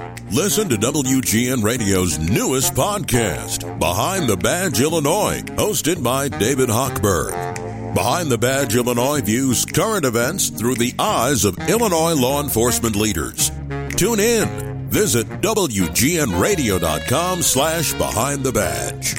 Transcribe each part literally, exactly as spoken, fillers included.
Listen to W G N Radio's newest podcast, Behind the Badge Illinois, hosted by David Hochberg. Behind the Badge Illinois views current events through the eyes of Illinois law enforcement leaders. Tune in. Visit W G N radio dot com slash behind the badge.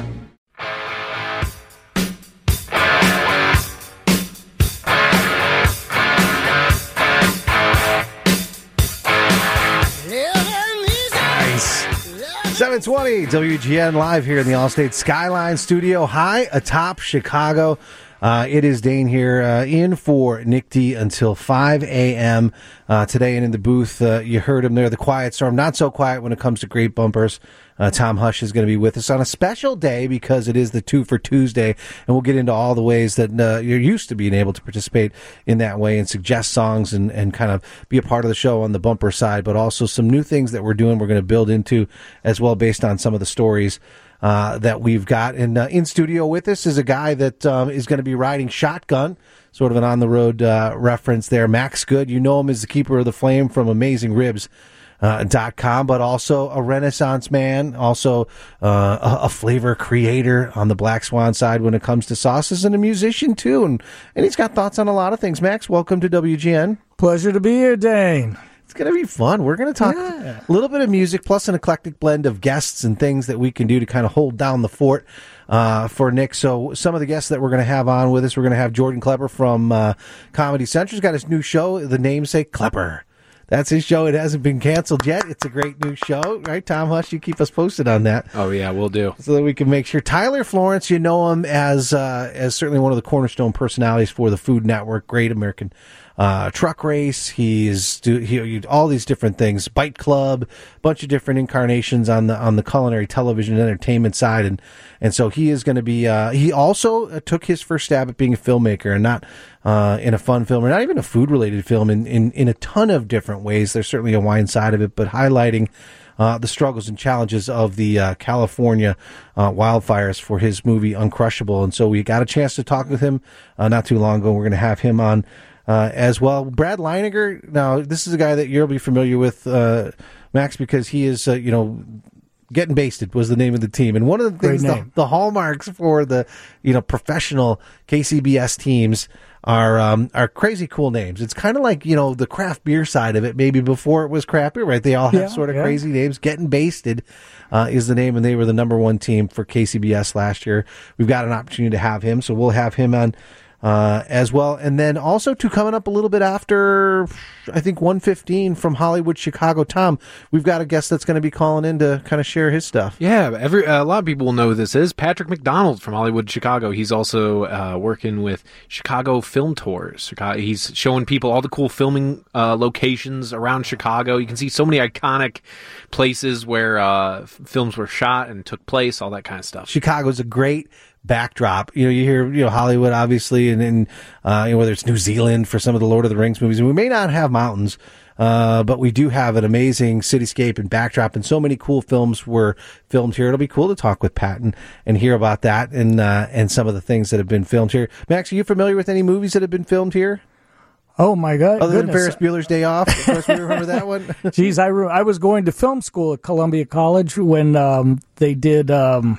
seven twenty W G N live here in the Allstate Skyline studio high atop Chicago. Uh, it is Dane here uh, in for Nick D until five a.m. Uh, today, and in the booth, uh, you heard him there, the quiet storm. Not so quiet when it comes to great bumpers. Uh, Tom Hush is going to be with us on a special day because it is the Two for Tuesday, and we'll get into all the ways that uh, you're used to being able to participate in that way and suggest songs and, and kind of be a part of the show on the bumper side, but also some new things that we're doing we're going to build into as well based on some of the stories Uh, that we've got. And uh, in studio with us is a guy that um, is going to be riding shotgun, sort of an on-the-road uh, reference there. Max Good, you know him as the keeper of the flame from amazing ribs dot com, but also a Renaissance man, also uh, a, a flavor creator on the Black Swan side when it comes to sauces, and a musician too. And, and he's got thoughts on a lot of things. Max, welcome to W G N. Pleasure to be here, Dane. It's going to be fun. We're going to talk yeah. a little bit of music plus an eclectic blend of guests and things that we can do to kind of hold down the fort uh, for Nick. So some of the guests that we're going to have on with us, we're going to have Jordan Klepper from uh, Comedy Central. He's got his new show, the namesake Klepper. That's his show. It hasn't been canceled yet. It's a great new show, right, Tom Hush? You keep us posted on that. Oh, yeah, we'll do. So that we can make sure. Tyler Florence, you know him as uh, as certainly one of the cornerstone personalities for the Food Network, Great American uh, Truck Race. He's do, he, he all these different things, Bite Club, a bunch of different incarnations on the on the culinary television and entertainment side, and and so he is going to be. Uh, he also uh, took his first stab at being a filmmaker, and not uh, in a fun film or not even a food related film. In, in in a ton of different ways. There's certainly a wine side of it, but highlighting uh, the struggles and challenges of the uh, California uh, wildfires for his movie Uncrushable. And so we got a chance to talk with him uh, not too long ago. We're going to have him on uh, as well. Brad Leiniger, now this is a guy that you'll be familiar with, uh, Max, because he is, uh, you know, Getting Basted was the name of the team. And one of the things, the, the hallmarks for the, you know, professional K C B S teams are um, are crazy cool names. It's kind of like, you know, the craft beer side of it, maybe before it was craft beer, right? They all have yeah, sort of yeah. crazy names. Getting Basted uh, is the name, and they were the number one team for K C B S last year. We've got an opportunity to have him, so we'll have him on uh, as well. And then also to coming up a little bit after, I think, one fifteen from Hollywood, Chicago. Tom, we've got a guest that's going to be calling in to kind of share his stuff. Yeah, every uh, a lot of people will know who this is. Patrick McDonald from Hollywood, Chicago. He's also uh, working with Chicago Film Tours. Chicago, he's showing people all the cool filming uh, locations around Chicago. You can see so many iconic places where uh, f- films were shot and took place, all that kind of stuff. Chicago's a great backdrop. You know, you hear, you know, Hollywood, obviously, and then, uh, you know, whether it's New Zealand for some of the Lord of the Rings movies. And we may not have mountains, uh, but we do have an amazing cityscape and backdrop, and so many cool films were filmed here. It'll be cool to talk with Pat and, and hear about that and, uh, and some of the things that have been filmed here. Max, are you familiar with any movies that have been filmed here? Oh, my God. Other goodness. than Ferris Bueller's Day Off. Of course, we remember that one. Geez, I, re- I was going to film school at Columbia College when um, they did um,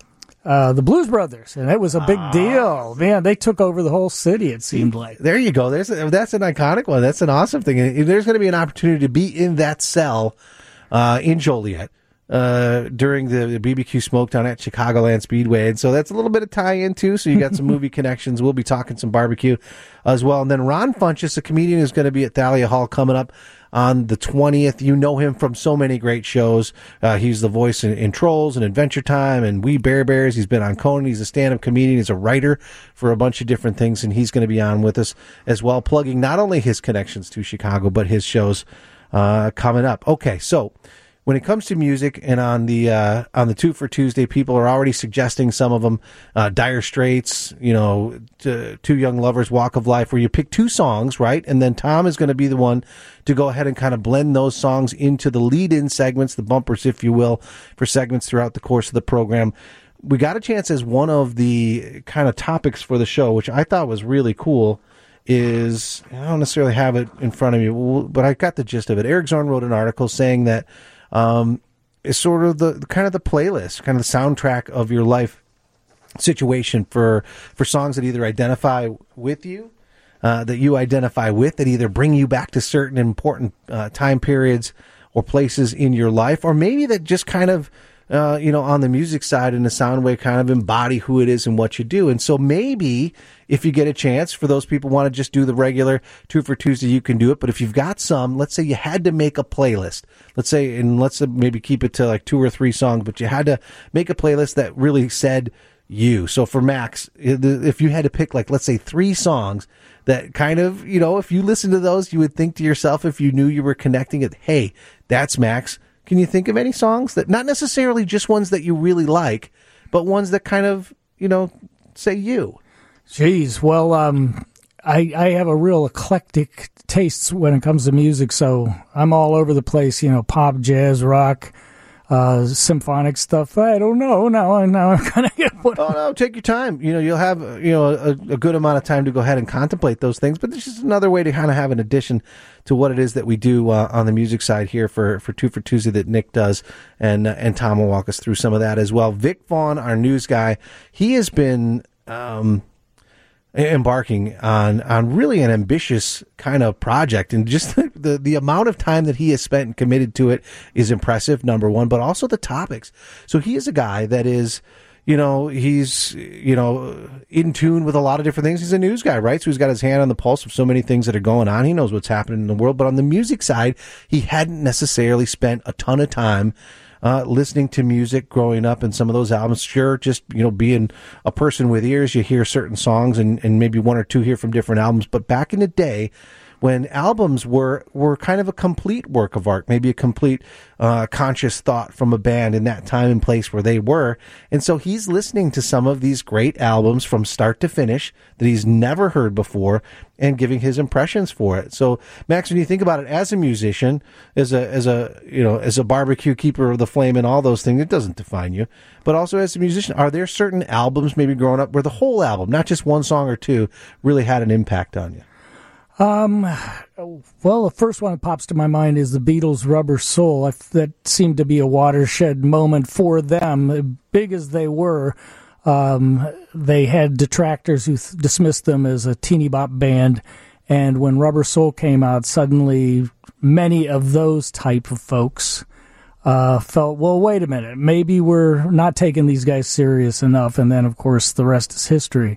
uh, the Blues Brothers, and it was a big ah. deal. Man, they took over the whole city, it seemed like. There you go. There's a, that's an iconic one. That's an awesome thing. And there's going to be an opportunity to be in that cell uh, in Joliet. Uh, during the, the B B Q Smokedown at Chicagoland Speedway. And so that's a little bit of tie-in, too. So you got some movie connections. We'll be talking some barbecue as well. And then Ron Funches, a comedian, is going to be at Thalia Hall coming up on the twentieth. You know him from so many great shows. Uh, he's the voice in, in Trolls and Adventure Time and We Bear Bears. He's been on Conan. He's a stand-up comedian. He's a writer for a bunch of different things, and he's going to be on with us as well, plugging not only his connections to Chicago, but his shows uh, coming up. Okay, so when it comes to music, and on the uh, on the Two for Tuesday, people are already suggesting some of them. Uh, Dire Straits, you know, t- Two Young Lovers, Walk of Life, where you pick two songs, right? And then Tom is going to be the one to go ahead and kind of blend those songs into the lead-in segments, the bumpers, if you will, for segments throughout the course of the program. We got a chance as one of the kind of topics for the show, which I thought was really cool, is, I don't necessarily have it in front of me, but I got the gist of it. Eric Zorn wrote an article saying that um, it's sort of the kind of the playlist, kind of the soundtrack of your life situation for for songs that either identify with you, uh, that you identify with, that either bring you back to certain important uh, time periods or places in your life, or maybe that just kind of, uh, you know, on the music side and the sound wave kind of embody who it is and what you do. And so maybe if you get a chance, for those people who want to just do the regular Two for Tuesday, you can do it. But if you've got some, let's say you had to make a playlist, let's say, and let's maybe keep it to like two or three songs, but you had to make a playlist that really said you. So for Max, if you had to pick, like, let's say three songs that kind of, you know, if you listen to those, you would think to yourself, if you knew you were connecting it, hey, that's Max. Can you think of any songs that, not necessarily just ones that you really like, but ones that kind of, you know, say you? Jeez, well, um, I, I have a real eclectic taste when it comes to music, so I'm all over the place, you know, pop, jazz, rock, Uh, symphonic stuff. I don't know. Now, now I'm kind of get what. Oh no, take your time. You know, you'll have you know a, a good amount of time to go ahead and contemplate those things. But this is another way to kind of have an addition to what it is that we do uh, on the music side here for, for Two for Tuesday that Nick does, and uh, and Tom will walk us through some of that as well. Vic Vaughn, our news guy, he has been um, embarking on on really an ambitious kind of project, and just the, the the amount of time that he has spent and committed to it is impressive, number one, but also the topics. So he is a guy that is, you know, he's, you know, in tune with a lot of different things. He's a news guy, right? So he's got his hand on the pulse of so many things that are going on. He knows what's happening in the world, but on the music side, he hadn't necessarily spent a ton of time Uh, listening to music growing up and some of those albums. Sure, just, you know, being a person with ears, you hear certain songs and, and maybe one or two here from different albums. But back in the day, when albums were, were kind of a complete work of art, maybe a complete uh, conscious thought from a band in that time and place where they were. And so he's listening to some of these great albums from start to finish that he's never heard before and giving his impressions for it. So, Max, when you think about it as a musician, as a, as a, you know, as a barbecue keeper of the flame and all those things, it doesn't define you. But also as a musician, are there certain albums maybe growing up where the whole album, not just one song or two, really had an impact on you? Um, well, the first one that pops to my mind is the Beatles' Rubber Soul. I, that seemed to be a watershed moment for them. Big as they were, um, they had detractors who th- dismissed them as a teeny bop band. And when Rubber Soul came out, suddenly many of those type of folks uh, felt, well, wait a minute, maybe we're not taking these guys serious enough. And then, of course, the rest is history.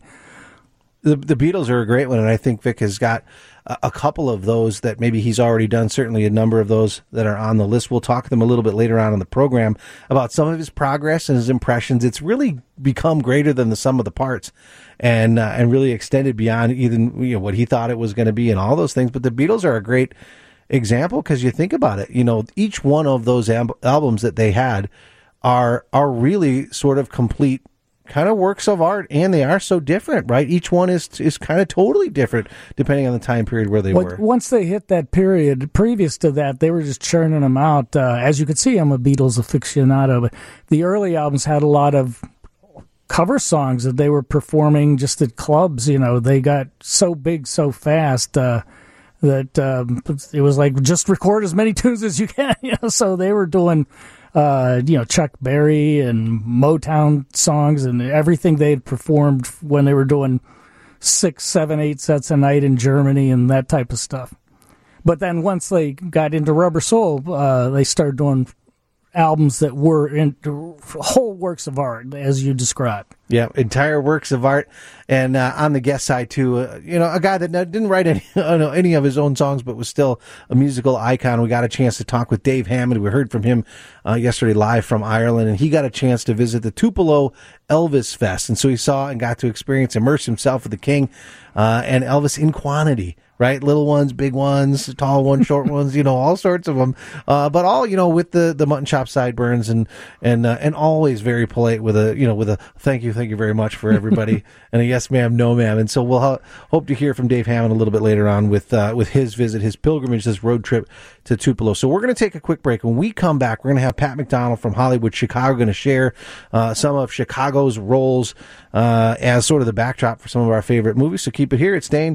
The, the Beatles are a great one, and I think Vic has got a, a couple of those that maybe he's already done, certainly a number of those that are on the list. We'll talk to them a little bit later on in the program about some of his progress and his impressions. It's really become greater than the sum of the parts, and uh, and really extended beyond even, you know, what he thought it was going to be and all those things. But the Beatles are a great example because you think about it. You know, each one of those amb- albums that they had are are really sort of complete kind of works of art, and they are so different, right? Each one is is kind of totally different depending on the time period where they well, were. Once they hit that period, previous to that, they were just churning them out. Uh, as you can see, I'm a Beatles aficionado, but the early albums had a lot of cover songs that they were performing just at clubs. You know, they got so big so fast uh, that um, it was like, just record as many tunes as you can. You know, so they were doing Uh, you know, Chuck Berry and Motown songs and everything they had performed when they were doing six, seven, eight sets a night in Germany and that type of stuff. But then once they got into Rubber Soul, uh, they started doing albums that were in whole works of art, as you described. Yeah, entire works of art. And uh, on the guest side, too, uh, you know, a guy that didn't write any uh, any of his own songs, but was still a musical icon. We got a chance to talk with Dave Hammond. We heard from him uh, yesterday live from Ireland, and he got a chance to visit the Tupelo Elvis Fest. And so he saw and got to experience, immerse himself with the King uh, and Elvis in quantity. Right, little ones, big ones, tall ones, short ones, you know, all sorts of them. Uh, but all, you know, with the, the mutton chop sideburns and and uh, and always very polite with a, you know, with a thank you, thank you very much for everybody, and a yes ma'am, no ma'am. And so we'll ho- hope to hear from Dave Hammond a little bit later on with uh, with his visit, his pilgrimage, this road trip to Tupelo. So we're going to take a quick break. When we come back, we're going to have Pat McDonald from Hollywood, Chicago, going to share uh, some of Chicago's roles uh, as sort of the backdrop for some of our favorite movies. So keep it here. It's Dane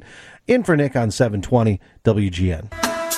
in for Nick on seven twenty W G N.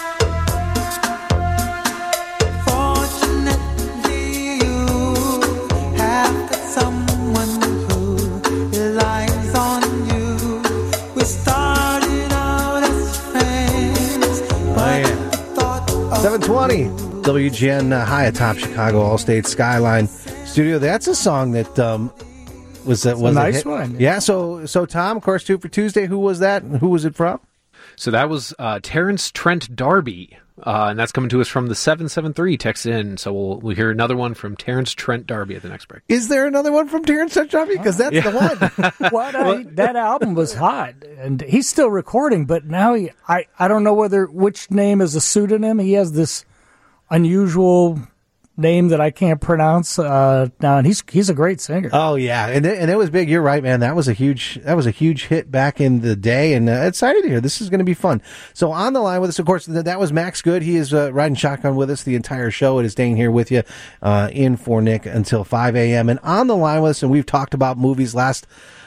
seven twenty W G N uh, high atop Chicago Allstate Skyline Studio. That's a song that um, was that was a a nice hit. one. Yeah. So so Tom, of course, two for Tuesday. Who was that? And who was it from? So that was uh, Terrence Trent D'Arby, uh, and that's coming to us from the seven seven three text in. So we'll we'll hear another one from Terrence Trent D'Arby at the next break. Is there another one from Terrence Trent D'Arby? Because that's yeah. the one. What I, that album was hot, and he's still recording. But now he, I, I don't know whether which name is a pseudonym. He has this unusual name that I can't pronounce uh, now, and he's he's a great singer. Oh yeah, and it, and it was big. You're right, man. That was a huge that was a huge hit back in the day, and uh, excited to hear this is going to be fun. So on the line with us, of course, that was Max Good. He is uh, riding shotgun with us the entire show. It is staying here with you uh, in for Nick until five a.m. and on the line with us, and we've talked about movies last.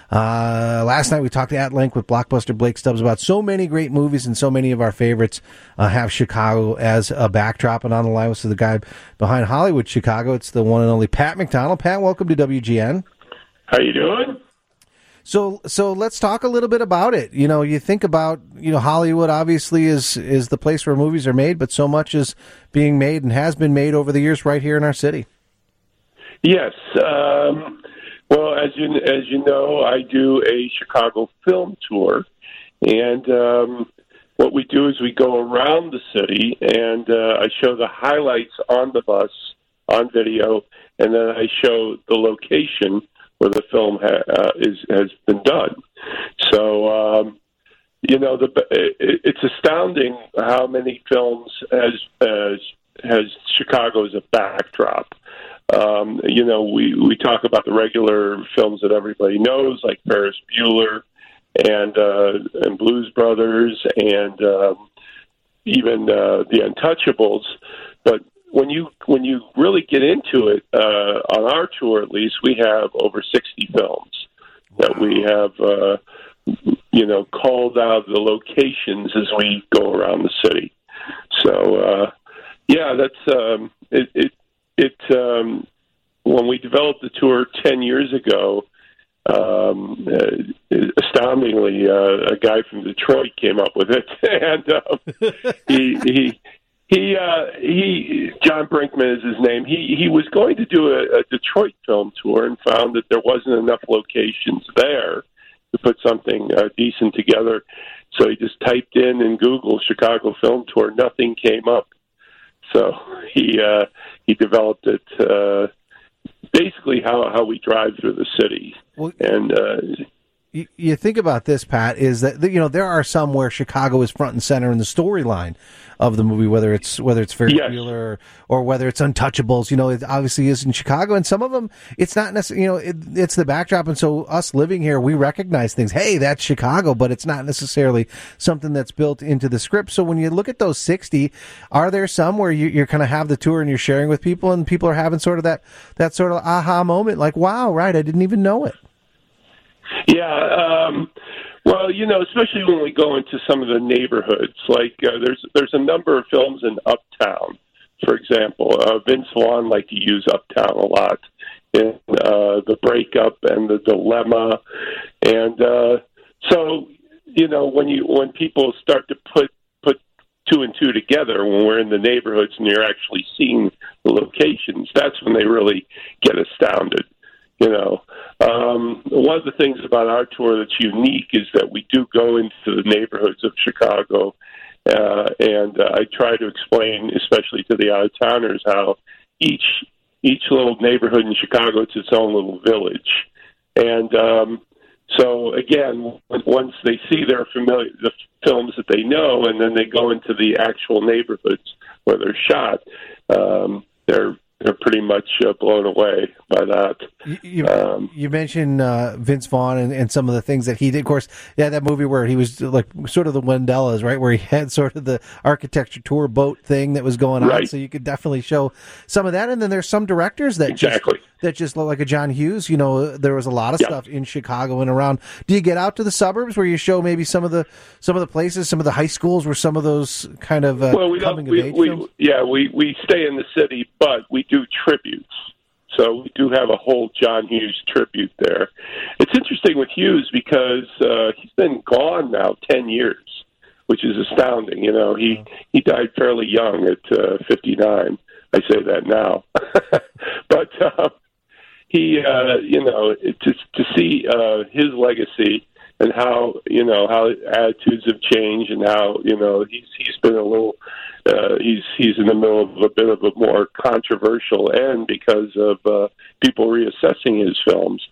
Uh, last night we talked at length with Blockbuster Blake Stubbs about so many great movies, and so many of our favorites uh, have Chicago as a backdrop. And on the line was the guy behind Hollywood Chicago. It's the one and only Pat McDonald. Pat, welcome to W G N. How you doing? So, so let's talk a little bit about it. You know, you think about, you know, Hollywood obviously is is the place where movies are made, but so much is being made and has been made over the years right here in our city. Yes. Um, well, as you as you know, I do a Chicago film tour, and um, what we do is we go around the city, and uh, I show the highlights on the bus on video, and then I show the location where the film ha- uh, is has been done. So, um, you know, the it, it's astounding how many films has has has Chicago as a backdrop. Um, you know, we, we talk about the regular films that everybody knows, like Ferris Bueller and uh, and Blues Brothers, and um, even uh, The Untouchables. But when you when you really get into it, uh, on our tour at least, we have over sixty films that we have, uh, you know, called out the locations as we go around the city. So, uh, yeah, that's um, it. it It um, when we developed the tour ten years ago, um, uh, astoundingly, uh, a guy from Detroit came up with it, and um, he he he uh, he John Brinkman is his name. He he was going to do a, a Detroit film tour and found that there wasn't enough locations there to put something uh, decent together. So he just typed in in Google Chicago Film Tour. Nothing came up. So he uh, he developed it uh, basically how, how we drive through the city. Well, and uh, you, you think about this, Pat, is that, you know, there are some where Chicago is front and center in the storyline of the movie, whether it's whether it's Ferris yes. Bueller or, or whether it's Untouchables. You know, it obviously is in Chicago, and some of them it's not necessarily, you know, it, it's the backdrop, and so us living here, we recognize things. Hey, that's Chicago, but it's not necessarily something that's built into the script. So when you look at those sixty, are there some where you, you're kind of have the tour and you're sharing with people, and people are having sort of that that sort of aha moment, like, wow, right, I didn't even know it. Yeah. Um, well, you know, especially when we go into some of the neighborhoods, like uh, there's there's a number of films in Uptown, for example. Uh, Vince Vaughn liked to use Uptown a lot in uh, The Breakup and The Dilemma, and uh, so you know when you when people start to put put two and two together, when we're in the neighborhoods and you're actually seeing the locations, that's when they really get astounded. You know, um, one of the things about our tour that's unique is that we do go into the neighborhoods of Chicago, uh, and uh, I try to explain, especially to the out-of-towners, how each each little neighborhood in Chicago, it's its own little village. And um, so, again, once they see their familiar the films that they know, and then they go into the actual neighborhoods where they're shot, um, they're They're pretty much uh, blown away by that. You, you, um, you mentioned uh, Vince Vaughn and, and some of the things that he did. Of course, yeah, that movie where he was like sort of the Wendellas, right? Where he had sort of the architecture tour boat thing that was going on. Right. So you could definitely show some of that. And then there's some directors that exactly just, that just look like a John Hughes. You know, there was a lot of yeah. stuff in Chicago and around. Do you get out to the suburbs where you show maybe some of the some of the places, some of the high schools where some of those kind of uh, well, we coming we, of age we, films? Yeah, we, we stay in the city, but we do tributes. So we do have a whole John Hughes tribute there. It's interesting with Hughes because uh, he's been gone now ten years, which is astounding. You know, he, he died fairly young at uh, fifty-nine. I say that now. but uh, he, uh, you know, to, to see uh, his legacy and how, you know, how attitudes have changed and how, you know, he's he's been a little... Uh, he's he's in the middle of a bit of a more controversial end because of uh, people reassessing his films.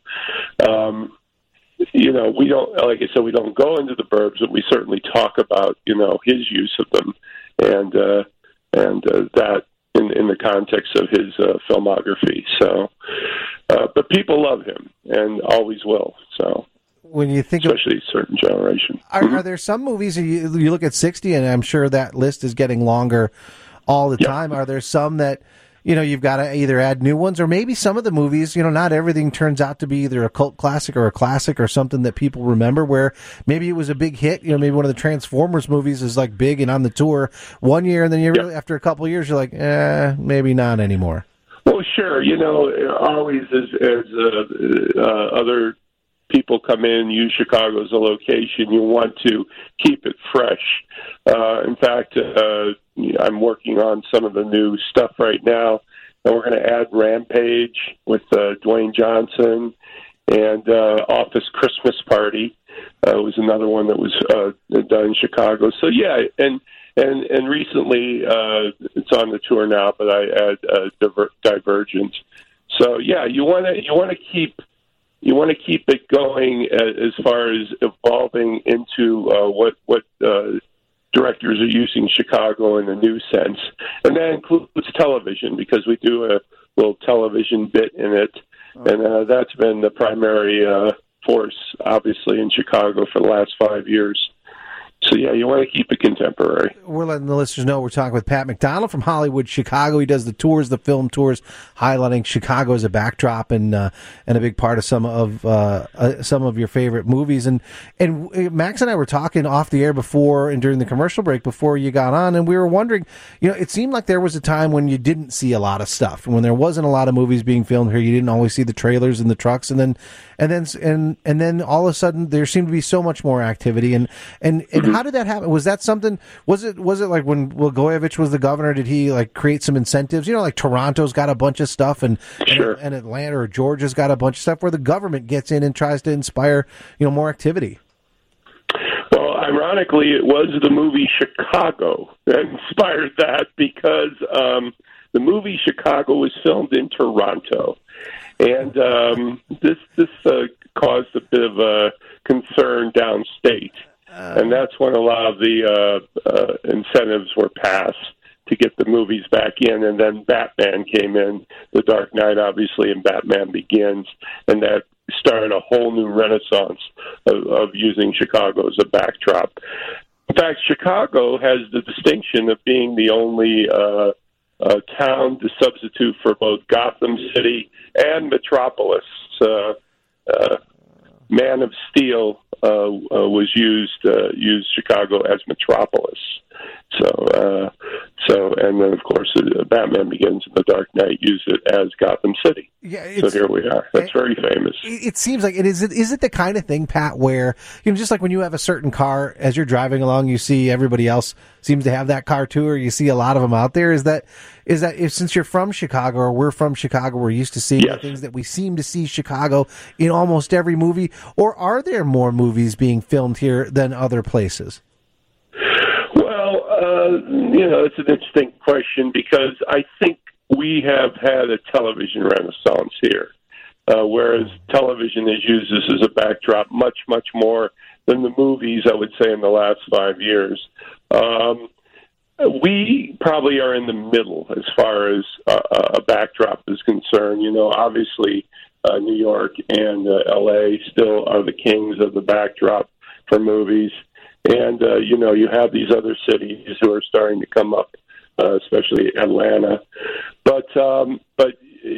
Um, you know, we don't, like I said, we don't go into the burbs, but we certainly talk about, you know, his use of them and uh, and uh, that in, in the context of his uh, filmography. So, uh, but people love him and always will. So. When you think especially of, a certain generation. Are, are there some movies, you, you look at sixty, and I'm sure that list is getting longer all the yeah. time. Are there some that, you know, you've got to either add new ones, or maybe some of the movies, you know, not everything turns out to be either a cult classic or a classic or something that people remember, where maybe it was a big hit. You know, maybe one of the Transformers movies is like big and on the tour one year, and then you really, yeah. after a couple of years, you're like, eh, maybe not anymore. Well, sure. You know, always as, as uh, uh, other people come in, use Chicago as a location, you want to keep it fresh. Uh, in fact, uh, I'm working on some of the new stuff right now, and we're going to add Rampage with uh, Dwayne Johnson, and uh, Office Christmas Party uh, was another one that was uh, done in Chicago. So, yeah, and and and recently, uh, it's on the tour now, but I add uh, Diver- Divergent. So, yeah, you want to you want to keep You want to keep it going as far as evolving into uh, what what uh, directors are using Chicago in a new sense, and that includes television because we do a little television bit in it, and uh, that's been the primary uh, force, obviously, in Chicago for the last five years. So, yeah, you want to keep it contemporary. We're letting the listeners know we're talking with Pat McDonald from Hollywood, Chicago. He does the tours, the film tours, highlighting Chicago as a backdrop and uh, and a big part of some of uh, uh, some of your favorite movies. And and Max and I were talking off the air before and during the commercial break before you got on, and we were wondering, you know, it seemed like there was a time when you didn't see a lot of stuff, when there wasn't a lot of movies being filmed here. You didn't always see the trailers and the trucks, and then and then and and then all of a sudden there seemed to be so much more activity. And and and how did that happen? Was that something? Was it was it like when Blagojevich was the governor? Did he like create some incentives? You know, like Toronto's got a bunch of stuff, and sure. and, and Atlanta or Georgia's got a bunch of stuff where the government gets in and tries to inspire, you know, more activity. Well, ironically, it was the movie Chicago that inspired that because um, the movie Chicago was filmed in Toronto, and um, this this uh, caused a bit of a concern downstate. Uh, and that's when a lot of the uh, uh, incentives were passed to get the movies back in. And then Batman came in, The Dark Knight, obviously, and Batman Begins. And that started a whole new renaissance of, of using Chicago as a backdrop. In fact, Chicago has the distinction of being the only uh, uh, town to substitute for both Gotham City and Metropolis. Uh, uh, Man of Steel uh, uh, was used uh, used Chicago as Metropolis. So, uh, so, and then of course, uh, Batman Begins and The Dark Knight used it as Gotham City. Yeah, so here we are. That's very famous. It, it seems like it is. It is it the kind of thing, Pat, where you know, just like when you have a certain car, as you're driving along, you see everybody else seems to have that car too, or you see a lot of them out there. Is that is that if since you're from Chicago or we're from Chicago, we're used to seeing yes. the things that we seem to see Chicago in almost every movie, or are there more movies being filmed here than other places? Well, uh, you know, it's an interesting question because I think we have had a television renaissance here, uh, whereas television is used as a backdrop much, much more than the movies, I would say, in the last five years. Um, we probably are in the middle as far as uh, a backdrop is concerned. You know, obviously, uh, New York and uh, L A still are the kings of the backdrop for movies. And, uh, you know, you have these other cities who are starting to come up, uh, especially Atlanta. But, um, but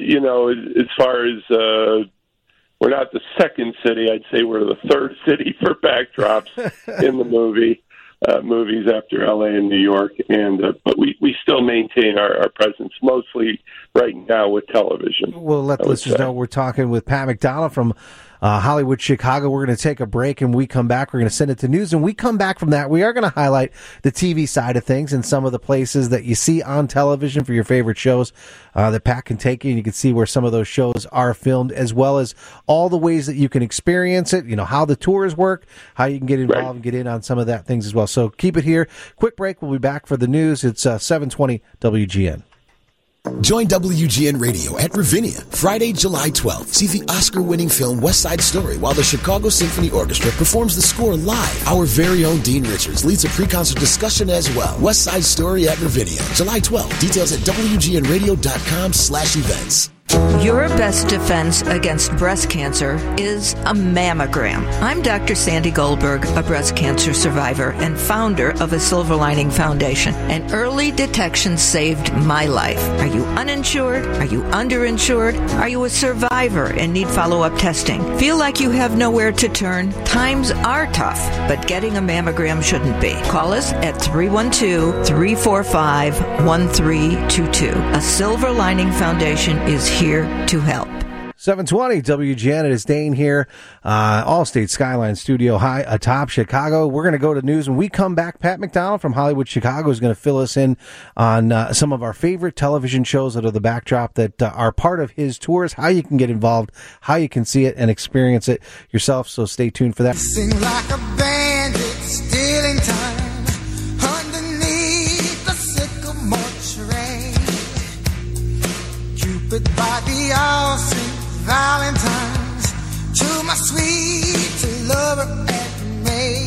you know, as, as far as uh, we're not the second city, I'd say we're the third city for backdrops in the movie. Uh, movies after L A and New York, and uh, but we, we still maintain our, our presence mostly right now with television. We'll let listeners know we're talking with Pat McDonald from uh, Hollywood, Chicago. We're going to take a break, and when we come back, we're going to send it to news. And we come back from that, we are going to highlight the T V side of things and some of the places that you see on television for your favorite shows uh, that Pat can take you, and you can see where some of those shows are filmed, as well as all the ways that you can experience it, you know, how the tours work, how you can get involved right. and get in on some of that things as well. So keep it here. Quick break. We'll be back for the news. It's uh, seven twenty W G N. Join W G N Radio at Ravinia, Friday, July twelfth. See the Oscar-winning film West Side Story while the Chicago Symphony Orchestra performs the score live. Our very own Dean Richards leads a pre-concert discussion as well. West Side Story at Ravinia, July twelfth. Details at W G N radio dot com slash events. Your best defense against breast cancer is a mammogram. I'm Doctor Sandy Goldberg, a breast cancer survivor and founder of a Silver Lining Foundation. And early detection saved my life. Are you uninsured? Are you underinsured? Are you a survivor and need follow-up testing? Feel like you have nowhere to turn? Times are tough, but getting a mammogram shouldn't be. Call us at three one two, three four five, one three two two. A Silver Lining Foundation is here to help. seven twenty W G N. It is Dane here, uh, Allstate Skyline Studio High atop Chicago. We're going to go to news. When we come back, Pat McDonald from Hollywood, Chicago is going to fill us in on uh, some of our favorite television shows that are the backdrop that uh, are part of his tours, how you can get involved, how you can see it and experience it yourself. So stay tuned for that. Sing like a bandit, stealing time underneath the sycamore tree. Cupid by the all Saint Valentine's, to my sweet lover and me.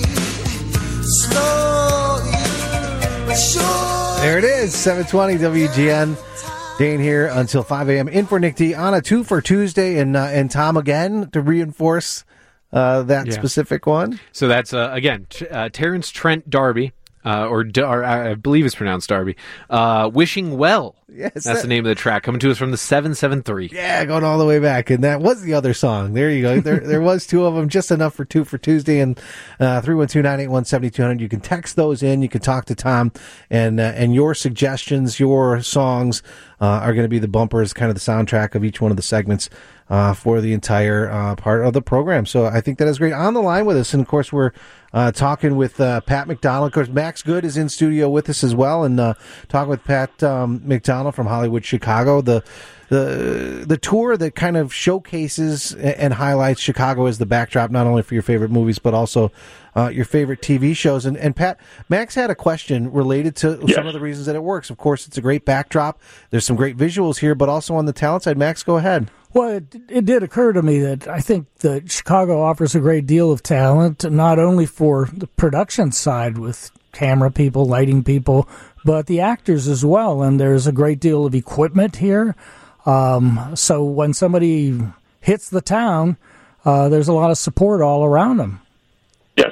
Slowly, but surely. There it is, seven twenty W G N. Dane here until five a.m. In for Nick D on a two for Tuesday, and uh, and Tom again to reinforce uh, that yeah. specific one. So that's uh, again t- uh, Terrence Trent D'Arby. Uh, or, or I believe it's pronounced Darby. Uh, Wishing Well. Yes, that's that, the name of the track. Coming to us from the seven seven three. Yeah, going all the way back. And that was the other song. There you go. There there was two of them, just enough for two for Tuesday. And uh, three one two, nine eight one, seven two zero zero. You can text those in. You can talk to Tom. And, uh, and your suggestions, your songs uh, are going to be the bumpers, kind of the soundtrack of each one of the segments. Uh, for the entire uh, part of the program. So I think that is great. On the line with us, and of course, we're uh, talking with uh, Pat McDonald. Of course, Max Good is in studio with us as well, and uh, talking with Pat um, McDonald from Hollywood, Chicago. The the the tour that kind of showcases and highlights Chicago as the backdrop, not only for your favorite movies, but also uh, your favorite T V shows. And, and Pat, Max had a question related to yes. some of the reasons that it works. Of course, it's a great backdrop. There's some great visuals here, but also on the talent side. Max, go ahead. Well, it, it did occur to me that I think that Chicago offers a great deal of talent, not only for the production side with camera people, lighting people, but the actors as well. And there's a great deal of equipment here. Um, so when somebody hits the town, uh, there's a lot of support all around them. Yes.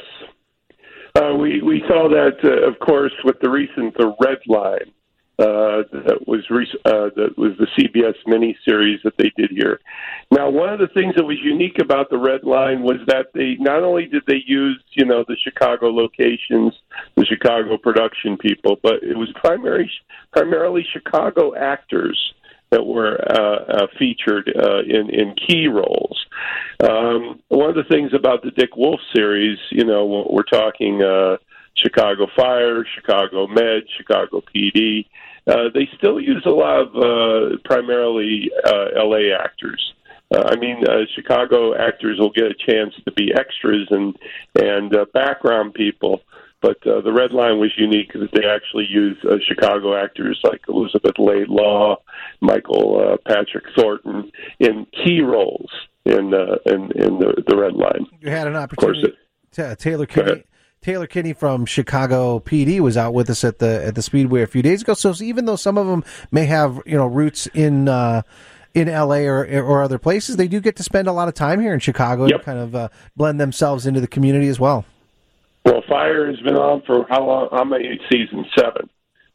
Uh, we, we saw that, uh, of course, with the recent The Red Line. Uh, that was re- uh, that was the C B S miniseries that they did here. Now, one of the things that was unique about the Red Line was that they not only did they use, you know, the Chicago locations, the Chicago production people, but it was primary, primarily Chicago actors that were uh, uh, featured uh, in, in key roles. Um, one of the things about the Dick Wolf series, you know, we're talking uh, Chicago Fire, Chicago Med, Chicago P D. Uh, they still use a lot of uh, primarily uh, L A actors. Uh, I mean, uh, Chicago actors will get a chance to be extras and and uh, background people, but uh, the Red Line was unique that they actually used uh, Chicago actors like Elizabeth Laidlaw, Michael uh, Patrick Thornton in key roles in uh, in, in the, the Red Line. You had an opportunity. It, Taylor Kinney. Taylor Kinney from Chicago P D was out with us at the at the Speedway a few days ago. So even though some of them may have, you know, roots in uh, in L A or or other places, they do get to spend a lot of time here in Chicago yep. and kind of uh, blend themselves into the community as well. Well, Fire has been on for how long? How many seasons? Seven.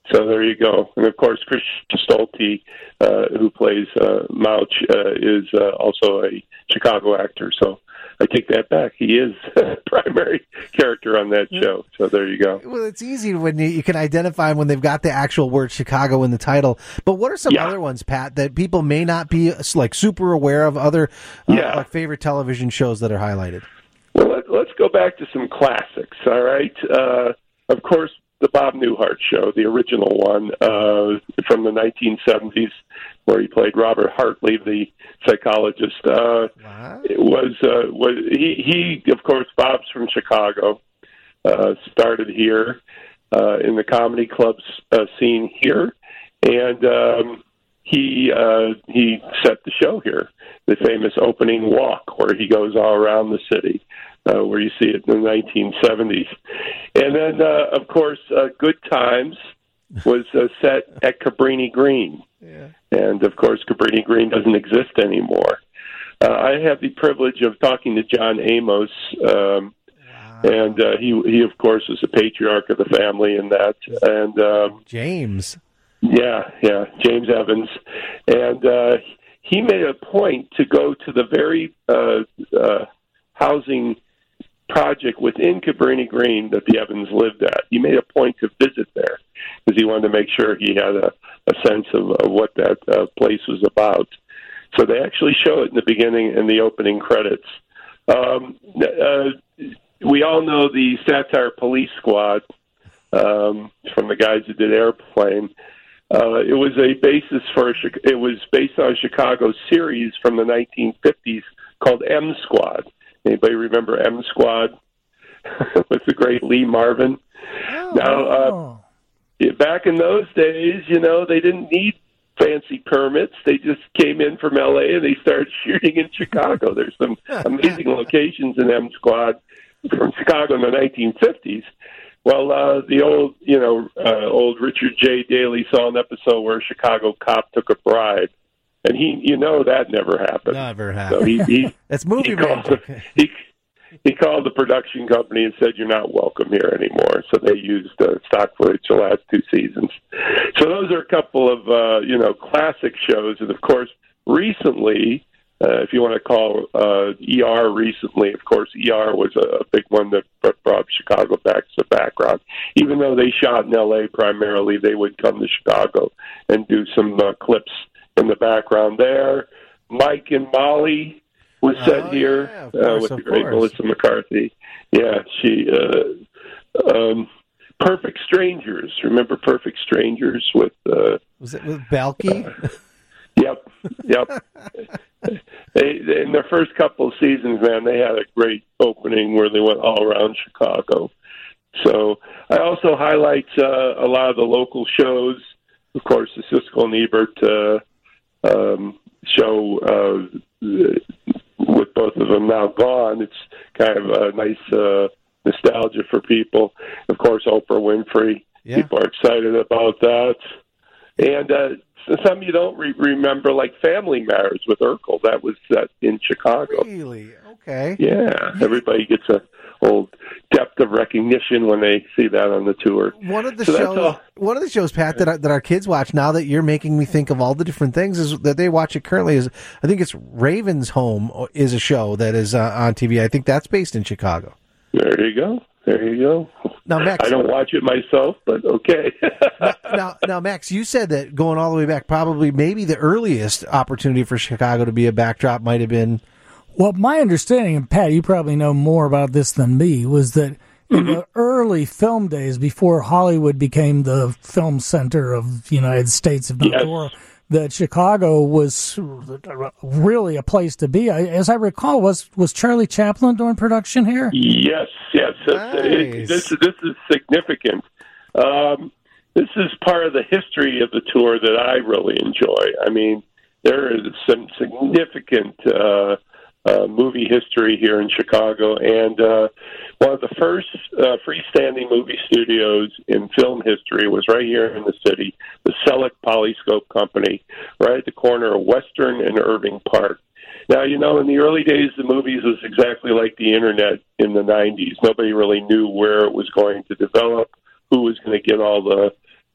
So there you go. And, of course, Chris Stolte, uh, who plays uh, Mouch, uh, is uh, also a Chicago actor. So I take that back. He is a primary character on that show. So there you go. Well, it's easy when you, you can identify them when they've got the actual word Chicago in the title. But what are some Yeah. other ones, Pat, that people may not be like super aware of, other uh, Yeah. like favorite television shows that are highlighted? Well, let, let's go back to some classics, all right? Uh, of course, the Bob Newhart Show, the original one uh, from the nineteen seventies, where he played Robert Hartley, the psychologist. Uh, Wow. it was, uh, was he, he, of course, Bob's from Chicago, uh, started here uh, in the comedy clubs uh, scene here, and um, he uh, he set the show here, the famous opening walk where he goes all around the city, uh, where you see it in the nineteen seventies. And then, uh, of course, uh, Good Times was uh, set at Cabrini Green. Yeah. And, of course, Cabrini Green doesn't exist anymore. Uh, I have the privilege of talking to John Amos, um, Wow. and uh, he, he, of course, was the patriarch of the family in that. And, um, James. yeah, yeah, James Evans. And uh, he made a point to go to the very uh, uh, housing project within Cabrini Green that the Evans lived at. He made a point to visit there because he wanted to make sure he had a, a sense of, of what that uh, place was about. So they actually show it in the beginning and the opening credits. Um, uh, we all know the Satire Police Squad um, from the guys who did Airplane. Uh, it was a basis for a, it was based on a Chicago series from the nineteen fifties called M Squad. Anybody remember M Squad with the great Lee Marvin? Oh. Now, uh, back in those days, you know, they didn't need fancy permits. They just came in from L A and they started shooting in Chicago. There's some amazing locations in M Squad from Chicago in the nineteen fifties. Well, uh, the old, you know, uh, old Richard J. Daley saw an episode where a Chicago cop took a bribe, and he, you know, that never happened. Never happened. So he, he That's movie he called, magic. he, he called the production company and said, "You're not welcome here anymore." So they used uh, stock footage the last two seasons. So those are a couple of, uh, you know, classic shows, and of course, recently. Uh, if you want to call uh, E R recently, of course, E R was a, a big one that brought Chicago back to the background. Even though they shot in L A primarily, they would come to Chicago and do some uh, clips in the background there. Mike and Molly was set Oh, here yeah, of uh, course, with of the great course. Melissa McCarthy. Yeah, she. Uh, um, Perfect Strangers. Remember Perfect Strangers with? Uh, Was it with Balky? Yep, yep. they, in their first couple of seasons, man, they had a great opening where they went all around Chicago. So I also highlight uh, a lot of the local shows. Of course, the Siskel and Ebert uh, um, show uh, with both of them now gone. It's kind of a nice uh, nostalgia for people. Of course, Oprah Winfrey. Yeah. People are excited about that. And uh, some you don't re- remember, like Family Matters with Urkel. That was set in Chicago. Really? Okay. Yeah, everybody gets a old depth of recognition when they see that on the tour. One of the So that's shows, all. one of the shows, Pat, that our, that our kids watch now that you're making me think of all the different things is that they watch it currently. Is I think it's Raven's Home is a show that is uh, on T V. I think that's based in Chicago. There you go. There you go. Now, Max, I don't watch it myself, but okay. now, now, Max, you said that going all the way back, probably maybe the earliest opportunity for Chicago to be a backdrop might have been. Well, my understanding, and Pat, you probably know more about this than me, was that in the early film days, before Hollywood became the film center of the United States, if not Yes. the world, that Chicago was really a place to be. I, as I recall, was was Charlie Chaplin doing production here? Yes, yes. Nice. It, this, this is significant. Um, this is part of the history of the tour that I really enjoy. I mean, there is some significant uh, uh, movie history here in Chicago, and uh, one of the first uh, freestanding movie studios in film history was right here in the city, the Selleck Polyscope Company, right at the corner of Western and Irving Park. Now, you know, in the early days, the movies was exactly like the Internet in the nineties. Nobody really knew where it was going to develop, who was going to get all the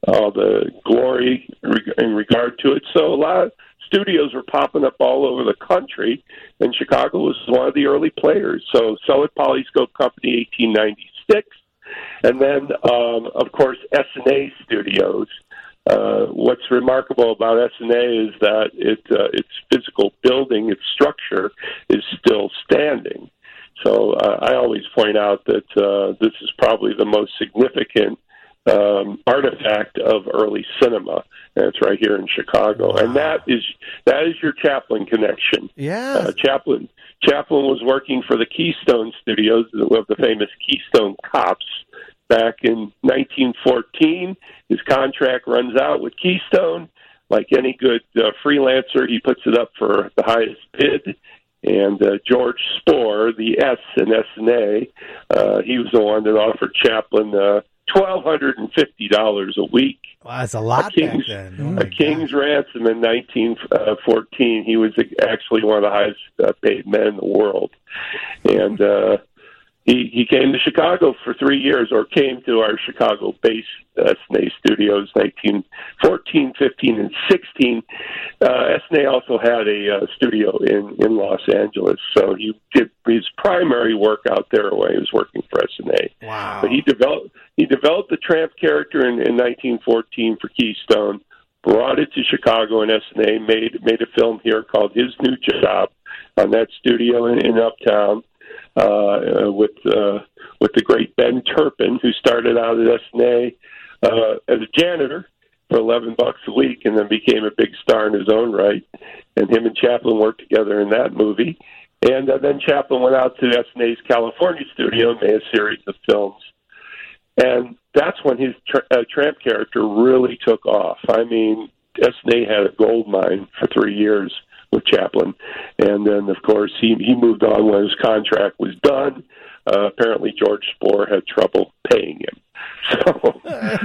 all the glory in regard to it. So a lot of studios were popping up all over the country, and Chicago was one of the early players. So Sullett Polyscope Company, eighteen ninety-six, and then, um, of course, S and A Studios. Uh, what's remarkable about S and A is that it, uh, its physical building, its structure, is still standing. So uh, I always point out that uh, this is probably the most significant um, artifact of early cinema, and it's right here in Chicago. Wow. And that is that is your Chaplin connection. Yeah, uh, Chaplin Chaplin was working for the Keystone Studios, of the famous Keystone Cops, back in nineteen fourteen. His contract runs out with Keystone. Like any good uh, freelancer, he puts it up for the highest bid. And uh, George Spohr, the S in S and A, uh, he was the one that offered Chaplin uh, twelve hundred fifty dollars a week. Wow, that's a lot a king's, back then. Oh a king's ransom in nineteen fourteen. He was actually one of the highest uh, paid men in the world. And uh, he, he came to Chicago for three years, or came to our Chicago-based S and A studios, nineteen fourteen, fifteen, and sixteen. Uh, S and A also had a uh, studio in, in Los Angeles, so he did his primary work out there while he was working for S and A. Wow! But he developed he developed the tramp character in, in nineteen fourteen for Keystone, brought it to Chicago, and S and A made made a film here called His New Job on that studio in, in Uptown. Uh, with uh, with the great Ben Turpin, who started out at S and A uh, as a janitor for eleven bucks a week, and then became a big star in his own right. And him and Chaplin worked together in that movie. And uh, then Chaplin went out to S and A's California studio and made a series of films. And that's when his tra- uh, tramp character really took off. I mean, S and A had a gold mine for three years with Chaplin, and then of course he he moved on when his contract was done. Uh, apparently George Spohr had trouble paying him. So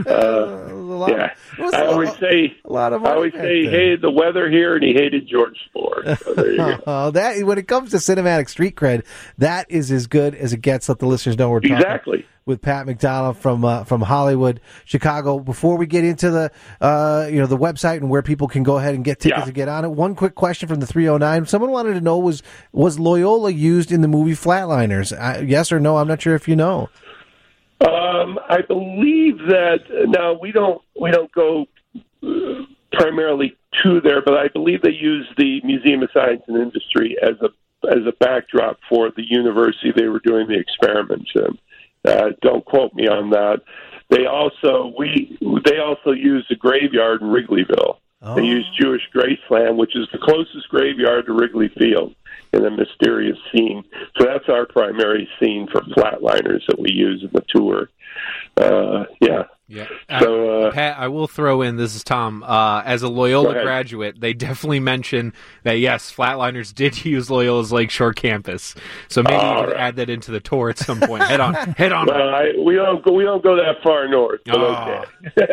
uh, yeah, I always say a lot of I always say he hated the weather here, and he hated George Spohr. So there you go. Oh, that when it comes to cinematic street cred, that is as good as it gets. Let the listeners know we're talking exactly with Pat McDonald from uh, from Hollywood, Chicago. Before we get into the uh, you know the website and where people can go ahead and get tickets yeah. to get on it, one quick question from the three oh nine. Someone wanted to know was was Loyola used in the movie Flatliners? Uh, yes or no? I'm not sure if you know. Um, I believe that now we don't we don't go uh, primarily to there, but I believe they use the Museum of Science and Industry as a as a backdrop for the university they were doing the experiments in. Uh, don't quote me on that. They also we they also use the graveyard in Wrigleyville. Oh. They use Jewish Graceland, which is the closest graveyard to Wrigley Field, in a mysterious scene. So that's our primary scene for Flatliners that we use in the tour. Uh, yeah. Yeah. So, uh, Pat, I will throw in, this is Tom, uh, as a Loyola graduate, they definitely mention that, yes, Flatliners did use Loyola's Lakeshore campus. So maybe you can right. add that into the tour at some point. Head on. Head on. Well, I, we don't go, we don't go that far north, but oh.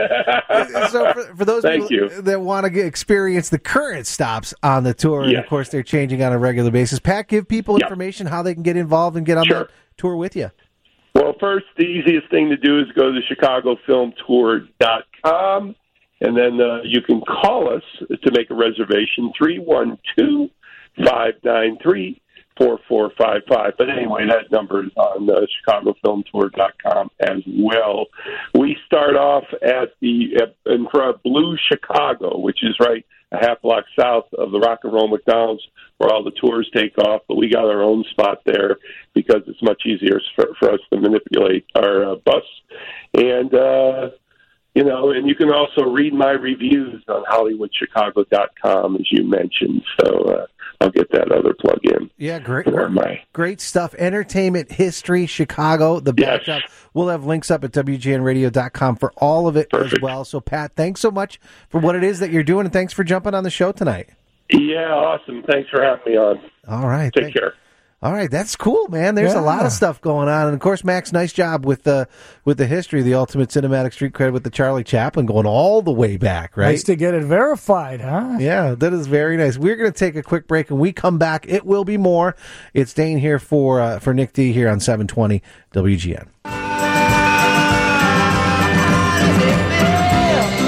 okay. So for, for those Thank people you. that want to get, experience the current stops on the tour, yes. and of course they're changing on a regular basis, Pat, give people yep. information how they can get involved and get on sure. that tour with you. Well, first, the easiest thing to do is go to chicago film tour dot com, and then uh, you can call us to make a reservation, three one two, five nine three, four four five five. But anyway, that number is on uh, chicago film tour dot com as well. We start off at the at, in front of Blue Chicago, which is right a half block south of the Rock and Roll McDonald's, where all the tours take off, but we got our own spot there because it's much easier for, for us to manipulate our uh, bus. And, uh, you know, and you can also read my reviews on hollywood chicago dot com, as you mentioned. So uh, I'll get that other plug in. Yeah, great. My... Great stuff. Entertainment History Chicago, the backdrop. Yes. We'll have links up at w g n radio dot com for all of it Perfect. As well. So, Pat, thanks so much for what it is that you're doing, and thanks for jumping on the show tonight. Yeah, awesome. Thanks for having me on. All right. Take thank- care. All right, that's cool, man. There's yeah. a lot of stuff going on, and of course, Max, nice job with the with the history, the ultimate cinematic street cred with the Charlie Chaplin going all the way back, right? Nice to get it verified, huh? Yeah, that is very nice. We're going to take a quick break, and we come back. It will be more. It's staying here for uh, for Nick D here on seven twenty W G N.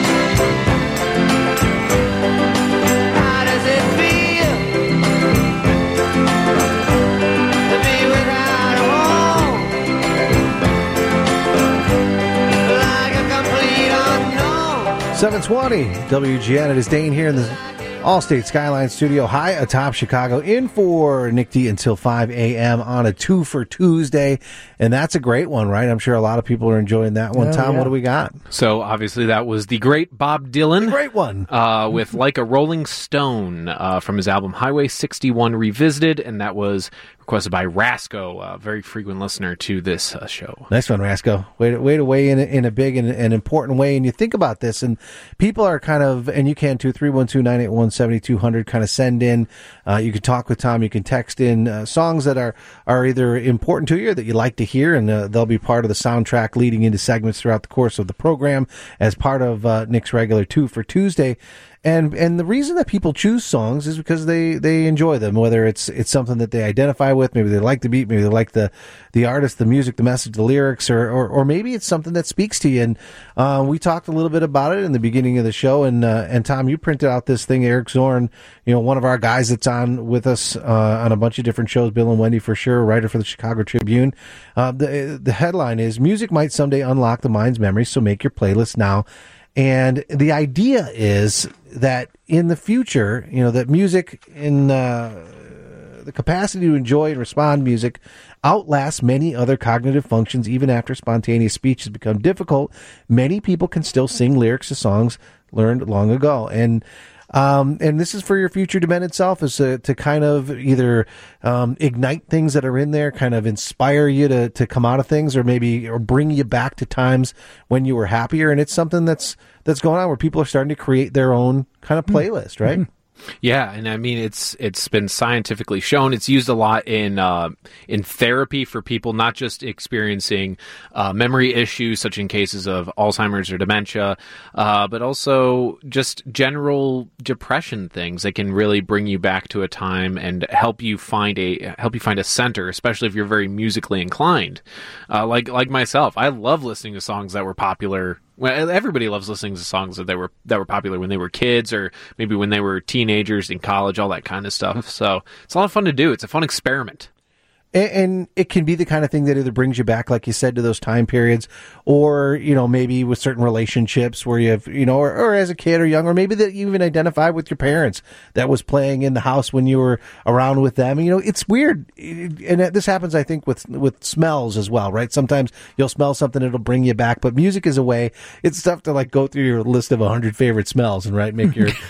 seven twenty W G N. It is Dane here in the Allstate Skyline Studio high atop Chicago, in for Nick D until five a.m. on a two for Tuesday. And that's a great one, right? I'm sure a lot of people are enjoying that one. Oh, Tom, yeah. what do we got? So obviously that was the great Bob Dylan. The great one. Uh, with Like a Rolling Stone uh, from his album Highway sixty-one Revisited. And that was requested by Rasco, a very frequent listener to this uh, show. Nice one, Rasco. Way to, way to weigh in in a big and an important way. And you think about this, and people are kind of, and you can too, three one two, nine eight one, seven two zero zero, kind of send in. Uh, you can talk with Tom. You can text in uh, songs that are, are either important to you or that you like to hear, and uh, they'll be part of the soundtrack leading into segments throughout the course of the program as part of uh, Nick's regular Two for Tuesday. And and the reason that people choose songs is because they, they enjoy them, whether it's it's something that they identify with, maybe they like the beat, maybe they like the, the artist, the music, the message, the lyrics, or, or, or maybe it's something that speaks to you. And uh, we talked a little bit about it in the beginning of the show. And uh, and Tom, you printed out this thing, Eric Zorn, you know, one of our guys that's on with us uh, on a bunch of different shows, Bill and Wendy for sure, writer for the Chicago Tribune. Uh, the the headline is, "Music might someday unlock the mind's memories, so make your playlist now." And the idea is that in the future, you know, that music in uh, the capacity to enjoy and respond music outlasts many other cognitive functions. Even after spontaneous speech has become difficult, many people can still sing lyrics to songs learned long ago. And Um, and this is for your future demented self, is to, to kind of either um, ignite things that are in there, kind of inspire you to, to come out of things, or maybe or bring you back to times when you were happier. And it's something that's that's going on where people are starting to create their own kind of playlist, right? Mm-hmm. Yeah, and I mean it's it's been scientifically shown. It's used a lot in uh, in therapy for people not just experiencing uh, memory issues, such in cases of Alzheimer's or dementia, uh, but also just general depression things that can really bring you back to a time and help you find a help you find a center, especially if you're very musically inclined. Uh, like like myself, I love listening to songs that were popular. Well, everybody loves listening to songs that they were that were popular when they were kids, or maybe when they were teenagers in college, all that kind of stuff. So it's a lot of fun to do. It's a fun experiment. And, and it can be the kind of thing that either brings you back, like you said, to those time periods, or, you know, maybe with certain relationships where you have, you know, or, or as a kid or young, or maybe that you even identify with your parents that was playing in the house when you were around with them. You know, it's weird. And this happens, I think, with, with smells as well, right? Sometimes you'll smell something, it'll bring you back, but music is a way. It's tough to like go through your list of a hundred favorite smells and right, make your,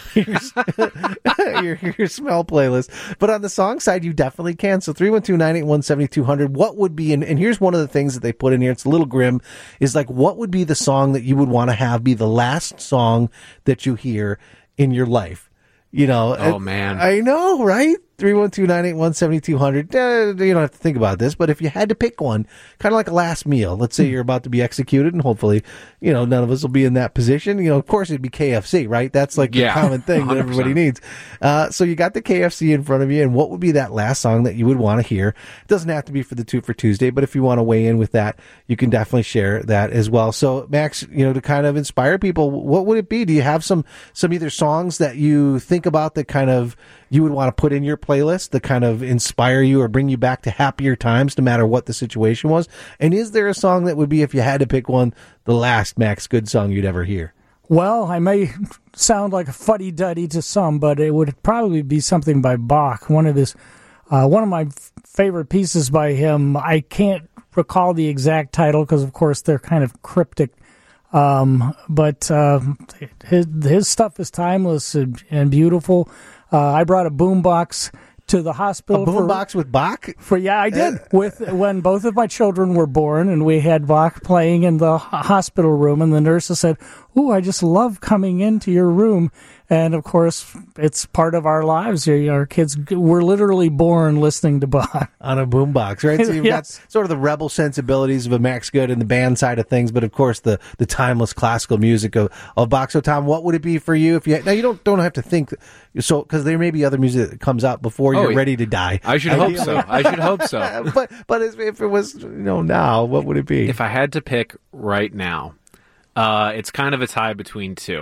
your, your, your smell playlist. But on the song side, you definitely can. So three one two, nine eight one, seven two zero zero, what would be, and, and here's one of the things that they put in here, it's a little grim, is like, what would be the song that you would want to have be the last song that you hear in your life? You know, oh and, man, I know, right? three one two, nine eight one, seven two zero zero. Uh, you don't have to think about this, but if you had to pick one, kind of like a last meal, let's say you're about to be executed, and hopefully, you know, none of us will be in that position. You know, of course, it'd be K F C, right? That's like the yeah, common thing that one hundred percent. everybody needs. Uh, so you got the K F C in front of you, and what would be that last song that you would want to hear? It doesn't have to be for the Two for Tuesday, but if you want to weigh in with that, you can definitely share that as well. So, Max, you know, to kind of inspire people, what would it be? Do you have some, some either songs that you think about that kind of you would want to put in your playlist that kind of inspire you or bring you back to happier times no matter what the situation was? And is there a song that would be, if you had to pick one, the last Max Good song you'd ever hear? Well, I may sound like a fuddy-duddy to some, but it would probably be something by Bach. One of his, uh, one of my f- favorite pieces by him. I can't recall the exact title because, of course, they're kind of cryptic. Um, but uh, his his stuff is timeless and, and beautiful. Uh, I brought a boombox to the hospital. A boombox with Bach? For yeah, I did. With when both of my children were born, and we had Bach playing in the hospital room, and the nurses said, "Ooh, I just love coming into your room." And of course, it's part of our lives. Our kids were literally born listening to Bach on a boombox, right? So you've yes. got sort of the rebel sensibilities of a Max Good and the band side of things, but of course the, the timeless classical music of, of Bach. So Tom, what would it be for you if you had, now you don't don't have to think so because there may be other music that comes out before oh, you're ready to die. I should hope so. I should hope so. but but if it was you know now, what would it be? If I had to pick right now, uh, it's kind of a tie between two.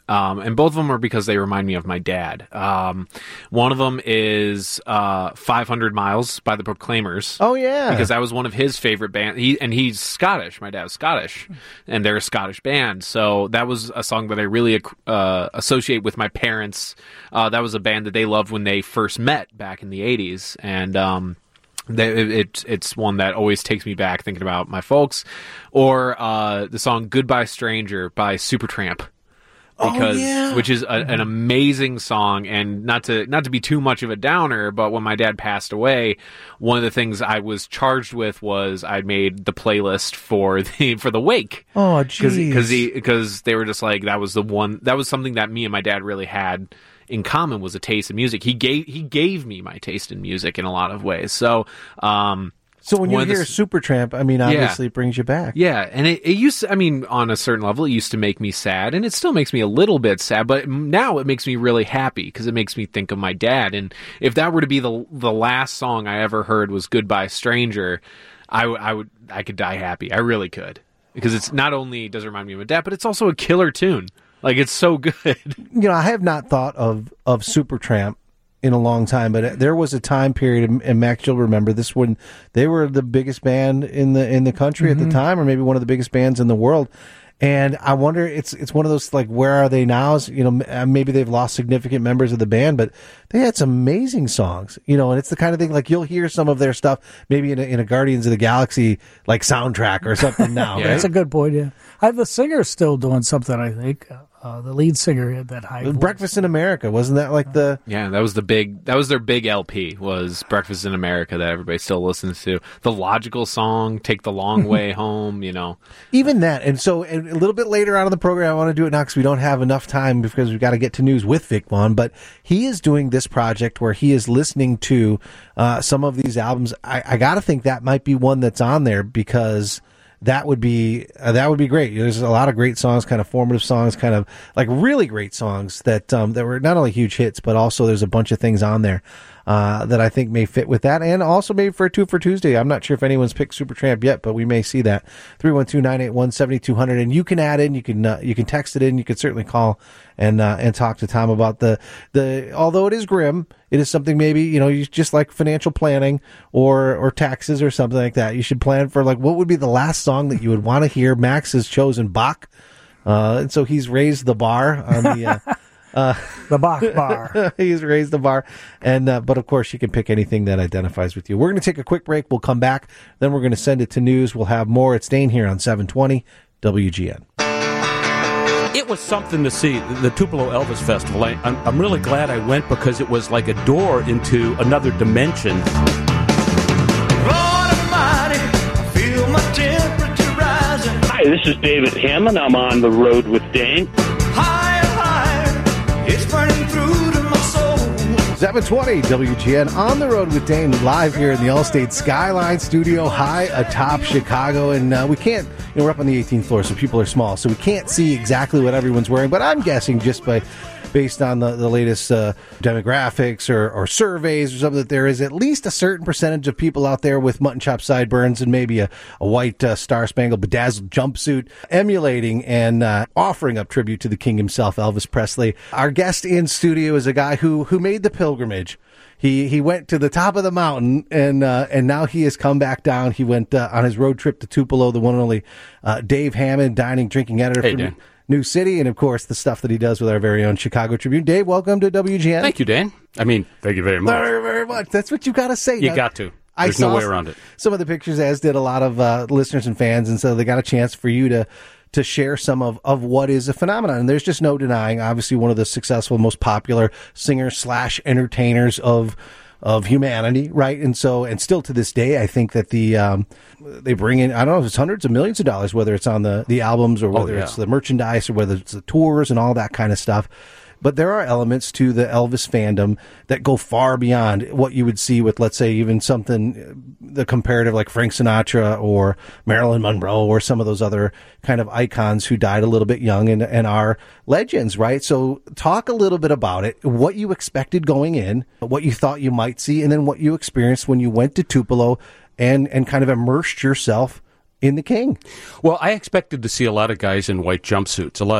Um, and both of them are because they remind me of my dad. Um, one of them is uh, five hundred miles by the Proclaimers. Oh, yeah. Because that was one of his favorite bands. He, and he's Scottish. My dad's Scottish. And they're a Scottish band. So that was a song that I really uh, associate with my parents. Uh, that was a band that they loved when they first met back in the eighties. And... Um, It, it, it's one that always takes me back thinking about my folks. Or uh, the song Goodbye Stranger by Supertramp. Because, oh, yeah. Which is a, an amazing song, and not to not to be too much of a downer, but when my dad passed away, one of the things I was charged with was I made the playlist for the for the wake. Oh, geez. Because because they were just like, that was the one, that was something that me and my dad really had in common, was a taste in music. He gave he gave me my taste in music in a lot of ways. So, um, so when you one of hear the- Supertramp, I mean, obviously Yeah. it brings you back. Yeah, and it, it used to, I mean, on a certain level, it used to make me sad, and it still makes me a little bit sad, but now it makes me really happy, because it makes me think of my dad. And if that were to be the the last song I ever heard was Goodbye Stranger, I, w- I would I could die happy. I really could. Because it's not only does it remind me of my dad, but it's also a killer tune. Like, it's so good. You know, I have not thought of, of Supertramp in a long time, but there was a time period, and Max, you'll remember this, when they were the biggest band in the in the country Mm-hmm. at the time, or maybe one of the biggest bands in the world. And I wonder, it's it's one of those, like, where are they now? You know, maybe they've lost significant members of the band, but they had some amazing songs, you know, and it's the kind of thing, like, you'll hear some of their stuff maybe in a, in a Guardians of the Galaxy, like, soundtrack or something now, Yeah. right? That's a good point, yeah. I, the singer's still doing something, I think. Uh, the lead singer had that high voice. Breakfast in America, wasn't that like the... Yeah, that was the big, that was their big L P, was Breakfast in America, that everybody still listens to. The Logical song, Take the Long Way Home, you know. Even that. And so and a little bit later on in the program, I want to do it now because we don't have enough time, because we've got to get to news with Vic Vaughn. But he is doing this project where he is listening to uh, some of these albums. I, I got to think that might be one that's on there, because that would be uh, that would be great. There's a lot of great songs, kind of formative songs, kind of like really great songs that um, that were not only huge hits, but also there's a bunch of things on there uh, that I think may fit with that, and also maybe for a two for Tuesday. I'm not sure if anyone's picked Supertramp yet, but we may see that. three one two, nine eight one, seven two zero zero, and you can add in, you can uh, you can text it in, you can certainly call and uh, and talk to Tom about the the. Although it is grim, it is something maybe, you know, you just like financial planning or or taxes or something like that. You should plan for, like, what would be the last song that you would want to hear. Max has chosen Bach, uh, and so he's raised the bar on the. Uh, Uh, The Bach Bar. He's raised the bar. And, uh, but of course you can pick anything that identifies with you. We're going to take a quick break. We'll come back. Then we're going to send it to news. We'll have more. It's Dane here on seven twenty W G N. It was something to see, the Tupelo Elvis Festival. I, I'm, I'm really glad I went, because it was like a door into another dimension. Lord Almighty, I feel my temperature rising. Hi, this is David Hammond. I'm on the road with Dane. Higher, higher, it's burning through to my soul. seven twenty W G N on the road with Dane, live here in the Allstate Skyline Studio, high atop Chicago. And uh, we can't, you know, we're up on the eighteenth floor, so people are small, so we can't see exactly what everyone's wearing. But I'm guessing, just by based on the, the latest uh, demographics or, or surveys or something, that there is at least a certain percentage of people out there with mutton chop sideburns and maybe a, a white uh, star-spangled bedazzled jumpsuit, emulating and uh, offering up tribute to the king himself, Elvis Presley. Our guest in studio is a guy who who made the pilgrimage. He he went to the top of the mountain, and uh, and now he has come back down. He went uh, on his road trip to Tupelo, the one and only uh, Dave Hammond, dining, drinking editor Hey, for Dan. New City, and of course the stuff that he does with our very own Chicago Tribune. Dave, welcome to W G N. Thank you, Dan. I mean, thank you very much. Very, very much. That's what you got to say. You Now, got to. I There's no saw way around it. Some of the pictures, as did a lot of uh, listeners and fans, and so they got a chance for you to to share some of, of what is a phenomenon. And there's just no denying, obviously, one of the successful, most popular singers slash entertainers of of humanity, right? And so, and still to this day, I think that the um, they bring in, I don't know if it's hundreds of millions of dollars, whether it's on the, the albums or whether yeah. it's the merchandise or whether it's the tours and all that kind of stuff. But there are elements to the Elvis fandom that go far beyond what you would see with, let's say, even something, the comparative like Frank Sinatra or Marilyn Monroe or some of those other kind of icons who died a little bit young and, and are legends, right? So talk a little bit about it, what you expected going in, what you thought you might see, and then what you experienced when you went to Tupelo and, and kind of immersed yourself in the king. Well, I expected to see a lot of guys in white jumpsuits, a lot of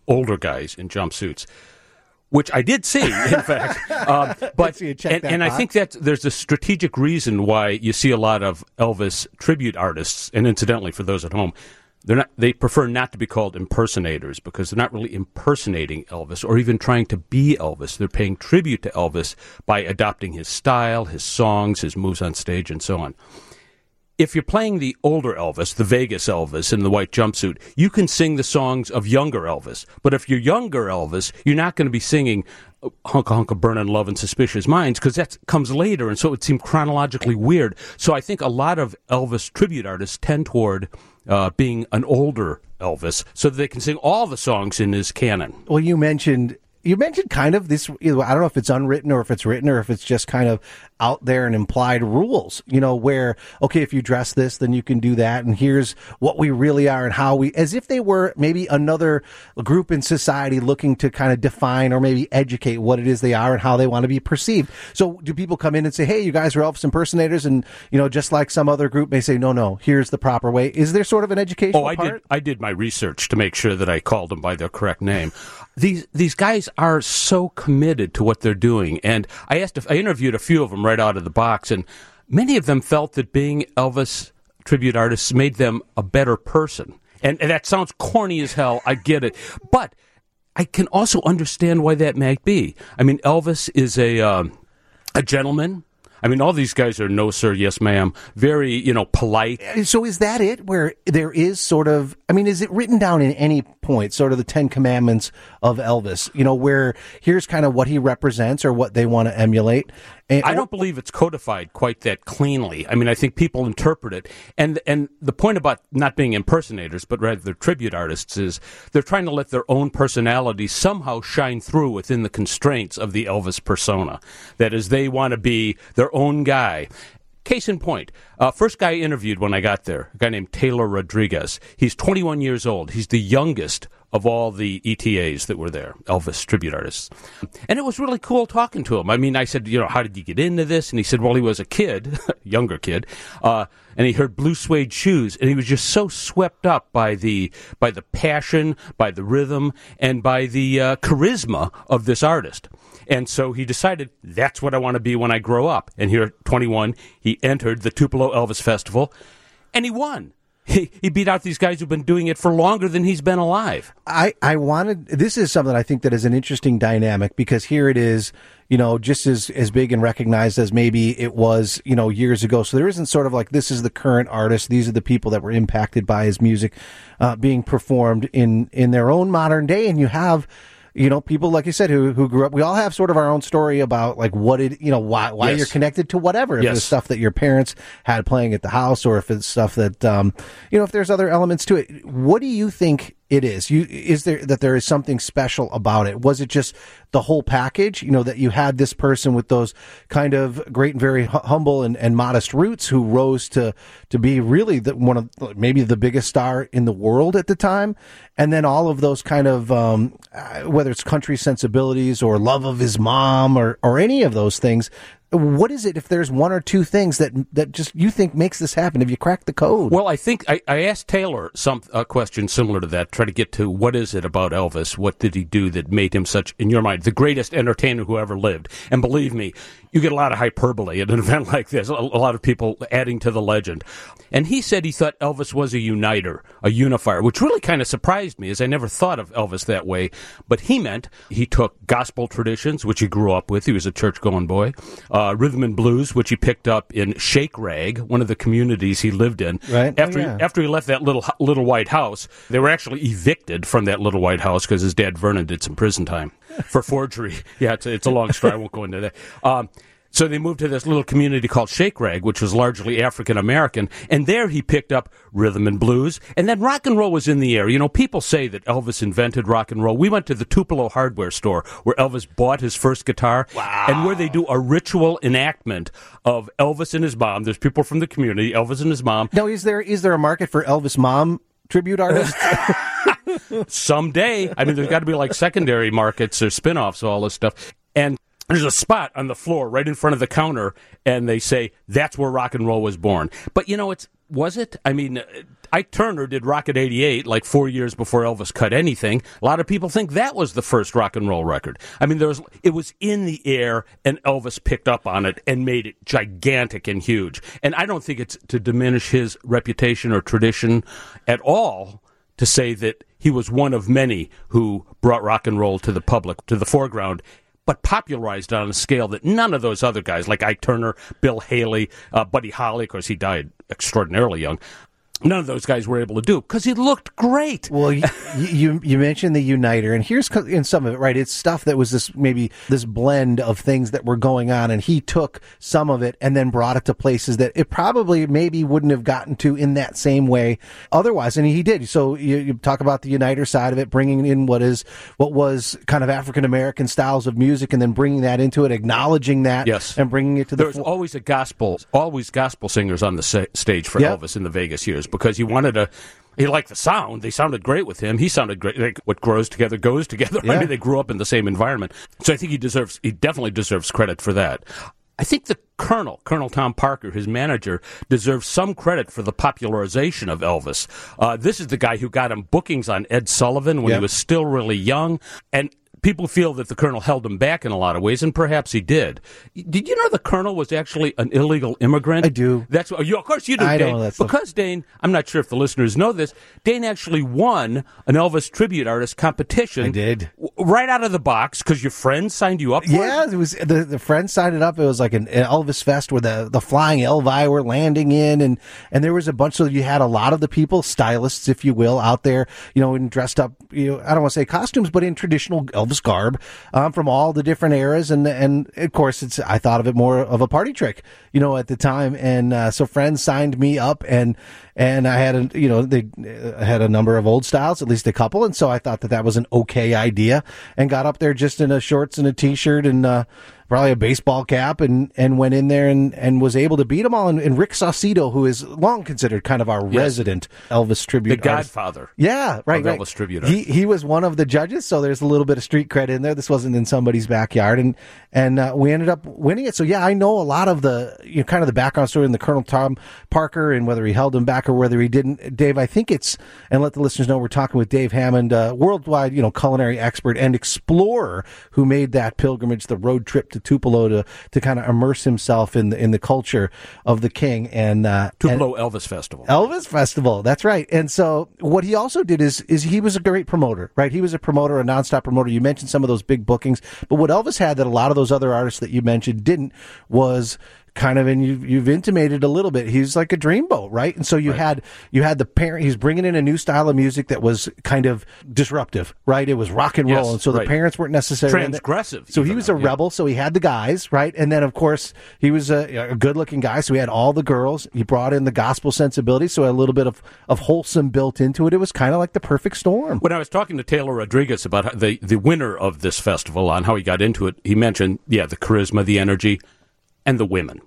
older guys in jumpsuits, which I did see, in fact. Um, but so you check and, that and I box. think that there's a strategic reason why you see a lot of Elvis tribute artists, and incidentally, for those at home, they're not. They prefer not to be called impersonators because they're not really impersonating Elvis or even trying to be Elvis. They're paying tribute to Elvis by adopting his style, his songs, his moves on stage, and so on. If you're playing the older Elvis, the Vegas Elvis in the white jumpsuit, you can sing the songs of younger Elvis. But if you're younger Elvis, you're not going to be singing Hunka Hunka Burnin' Love and Suspicious Minds because that comes later, and so it would seem chronologically weird. So I think a lot of Elvis tribute artists tend toward uh, being an older Elvis so that they can sing all the songs in his canon. Well, you mentioned you mentioned kind of this. I don't know if it's unwritten or if it's written or if it's just kind of out there and implied rules, you know, where, okay, if you dress this, then you can do that. And here's what we really are and how we, as if they were maybe another group in society looking to kind of define or maybe educate what it is they are and how they want to be perceived. So do people come in and say, hey, you guys are Elvis impersonators? And, you know, just like some other group may say, no, no, here's the proper way. Is there sort of an educational Oh, I part? did. I did my research to make sure that I called them by their correct name. These these guys are so committed to what they're doing, and I asked. If, I interviewed a few of them right out of the box, and many of them felt that being Elvis tribute artists made them a better person. And, and that sounds corny as hell. I get it, but I can also understand why that might be. I mean, Elvis is a um, a gentleman. I mean, all these guys are no, sir, yes, ma'am, very, you know, polite. So is that it, where there is sort of, I mean, is it written down in any point, sort of the Ten Commandments of Elvis, you know, where here's kind of what he represents or what they want to emulate? And, I don't believe it's codified quite that cleanly. I mean, I think people interpret it. And and the point about not being impersonators, but rather tribute artists, is they're trying to let their own personality somehow shine through within the constraints of the Elvis persona. That is, they want to be their own guy. Case in point, uh, first guy I interviewed when I got there, a guy named Taylor Rodriguez. He's twenty-one years old. He's the youngest of all the E T As that were there, Elvis tribute artists. And it was really cool talking to him. I mean, I said, you know, how did you get into this? And he said, well, he was a kid, younger kid, uh, and he heard Blue Suede Shoes, and he was just so swept up by the by the passion, by the rhythm, and by the uh, charisma of this artist. And so he decided, that's what I want to be when I grow up. And here at twenty-one, he entered the Tupelo Elvis Festival, and he won. He, he beat out these guys who've been doing it for longer than he's been alive. I, I wanted, this is something I think that is an interesting dynamic, because here it is, you know, just as, as big and recognized as maybe it was, you know, years ago. So there isn't sort of like, this is the current artist, these are the people that were impacted by his music uh, being performed in, in their own modern day. And you have, you know, people, like you said, who who grew up, we all have sort of our own story about, like, what it, you know, why why Yes. you're connected to whatever. If Yes. it's stuff that your parents had playing at the house, or if it's stuff that, um, you know, if there's other elements to it. What do you think it is? You, is there, that there is something special about it? Was it just the whole package, you know, that you had this person with those kind of great and very hu- humble and, and modest roots who rose to, to be really the, one of, maybe the biggest star in the world at the time? And then all of those kind of, um, uh, whether it's country sensibilities or love of his mom or, or any of those things. What is it, if there's one or two things that that just you think makes this happen? Have you cracked the code? Well, I think I, I asked Taylor some a question similar to that, try to get to what is it about Elvis? What did he do that made him such, in your mind, the greatest entertainer who ever lived? And believe me, you get a lot of hyperbole at an event like this, a, a lot of people adding to the legend. And he said he thought Elvis was a uniter, a unifier, which really kind of surprised me, as I never thought of Elvis that way. But he meant he took gospel traditions, which he grew up with. He was a church-going boy. Uh, rhythm and blues, which he picked up in Shake Rag, one of the communities he lived in. Right. After, Oh, yeah. he, after he left that little little white house, they were actually evicted from that little white house because his dad, Vernon, did some prison time for forgery. Yeah, it's, it's a long story. I won't go into that. Um, So they moved to this little community called Shake Rag, which was largely African-American, and there he picked up rhythm and blues, and then rock and roll was in the air. You know, people say that Elvis invented rock and roll. We went to the Tupelo hardware store where Elvis bought his first guitar, wow. and where they do a ritual enactment of Elvis and his mom. There's people from the community, Elvis and his mom. Now, is there is there a market for Elvis mom tribute artists? Someday. I mean, there's got to be like secondary markets or spin-offs of all this stuff. And there's a spot on the floor right in front of the counter, and they say, that's where rock and roll was born. But, you know, it's was it? I mean, Ike Turner did Rocket eighty-eight like four years before Elvis cut anything. A lot of people think that was the first rock and roll record. I mean, there was it was in the air, and Elvis picked up on it and made it gigantic and huge. And I don't think it's to diminish his reputation or tradition at all to say that he was one of many who brought rock and roll to the public, to the foreground, but popularized it on a scale that none of those other guys, like Ike Turner, Bill Haley, uh, Buddy Holly, of course he died extraordinarily young, none of those guys were able to do because he looked great. Well, you, you you mentioned the Uniter, and here's in some of it, right? It's stuff that was this maybe this blend of things that were going on, and he took some of it and then brought it to places that it probably maybe wouldn't have gotten to in that same way otherwise, and he did. So you, you talk about the Uniter side of it, bringing in what is what was kind of African American styles of music, and then bringing that into it, acknowledging that, yes, and bringing it to the. There was always a gospel, always gospel singers on the sa- stage for yep. Elvis in the Vegas years. Because he wanted to, he liked the sound. They sounded great with him. He sounded great. Like, what grows together goes together. Yeah. I mean, they grew up in the same environment. So I think he deserves, he definitely deserves credit for that. I think the Colonel, Colonel Tom Parker, his manager, deserves some credit for the popularization of Elvis. Uh, this is the guy who got him bookings on Ed Sullivan when yep. he was still really young. And people feel that the Colonel held him back in a lot of ways, and perhaps he did. Did you know the Colonel was actually an illegal immigrant? I do. That's what, you, of course you do, I Dane. know that's because the... Dane, I'm not sure if the listeners know this, Dane actually won an Elvis tribute artist competition. I did. Right out of the box because your friend signed you up for yeah, it? it was the the friend signed it up. It was like an, an Elvis fest where the, the flying Elvi were landing in, and, and there was a bunch of, you had a lot of the people, stylists, if you will, out there, you know, and dressed up, you know, I don't want to say costumes, but in traditional Elvis garb. Um, from all the different eras, and and of course, it's I thought of it more of a party trick, you know, at the time, and uh, so friends signed me up, and and I had a you know they uh, had a number of old styles, at least a couple, and so I thought that that was an okay idea, and got up there just in a shorts and a t-shirt and uh, probably a baseball cap, and, and went in there and, and was able to beat them all. And, and Rick Saucedo, who is long considered kind of our yes. resident Elvis tribute the artist. Godfather, yeah, right, of right. Elvis tribute he artist. he was one of the judges, so there's a little bit of street cred in there. This wasn't in somebody's backyard, and and uh, we ended up winning it. So yeah, I know a lot of the you know kind of the background story in the Colonel Tom Parker and whether he held him back or whether he didn't. Dave, I think it's and let the listeners know we're talking with Dave Hammond, uh, worldwide you know culinary expert and explorer who made that pilgrimage, the road trip to Tupelo to. to kind of immerse himself in the, in the culture of the king. And uh, Tupelo and Elvis Festival. Elvis Festival, that's right. And so what he also did is is he was a great promoter, right? He was a promoter, a nonstop promoter. You mentioned some of those big bookings, but what Elvis had that a lot of those other artists that you mentioned didn't was kind of, and you've, you've intimated a little bit, he's like a dreamboat, right? And so you right. had you had the parent, he's bringing in a new style of music that was kind of disruptive, right? It was rock and roll, yes, and so right. the parents weren't necessarily transgressive. So he was a yeah. rebel, so he had the guys, right? And then, of course, he was a, a good-looking guy, so he had all the girls. He brought in the gospel sensibility, so a little bit of, of wholesome built into it. It was kind of like the perfect storm. When I was talking to Taylor Rodriguez about the, the winner of this festival, on how he got into it, he mentioned, yeah, the charisma, the energy, and the women.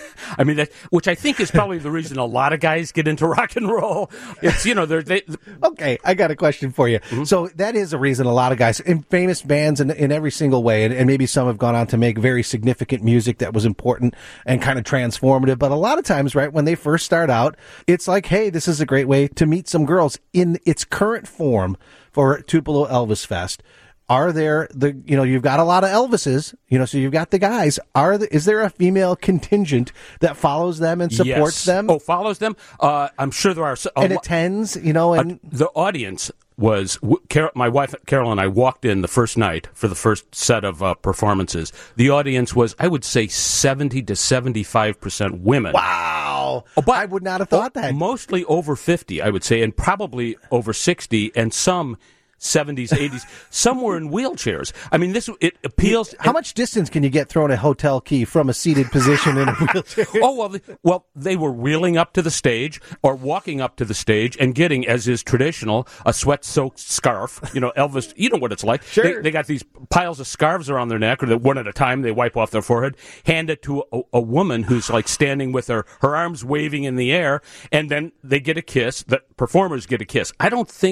I mean, that, which I think is probably the reason a lot of guys get into rock and roll. It's, you know, they're... They, okay, I got a question for you. Mm-hmm. So that is a reason a lot of guys, in famous bands in, in every single way, and, and maybe some have gone on to make very significant music that was important and kind of transformative, but a lot of times, right, when they first start out, it's like, hey, this is a great way to meet some girls in its current form for Tupelo Elvis Fest. Are there the, you know, you've got a lot of Elvises, you know, so you've got the guys. Are the, is there a female contingent that follows them and supports yes. them? Oh, follows them? Uh, I'm sure there are. A and lo- attends, you know, and. Uh, the audience was, Carol, my wife, Carol, and I walked in the first night for the first set of uh, performances. The audience was, I would say, seventy to seventy-five percent women. Wow. Oh, but I would not have thought that. Mostly over fifty, I would say, and probably over sixty, and some seventies, eighties, some were in wheelchairs. I mean, this it appeals. How much distance can you get thrown a hotel key from a seated position in a wheelchair? Oh, well, well, they were wheeling up to the stage or walking up to the stage and getting, as is traditional, a sweat-soaked scarf. You know, Elvis, you know what it's like. Sure. They, they got these piles of scarves around their neck, or one at a time, they wipe off their forehead, hand it to a, a woman who's like standing with her, her arms waving in the air, and then they get a kiss. The performers get a kiss. I don't think...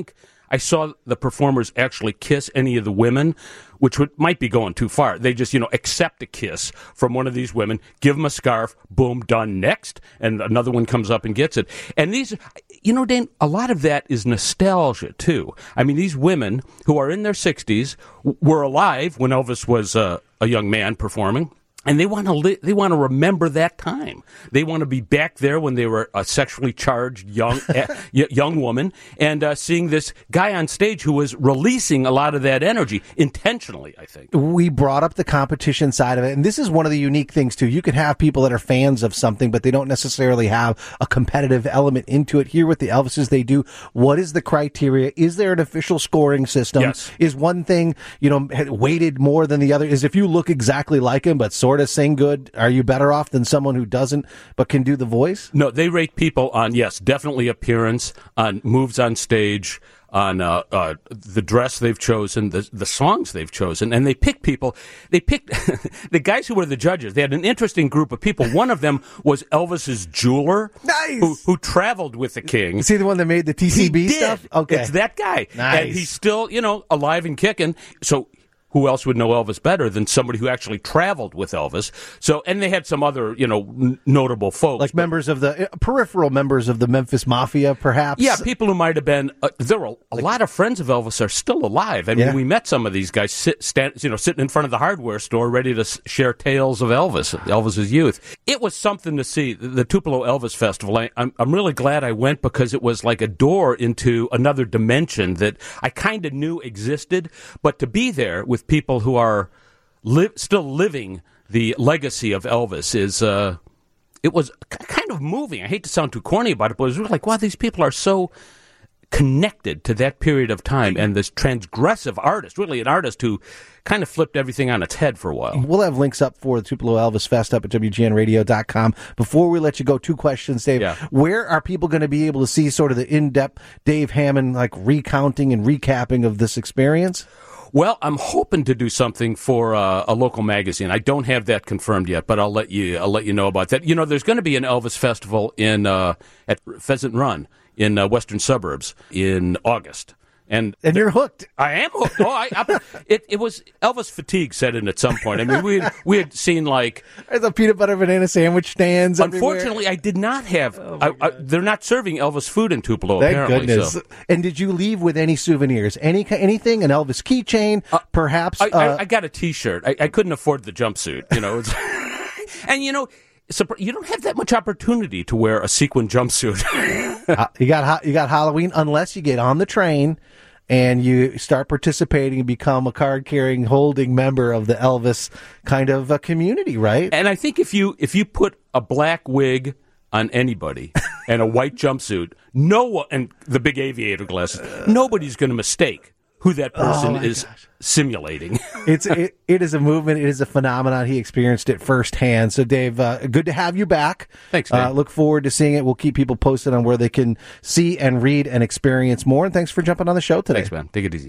I saw the performers actually kiss any of the women, which would, might be going too far. They just, you know, accept a kiss from one of these women, give them a scarf, boom, done, next, and another one comes up and gets it. And these, you know, Dan, a lot of that is nostalgia, too. I mean, these women who are in their sixties were alive when Elvis was uh, a young man performing. And they want to li- they want to remember that time. They want to be back there when they were a sexually charged young uh, young woman, and uh, seeing this guy on stage who was releasing a lot of that energy intentionally, I think. We brought up the competition side of it, and this is one of the unique things, too. You could have people that are fans of something, but they don't necessarily have a competitive element into it. Here with the Elvises, they do. What is the criteria? Is there an official scoring system? Yes. Is one thing, you know, weighted more than the other? Is if you look exactly like him, but sort to sing good, are you better off than someone who doesn't but can do the voice? No, they rate people on, yes, definitely appearance, on moves on stage, on uh, uh, the dress they've chosen, the the songs they've chosen, and they pick people. They picked the guys who were the judges. They had an interesting group of people. One of them was Elvis's jeweler, nice, who, who traveled with the king. Is he the one that made the T C B he stuff? Did. Okay, it's that guy, nice. And he's still, you know, alive and kicking. So. Who else would know Elvis better than somebody who actually traveled with Elvis? So, and they had some other, you know, n- notable folks. Like members of the, uh, peripheral members of the Memphis Mafia, perhaps? Yeah, people who might have been, uh, there were a, a lot of friends of Elvis are still alive. I mean, Yeah. we met some of these guys sit, stand, you know, sitting in front of the hardware store ready to s- share tales of Elvis, Elvis's youth. It was something to see. The, the Tupelo Elvis Festival, I, I'm, I'm really glad I went because it was like a door into another dimension that I kind of knew existed, but to be there with people who are li- still living the legacy of Elvis is, uh, it was kind of moving. I hate to sound too corny about it, but it was really like, wow, these people are so connected to that period of time, and this transgressive artist, really an artist who kind of flipped everything on its head for a while. We'll have links up for the Tupelo Elvis Fest up at W G N radio dot com. Before we let you go, two questions, Dave. Yeah. Where are people going to be able to see sort of the in-depth Dave Hammond, like, recounting and recapping of this experience? Well, I'm hoping to do something for uh, a local magazine. I don't have that confirmed yet, but I'll let you I'll let you know about that. You know, there's going to be an Elvis festival in uh, at Pheasant Run in uh, Western Suburbs in August. And and you're hooked. I am hooked. Oh, I, I, it, it was Elvis fatigue set in at some point. I mean, we had, we had seen like there's a peanut butter banana sandwich stands. Unfortunately, everywhere. I did not have. Oh I, I, they're not serving Elvis food in Tupelo. Thank apparently, goodness. So. And did you leave with any souvenirs? Any anything? An Elvis keychain? Uh, perhaps? I, uh, I, I got a T-shirt. I, I couldn't afford the jumpsuit. You know, it's, and you know. You don't have that much opportunity to wear a sequin jumpsuit. uh, you got you got Halloween unless you get on the train and you start participating and become a card-carrying, holding member of the Elvis kind of uh, community, right? And I think if you if you put a black wig on anybody and a white jumpsuit, no one, and the big aviator glasses, nobody's going to mistake who that person oh is gosh. simulating. it's it, it is a movement. It is a phenomenon. He experienced it firsthand. So, Dave, uh, good to have you back. Thanks, Dave. Uh, look forward to seeing it. We'll keep people posted on where they can see and read and experience more. And thanks for jumping on the show today. Thanks, man. Take it easy.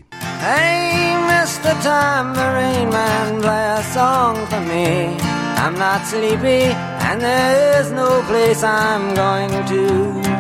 Hey, Mister Tambourine Man, play a song for me. I'm not sleepy, and there is no place I'm going to.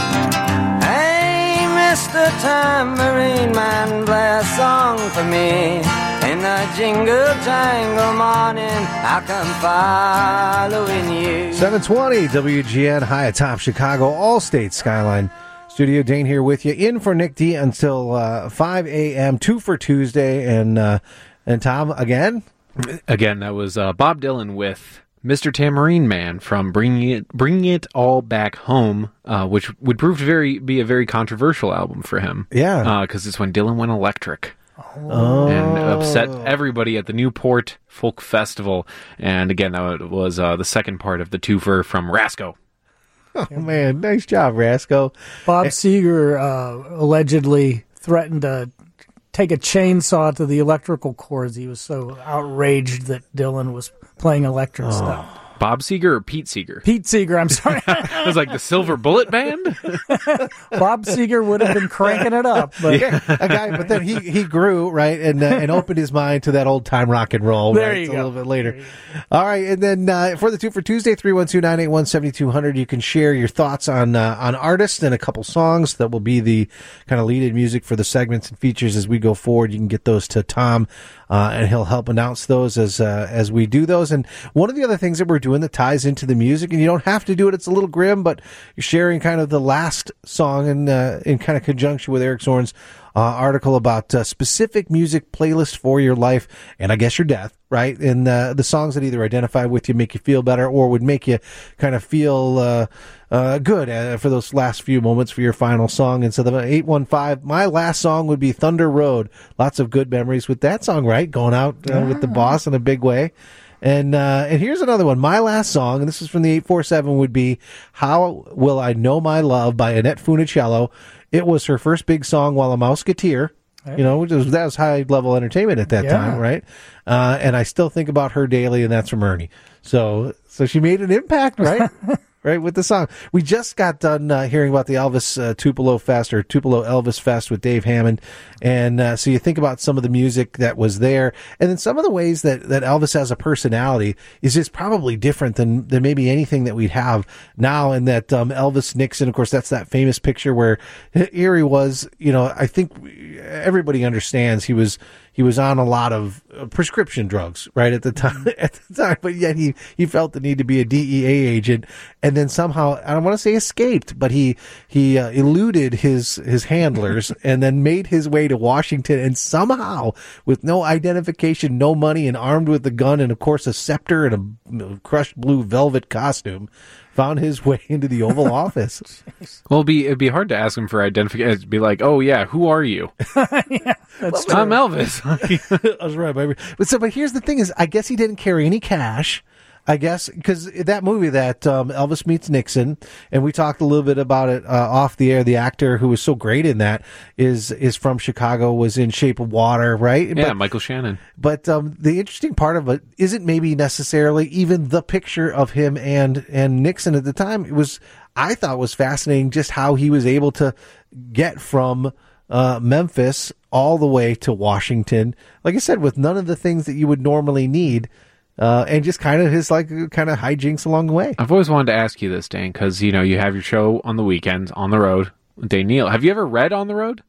Mister Tambourine Man, play a song for me. In the jingle jangle morning, I come following you. seven twenty W G N high atop Chicago Allstate Skyline Studio. Dane here with you, in for Nick D until uh, five a.m. Two for Tuesday, and uh, and Tom again. Again, that was uh, Bob Dylan with Mister Tambourine Man from Bringing It Bringing It All Back Home, uh, which would prove to very be a very controversial album for him. Yeah. Because uh, it's when Dylan went electric. Oh. And upset everybody at the Newport Folk Festival. And again, that was uh, the second part of the twofer from Rasco. Oh, man. Nice job, Rasco. Bob Seger uh, allegedly threatened to take a chainsaw to the electrical cords. He was so outraged that Dylan was playing electric oh. stuff. Bob Seger or Pete Seeger? Pete Seeger, I'm sorry. It was like the Silver Bullet Band? Bob Seger would have been cranking it up. But yeah, a guy, but then he, he grew, right, and uh, and opened his mind to that old time rock and roll. There right, you a go. little bit later. All right, and then uh, for the two for Tuesday, three one two, nine eight one, seven two zero zero, you can share your thoughts on uh, on artists and a couple songs that will be the kind of lead-in music for the segments and features as we go forward. You can get those to Tom, uh, and he'll help announce those as uh, as we do those. And one of the other things that we're doing that ties into the music, and you don't have to do it, it's a little grim, but you're sharing kind of the last song in, uh, in kind of conjunction with Eric Zorn's uh, article about uh, specific music playlist for your life, and I guess your death, right? And uh, the songs that either identify with you, make you feel better, or would make you kind of feel uh, uh, good uh, for those last few moments for your final song. And so the eight one five, my last song would be Thunder Road. Lots of good memories with that song, right? Going out uh, yeah. with the boss in a big way. And uh, and here's another one. My last song, and this is from the eight four seven, would be How Will I Know My Love by Annette Funicello. It was her first big song while a Mouseketeer. You know, which was, that was high level entertainment at that yeah. time, right? Uh, and I still think about her daily, and that's from Ernie. So, so she made an impact, right? Right, with the song. We just got done uh, hearing about the Elvis uh, Tupelo Fest, or Tupelo Elvis Fest with Dave Hammond. And uh, so you think about some of the music that was there, and then some of the ways that, that Elvis has a personality is just probably different than, than maybe anything that we'd have now. And that um, Elvis Nixon, of course, that's that famous picture where here he was, you know, I think everybody understands he was he was on a lot of uh, prescription drugs, right, at the time, at the time, but yet he, he felt the need to be a D E A agent, and then somehow, I don't want to say escaped, but he, he uh, eluded his, his handlers and then made his way to Washington, and somehow, with no identification, no money, and armed with a gun and, of course, a scepter and a crushed blue velvet costume, found his way into the Oval Office. Well, it'd be, it'd be hard to ask him for identification. It'd be like, oh, yeah, who are you? Yeah, that's well, I'm Elvis. That's right, baby. But so, but here's the thing: is I guess he didn't carry any cash. I guess because that movie that um, Elvis Meets Nixon, and we talked a little bit about it uh, off the air. The actor who was so great in that is is from Chicago, was in Shape of Water, right? Yeah, but, Michael Shannon. But um, the interesting part of it isn't maybe necessarily even the picture of him and and Nixon at the time. It was, I thought, was fascinating just how he was able to get from uh, Memphis all the way to Washington, like I said, with none of the things that you would normally need. Uh, and just kind of his like kind of hijinks along the way. I've always wanted to ask you this, Dan, because you know you have your show on the weekends on the road with Dane Neal. Have you ever read On the Road?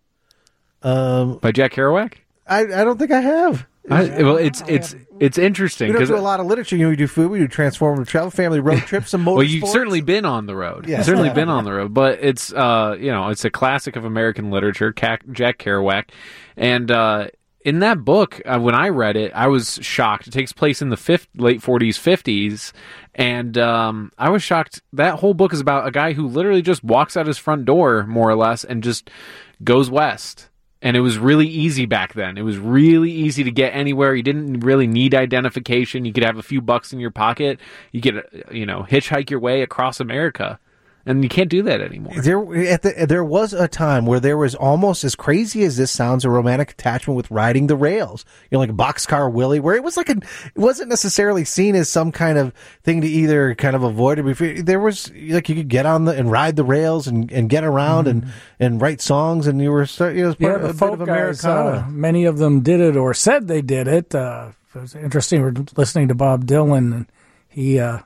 Um, by Jack Kerouac? I I don't think I have. I, well, it's it's it's interesting. We don't do a lot of literature. You know, we do food, we do transformative travel, family road trips, some motorsports. Well, you've certainly been on the road. Yes. You've certainly been on the road. But it's uh you know it's a classic of American literature, Jack Kerouac, and. uh In that book, uh, when I read it, I was shocked. It takes place in the fifth, late forties, fifties, and um, I was shocked. That whole book is about a guy who literally just walks out his front door, more or less, and just goes west. And it was really easy back then. It was really easy to get anywhere. You didn't really need identification. You could have a few bucks in your pocket. You could, you know, hitchhike your way across America. And you can't do that anymore. There, at the, there was a time where there was almost, as crazy as this sounds, a romantic attachment with riding the rails. You know, like Boxcar Willie, where it was like a, it wasn't necessarily seen as some kind of thing to either kind of avoid or be. There was like you could get on the and ride the rails and, and get around mm-hmm. and, and write songs, and you were you know, it was part yeah, of, the a folk bit of guys, Americana. Uh, many of them did it or said they did it. Uh, it was interesting. We're listening to Bob Dylan, and he. Uh,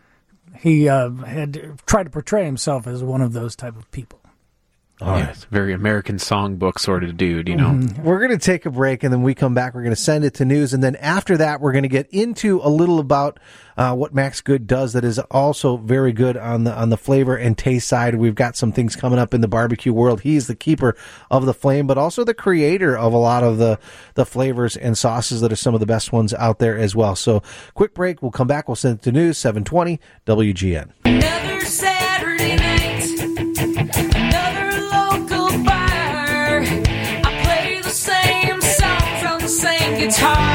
He uh, had tried to portray himself as one of those type of people. Oh, yeah, it's a very American songbook sort of dude, you know. Mm-hmm. We're going to take a break, and then we come back. We're going to send it to news, and then after that, we're going to get into a little about uh, what Max Good does that is also very good on the on the flavor and taste side. We've got some things coming up in the barbecue world. He's the keeper of the flame, but also the creator of a lot of the the flavors and sauces that are some of the best ones out there as well. So, quick break. We'll come back. We'll send it to news seven twenty W G N. Another Saturday night. Guitar.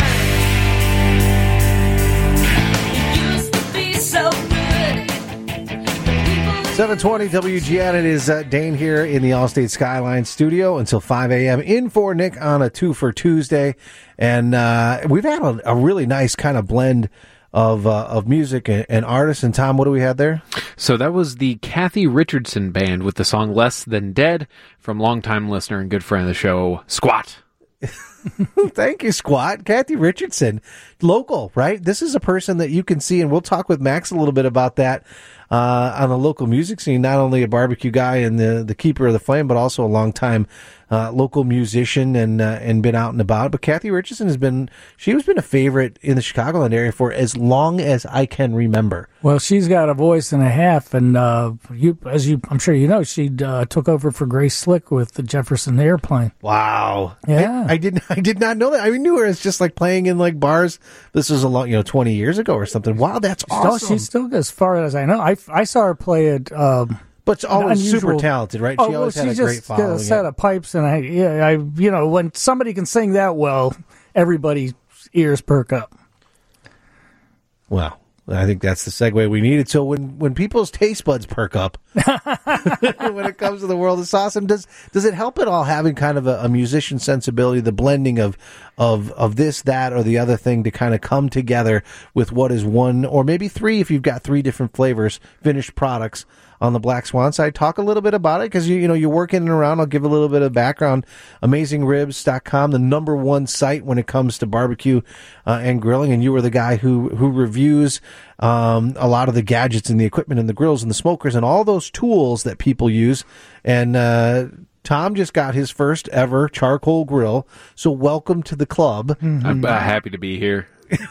It used to be so good. seven twenty W G N. It is uh, Dane here in the Allstate Skyline studio until five a.m. in for Nick on a two for Tuesday. And uh, we've had a, a really nice kind of blend of uh, of music and, and artists. And Tom, what do we have there? So that was the Kathy Richardson Band with the song Less Than Dead from longtime listener and good friend of the show, Squat. Thank you, Squat. Kathy Richardson, local, right? This is a person that you can see, and we'll talk with Max a little bit about that uh, on the local music scene. Not only a barbecue guy and the, the keeper of the flame, but also a longtime uh, local musician and uh, and been out and about. But Kathy Richardson has been, she has been a favorite in the Chicagoland area for as long as I can remember. Well, she's got a voice and a half, and uh, you, as you, I'm sure you know, she uh, took over for Grace Slick with the Jefferson Airplane. Wow. Yeah. I, I didn't I did not know that. I knew her as just like playing in like bars. This was a long, you know, twenty years ago or something. Wow, that's awesome. Still, she's still, as far as I know, I, I saw her play at. Um, but always unusual, super talented, right? She oh, always well, had she a great just following. Got a set of pipes, and I, yeah, I, you know, when somebody can sing that well, everybody's ears perk up. Well, I think that's the segue we needed. So when, when people's taste buds perk up when it comes to the world of sauce, and does does it help at all having kind of a, a musician sensibility, the blending of of of this, that, or the other thing to kind of come together with what is one or maybe three if you've got three different flavors, finished products on the Black Swan side? Talk a little bit about it, because you you know you're working and around. I'll give a little bit of background. amazing ribs dot com, the number one site when it comes to barbecue uh, and grilling, and you were the guy who who reviews um, a lot of the gadgets and the equipment and the grills and the smokers and all those tools that people use. And uh, Tom just got his first ever charcoal grill, so welcome to the club. Mm-hmm. I'm uh, happy to be here.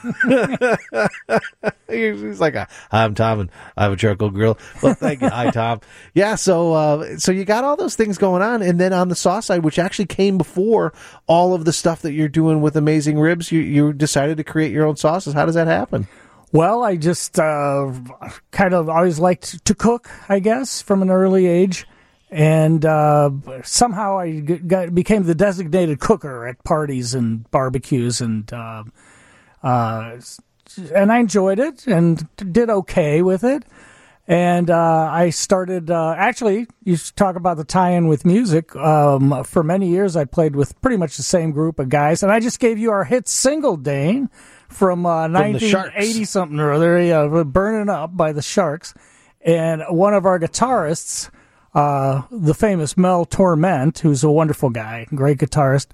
He's like, I'm Tom, and I have a charcoal grill. Well, thank you. Hi, Tom. Yeah, so uh, so you got all those things going on, and then on the sauce side, which actually came before all of the stuff that you're doing with Amazing Ribs, you you decided to create your own sauces. How does that happen? Well, I just uh, kind of always liked to cook, I guess, from an early age. And uh, somehow I got, became the designated cooker at parties and barbecues, and uh, uh, and I enjoyed it and did okay with it. And uh, I started, uh, actually, you talk about the tie-in with music. Um, for many years, I played with pretty much the same group of guys. And I just gave you our hit single, Dane, from, uh, nineteen eighty-something or other, yeah, Burning Up by the Sharks. And one of our guitarists, uh, the famous Mel Torment, who's a wonderful guy, great guitarist,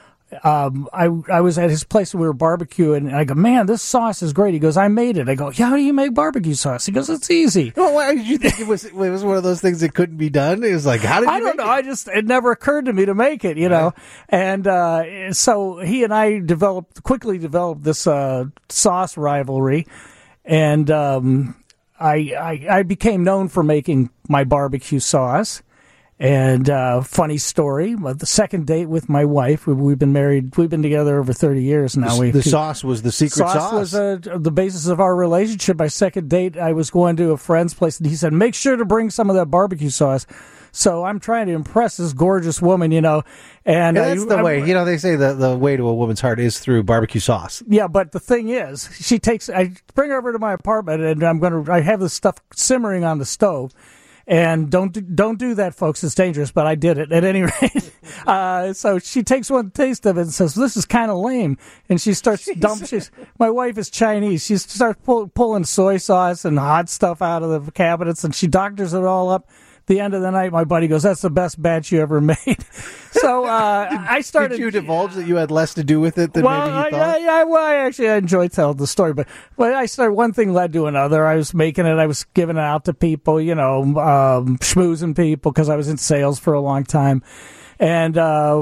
Um, I I was at his place and we were barbecuing, and I go, man, this sauce is great. He goes, I made it. I go, yeah, how do you make barbecue sauce? He goes, it's easy. Well, why did you think it was? It was one of those things that couldn't be done. It was like, how did you I don't make know. it? I just it never occurred to me to make it, you know. And uh, so he and I developed quickly developed this uh, sauce rivalry, and um, I, I I became known for making my barbecue sauce. And uh, funny story, the second date with my wife, we, we've been married, we've been together over thirty years now. The, we, the sauce was the secret sauce. Sauce was uh, the basis of our relationship. My second date, I was going to a friend's place, and he said, make sure to bring some of that barbecue sauce. So I'm trying to impress this gorgeous woman, you know. And, and that's uh, the I, way, you know, they say the, the way to a woman's heart is through barbecue sauce. Yeah, but the thing is, she takes, I bring her over to my apartment, and I'm going to, I have this stuff simmering on the stove. And don't do, don't do that, folks. It's dangerous, but I did it at any rate. Uh, so she takes one taste of it and says, "This is kind of lame." And she starts dumping. She's, my wife is Chinese. She starts pull, pulling soy sauce and hot stuff out of the cabinets, and she doctors it all up. The end of the night, my buddy goes, "That's the best batch you ever made." So uh, I started. Did you divulge that you had less to do with it than well, maybe you thought? I, I, well, I actually I enjoy telling the story, but but I started. One thing led to another. I was making it. I was giving it out to people, you know, um, schmoozing people because I was in sales for a long time. And uh,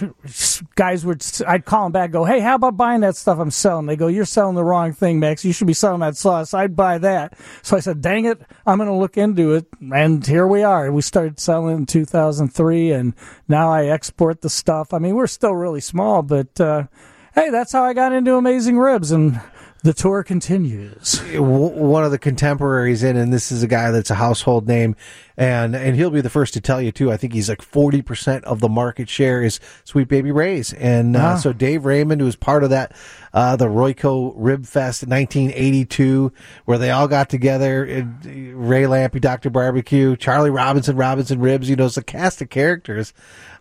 guys would, I'd call them back, go, hey, how about buying that stuff I'm selling? They go, you're selling the wrong thing, Max. You should be selling that sauce. I'd buy that. So I said, dang it, I'm going to look into it. And here we are. We started selling in two thousand three, and now I export the stuff. I mean, we're still really small, but uh, hey, that's how I got into Amazing Ribs, and the tour continues. One of the contemporaries in, and this is a guy that's a household name, and and he'll be the first to tell you, too. I think he's like forty percent of the market share is Sweet Baby Ray's. And uh, Ah. so Dave Raymond, who was part of that, uh, the Royco Rib Fest in nineteen eighty-two, where they all got together. It, Ray Lampe, Doctor Barbecue, Charlie Robinson, Robinson Ribs. You know, it's a cast of characters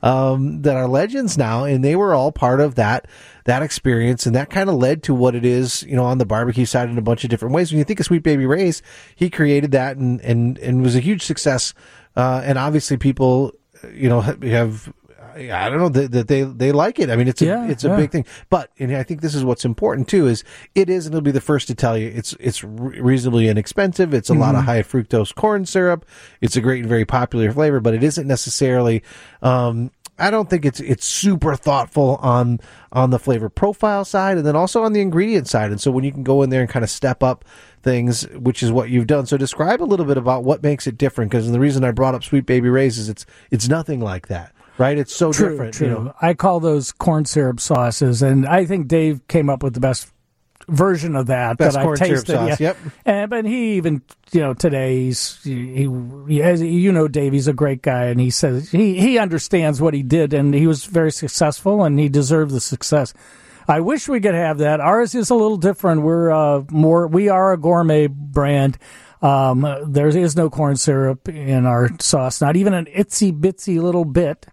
um, that are legends now, and they were all part of that that experience, and that kind of led to what it is, you know, on the barbecue side in a bunch of different ways. When you think of Sweet Baby Ray's, he created that and and and was a huge success, uh, and obviously people, you know, have. I don't know that, that they they like it. I mean, it's a Yeah, it's a yeah. big thing. But and I think this is what's important too. Is it is, and it'll be the first to tell you, it's it's re- reasonably inexpensive. It's a lot of high fructose corn syrup. It's a great and very popular flavor, but it isn't necessarily. Um, I don't think it's it's super thoughtful on on the flavor profile side, and then also on the ingredient side. And so when you can go in there and kind of step up things, which is what you've done. So describe a little bit about what makes it different. Because the reason I brought up Sweet Baby Ray's is it's it's nothing like that. Right, it's so True, different. true. You know? I call those corn syrup sauces, and I think Dave came up with the best version of that Best that corn I've syrup tasted. sauce, yeah. yep. And, but he even, you know, today he's he, he as you know, Dave, he's a great guy, and he says he he understands what he did, and he was very successful, and he deserved the success. I wish we could have that. Ours is a little different. We're uh, more we are a gourmet brand. Um, there is no corn syrup in our sauce, not even an itsy bitsy little bit.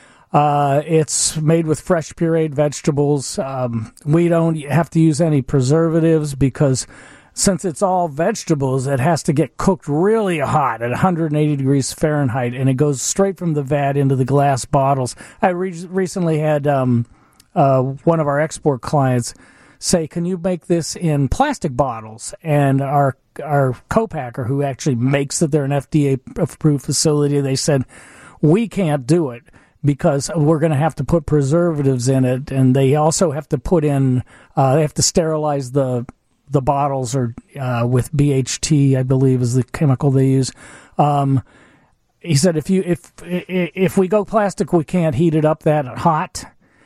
Uh, it's made with fresh pureed vegetables. Um, we don't have to use any preservatives because since it's all vegetables, it has to get cooked really hot at one hundred eighty degrees Fahrenheit, and it goes straight from the vat into the glass bottles. I re- recently had um, uh, one of our export clients say, can you make this in plastic bottles? And our our co-packer, who actually makes it, they're an F D A-approved facility, they said, we can't do it because we're going to have to put preservatives in it, and they also have to put in, uh, they have to sterilize the the bottles or uh, with B H T, I believe, is the chemical they use. Um, he said, if you if if we go plastic, we can't heat it up that hot,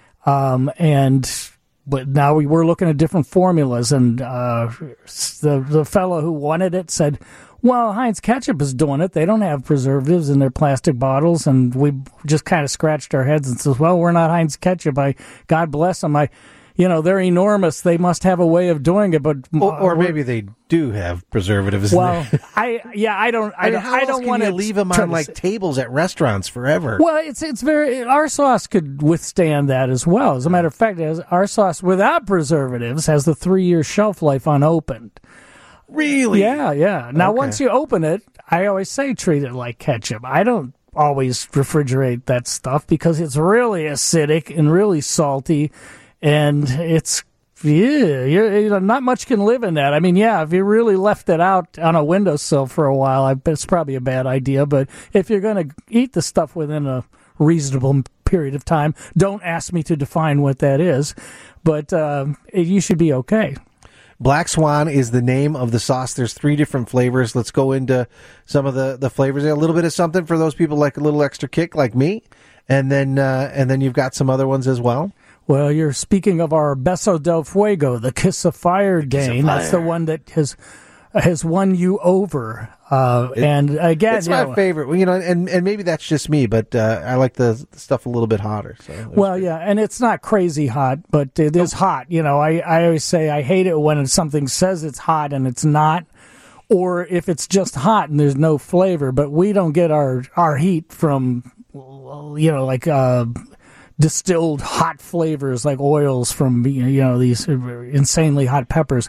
um, and. But now we were looking at different formulas, and uh, the the fellow who wanted it said, well, Heinz Ketchup is doing it. They don't have preservatives in their plastic bottles. And we just kind of scratched our heads and says, well, we're not Heinz Ketchup. I, God bless them. I, you know, they're enormous. They must have a way of doing it. But Or, or maybe they do have preservatives well, in there. I yeah, I don't, I, I mean, don't, how I else don't can want you to leave them on like tables at restaurants forever. Well, it's it's very our sauce could withstand that as well. As a matter of fact, as our sauce without preservatives has the three year shelf life unopened. Really? Yeah, yeah. Now, Okay. once you open it, I always say treat it like ketchup. I don't always refrigerate that stuff because it's really acidic and really salty, and it's yeah, you you know, not much can live in that. I mean, yeah, if you really left it out on a windowsill for a while, I bet it's probably a bad idea. But if you're going to eat the stuff within a reasonable period of time, don't ask me to define what that is, but um, you should be okay. Black Swan is the name of the sauce. There's three different flavors. Let's go into some of the, the flavors. A little bit of something for those people like a little extra kick, like me, and then uh, and then you've got some other ones as well. Well, you're speaking of our Beso del Fuego, the Kiss of Fire game. That's the one that has has won you over. Uh, It- and again, It's you my know, favorite. Well, you know, and, and maybe that's just me, but uh, I like the stuff a little bit hotter. So there's- well, yeah, and it's not crazy hot, but it is hot. You know, I, I always say I hate it when something says it's hot and it's not, or if it's just hot and there's no flavor. But we don't get our, our heat from, you know, like uh, distilled hot flavors like oils from, you know, these insanely hot peppers.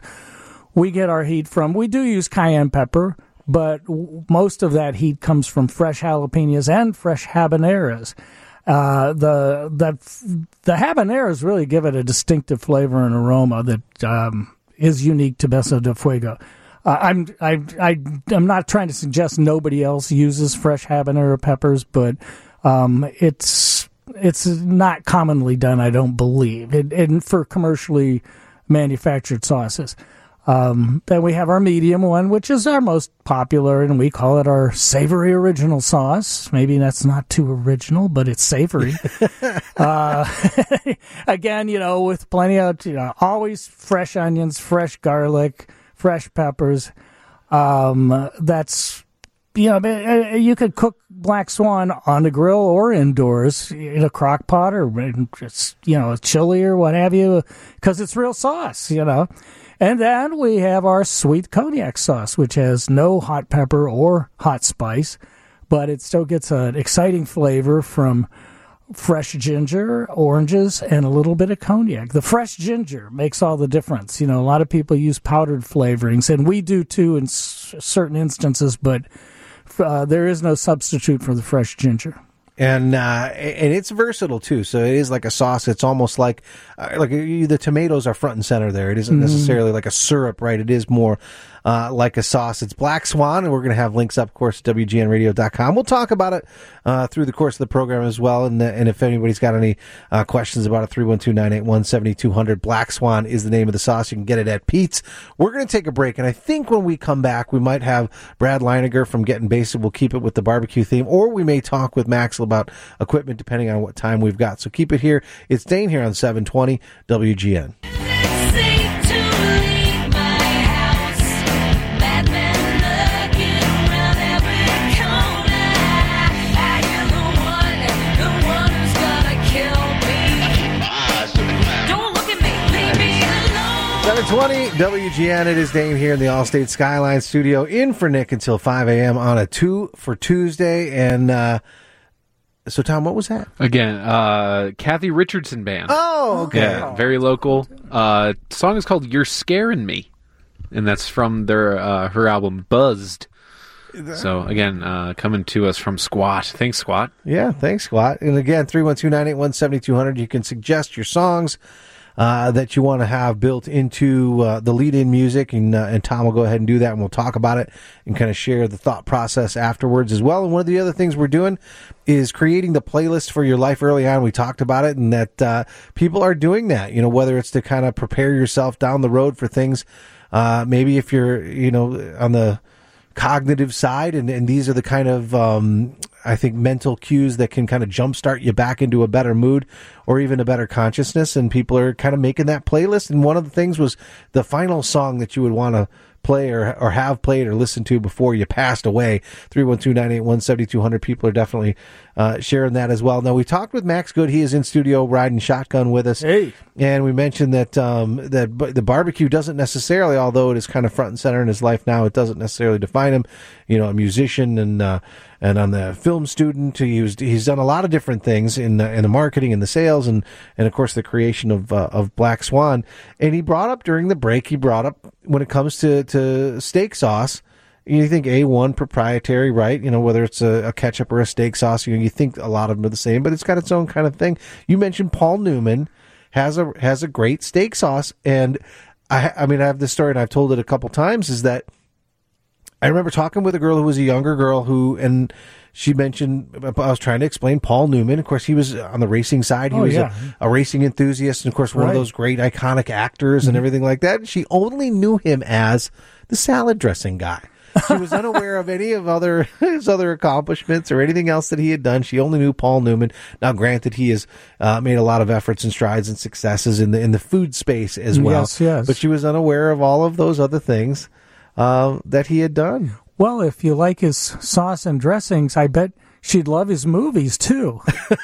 We get our heat from, we do use cayenne pepper, but w- most of that heat comes from fresh jalapenos and fresh habaneros. Uh, the the the habaneros really give it a distinctive flavor and aroma that um, is unique to Beso del Fuego. Uh, I'm I I I'm not trying to suggest nobody else uses fresh habanero peppers, but um, it's it's not commonly done. I don't believe, it, and for commercially manufactured sauces. Um, then we have our medium one, which is our most popular, and we call it our savory original sauce. Maybe that's not too original, but it's savory. uh, again, you know, with plenty of, you know, always fresh onions, fresh garlic, fresh peppers. Um, that's, you know, you could cook Black Swan on the grill or indoors in a crock pot or in just, you know, a chili or what have you, because it's real sauce, you know. And then we have our sweet cognac sauce, which has no hot pepper or hot spice, but it still gets an exciting flavor from fresh ginger, oranges, and a little bit of cognac. The fresh ginger makes all the difference. You know, a lot of people use powdered flavorings, and we do too in s- certain instances, but uh, there is no substitute for the fresh ginger. And uh, and it's versatile too. So it is like a sauce. It's almost like uh, like uh, the tomatoes are front and center there. It isn't Mm-hmm. necessarily like a syrup, right? It is more uh, like a sauce. It's Black Swan, and we're going to have links up, of course, at W G N radio dot com. We'll talk about it uh, through the course of the program as well. And, uh, and if anybody's got any uh, questions about it, three one two, nine eight one, seven two zero zero. Black Swan is the name of the sauce. You can get it at Pete's. We're going to take a break, and I think when we come back, we might have Brad Leiniger from Getting Basic. We'll keep it with the barbecue theme, or we may talk with Max about equipment, depending on what time we've got. So keep it here. It's Dane here on seven twenty W G N. seven twenty W G N. It is Dane here in the Allstate Skyline studio, in for Nick until five a.m. on a two for Tuesday. And uh, so, Tom, what was that? Again, uh, Kathy Richardson Band. Oh, okay. Yeah, very local. Uh, the song is called "You're Scaring Me," and that's from their uh, her album Buzzed. So again, uh, coming to us from Squat. Thanks, Squat. Yeah, thanks, Squat. And again, three one two, nine eight one, seven two zero zero. You can suggest your songs uh, that you want to have built into uh, the lead-in music, and, uh, and Tom will go ahead and do that, and we'll talk about it and kind of share the thought process afterwards as well. And one of the other things we're doing is creating the playlist for your life early on. We talked about it, and that uh, people are doing that, you know, whether it's to kind of prepare yourself down the road for things. Uh, maybe if you're, you know, on the cognitive side, and, and these are the kind of um, I think mental cues that can kind of jumpstart you back into a better mood or even a better consciousness, and people are kind of making that playlist. And one of the things was the final song that you would want to play or or have played or listened to before you passed away. three one two, nine eight one, seven two zero zero. People are definitely uh, sharing that as well. Now, we talked with Max Good. He is in studio riding shotgun with us. Hey. And we mentioned that um, that b- the barbecue doesn't necessarily, although it is kind of front and center in his life now, it doesn't necessarily define him. You know, a musician and uh, and on the film student. He was, he's done a lot of different things in the, in the marketing and the sales and, and of course the creation of uh, of Black Swan. And he brought up during the break, he brought up when it comes to, to steak sauce, you think A one proprietary, right? You know, whether it's a, a ketchup or a steak sauce, you know, you think a lot of them are the same, but it's got its own kind of thing. You mentioned Paul Newman has a has a great steak sauce, and I I mean I have this story and I've told it a couple times, is that I remember talking with a girl who was a younger girl who, and she mentioned, I was trying to explain Paul Newman. Of course, he was on the racing side. He Oh, was yeah. a, a racing enthusiast, and of course, one of Right. those great iconic actors and everything like that. She only knew him as the salad dressing guy. She was unaware of any of other his other accomplishments or anything else that he had done. She only knew Paul Newman. Now, granted, he has uh, made a lot of efforts and strides and successes in the in the food space as well. Yes, yes. But she was unaware of all of those other things uh, that he had done. Well, if you like his sauce and dressings, I bet she'd love his movies, too.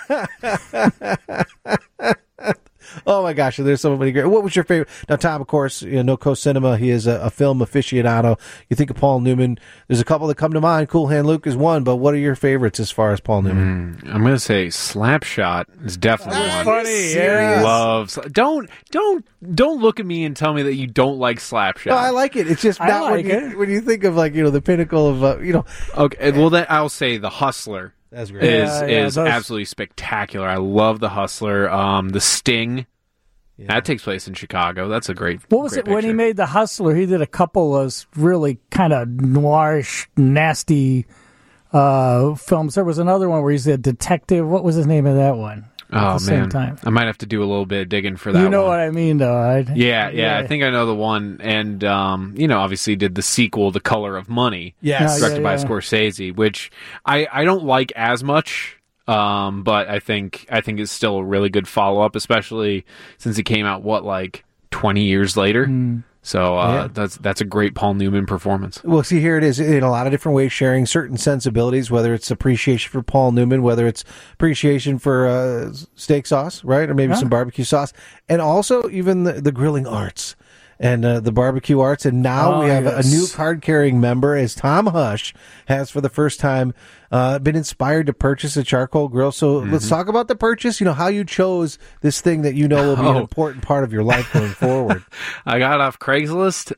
Oh my gosh, there's so many great. What was your favorite? Now, Tom, of course, you know, NoCo Cinema. He is a, a film aficionado. You think of Paul Newman. There's a couple that come to mind. Cool Hand Luke is one, but what are your favorites as far as Paul Newman? Mm, I'm gonna say Slapshot is definitely one. funny, yeah. Loves. Don't don't don't look at me and tell me that you don't like Slapshot. No, I like it. It's just I not like when, you, it. when you think of, like, you know, the pinnacle of uh, you know. Okay, well then I'll say The Hustler. That's great. Is Yeah, yeah, is those- absolutely spectacular. I love The Hustler. Um, The Sting. Yeah. That takes place in Chicago. That's a great. What was great it when he picture. made The Hustler? He did a couple of really kind of noirish, nasty uh, films. There was another one where he's a detective. What was the name of that one? At Oh the same man, time. I might have to do a little bit of digging for that. You know one. what I mean, though, right? Yeah, yeah, I think I know the one, and um, you know, obviously did the sequel, The Color of Money, Yes. Yeah, directed by yeah. Scorsese, which I, I don't like as much, um, but I think I think it's still a really good follow up, especially since it came out what like twenty years later. So uh, Yeah. that's that's a great Paul Newman performance. Well, see, here it is in a lot of different ways, sharing certain sensibilities, whether it's appreciation for Paul Newman, whether it's appreciation for uh, steak sauce, right? Or maybe Huh? some barbecue sauce. And also even the, the grilling arts. and uh, the barbecue arts. And now Oh, we have yes. a new card-carrying member, as Tom Hush has for the first time uh, been inspired to purchase a charcoal grill. So Mm-hmm. let's talk about the purchase. You know, how you chose this thing that you know will be an Oh. important part of your life going forward. I got off Craigslist.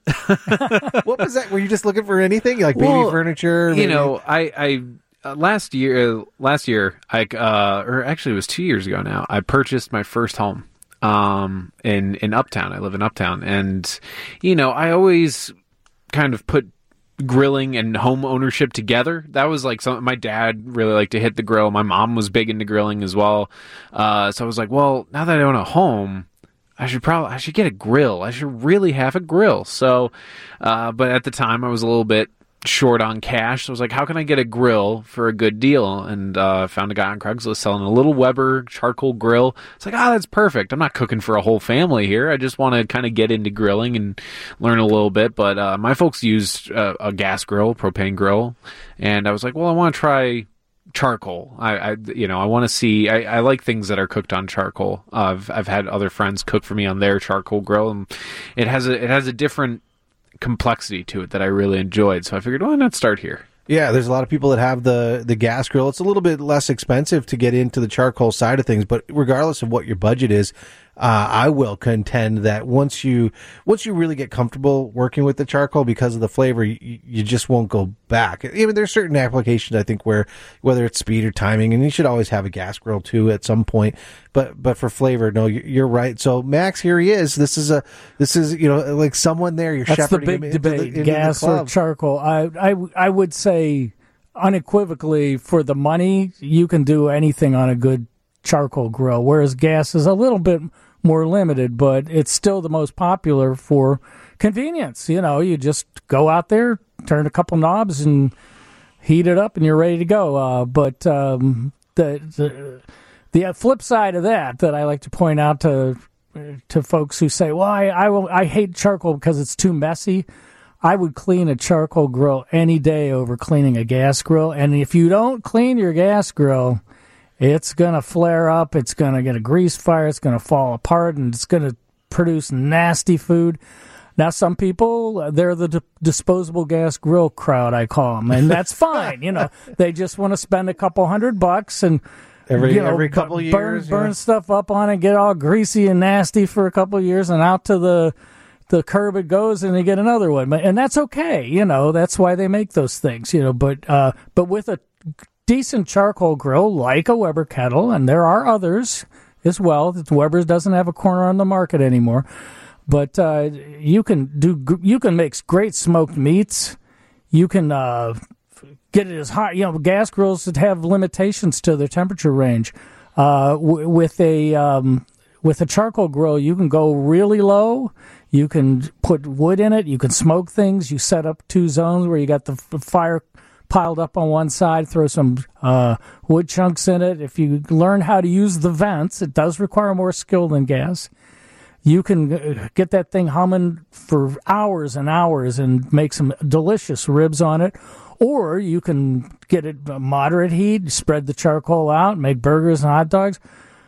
What was that? Were you just looking for anything like baby Well, furniture? You maybe? know, I, I uh, last year, uh, last year, I uh, or actually it was two years ago now. I purchased my first home um, in in Uptown. I live in Uptown, and you know, I always kind of put grilling and home ownership together. That was like something my dad really liked to hit the grill. My mom was big into grilling as well. Uh, so I was like, well, now that I own a home, I should probably I should get a grill. I should really have a grill. So, uh, but at the time I was a little bit short on cash. So I was like, how can I get a grill for a good deal? And uh, found a guy on Craigslist selling a little Weber charcoal grill. It's like, oh, that's perfect. I'm not cooking for a whole family here. I just want to kind of get into grilling and learn a little bit. But uh, my folks used uh, a gas grill, propane grill, and I was like, well, I want to try charcoal. I, I you know, I want to see. I, I like things that are cooked on charcoal. Uh, I've I've had other friends cook for me on their charcoal grill, and it has a it has a different complexity to it that I really enjoyed. So I figured, why not start here? Yeah, there's a lot of people that have the, the gas grill. It's a little bit less expensive to get into the charcoal side of things, but regardless of what your budget is, uh, I will contend that once you once you really get comfortable working with the charcoal because of the flavor, you, you just won't go back. I mean, there's certain applications I think where whether it's speed or timing, and you should always have a gas grill too at some point. But but for flavor, no, you're right. So Max, here he is. This is a this is you know like someone there. You're That's the shepherding big him into debate: the, into gas the or club. charcoal. I, I I would say unequivocally, for the money, you can do anything on a good charcoal grill, whereas gas is a little bit more limited, but it's still the most popular for convenience. You know, you just go out there, turn a couple knobs, and heat it up, and you're ready to go. Uh, but um, the, the the flip side of that, that I like to point out to to folks who say, "Well, I I, will, I hate charcoal because it's too messy." I would clean a charcoal grill any day over cleaning a gas grill. And if you don't clean your gas grill, it's going to flare up, it's going to get a grease fire, it's going to fall apart, and it's going to produce nasty food. Now, some people, they're the d- disposable gas grill crowd, I call them, and that's fine. You know, they just want to spend a couple hundred bucks and Every you know, every couple b- years, burn, yeah. burn stuff up on it, get all greasy and nasty for a couple of years, and out to the the curb it goes, and they get another one. And that's okay, you know. That's why they make those things, you know. But uh, but with a decent charcoal grill like a Weber kettle, and there are others as well. Weber's doesn't have a corner on the market anymore, but uh, you can do you can make great smoked meats. You can uh, get it as hot. You know, gas grills that have limitations to their temperature range. Uh, w- with a um, with a charcoal grill, you can go really low. You can put wood in it. You can smoke things. You set up two zones where you got the f- fire piled up on one side, throw some uh, wood chunks in it. If you learn how to use the vents, it does require more skill than gas. You can get that thing humming for hours and hours and make some delicious ribs on it. Or you can get it moderate heat, spread the charcoal out, make burgers and hot dogs.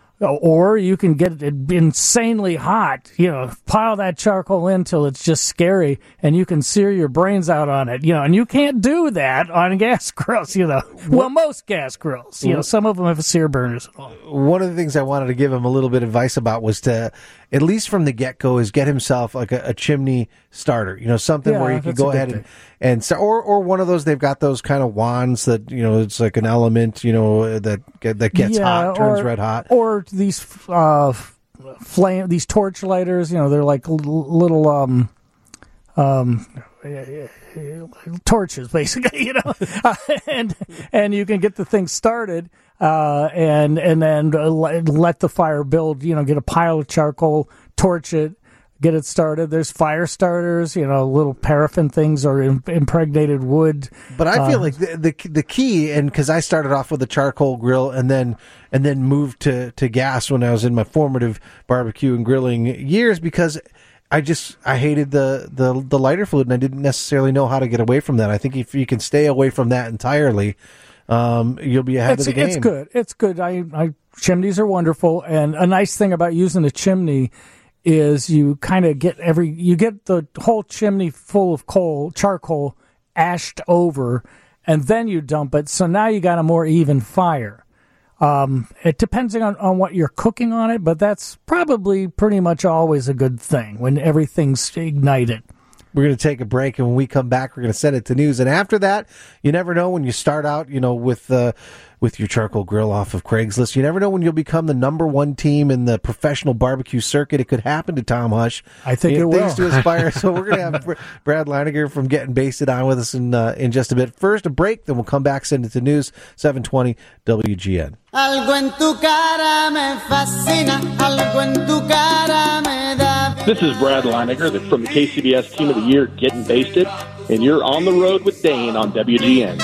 Or you can get it insanely hot, you know, pile that charcoal in till it's just scary, and you can sear your brains out on it, you know, and you can't do that on gas grills, you know. Well, most gas grills, you know, some of them have sear burners and all. One of the things I wanted to give him a little bit of advice about was to, at least from the get-go, is get himself like a, a chimney starter, you know, something Yeah, where he could that's a go good ahead and, thing. and start, or, or one of those, they've got those kind of wands that, you know, it's like an element, you know, that get, that gets Yeah, hot, turns or- red hot. Or these uh, flame, these torch lighters, you know, they're like l- little um, um, torches, basically, you know, and and you can get the thing started, uh, and and then let, let the fire build. You know, get a pile of charcoal, torch it, get it started. There's fire starters, you know, little paraffin things or im- impregnated wood. But I feel Uh, like the, the the key, and because I started off with a charcoal grill and then and then moved to, to gas when I was in my formative barbecue and grilling years, because I just I hated the, the, the lighter fluid, and I didn't necessarily know how to get away from that. I think if you can stay away from that entirely, um, you'll be ahead it's, of the game. It's good. It's good. I, I chimneys are wonderful, and a nice thing about using a chimney is you kind of get every you get the whole chimney full of coal, charcoal, ashed over, and then you dump it. So now you got a more even fire. Um, it depends on, on what you're cooking on it, but that's probably pretty much always a good thing when everything's ignited. We're going to take a break, and when we come back, we're going to send it to news. And after that, you never know when you start out, you know, with uh, with your charcoal grill off of Craigslist. You never know when you'll become the number one team in the professional barbecue circuit. It could happen to Tom Hush. I think it will. Things to aspire. So we're going to have Brad Leininger from Getting Basted on with us in uh, in just a bit. First, a break, then we'll come back, send it to news, seven twenty W G N. Algo en tu cara me fascina, algo en tu cara me da. This is Brad Leininger from the K C B S Team of the Year, Getting Basted, and you're on the road with Dane on W G N.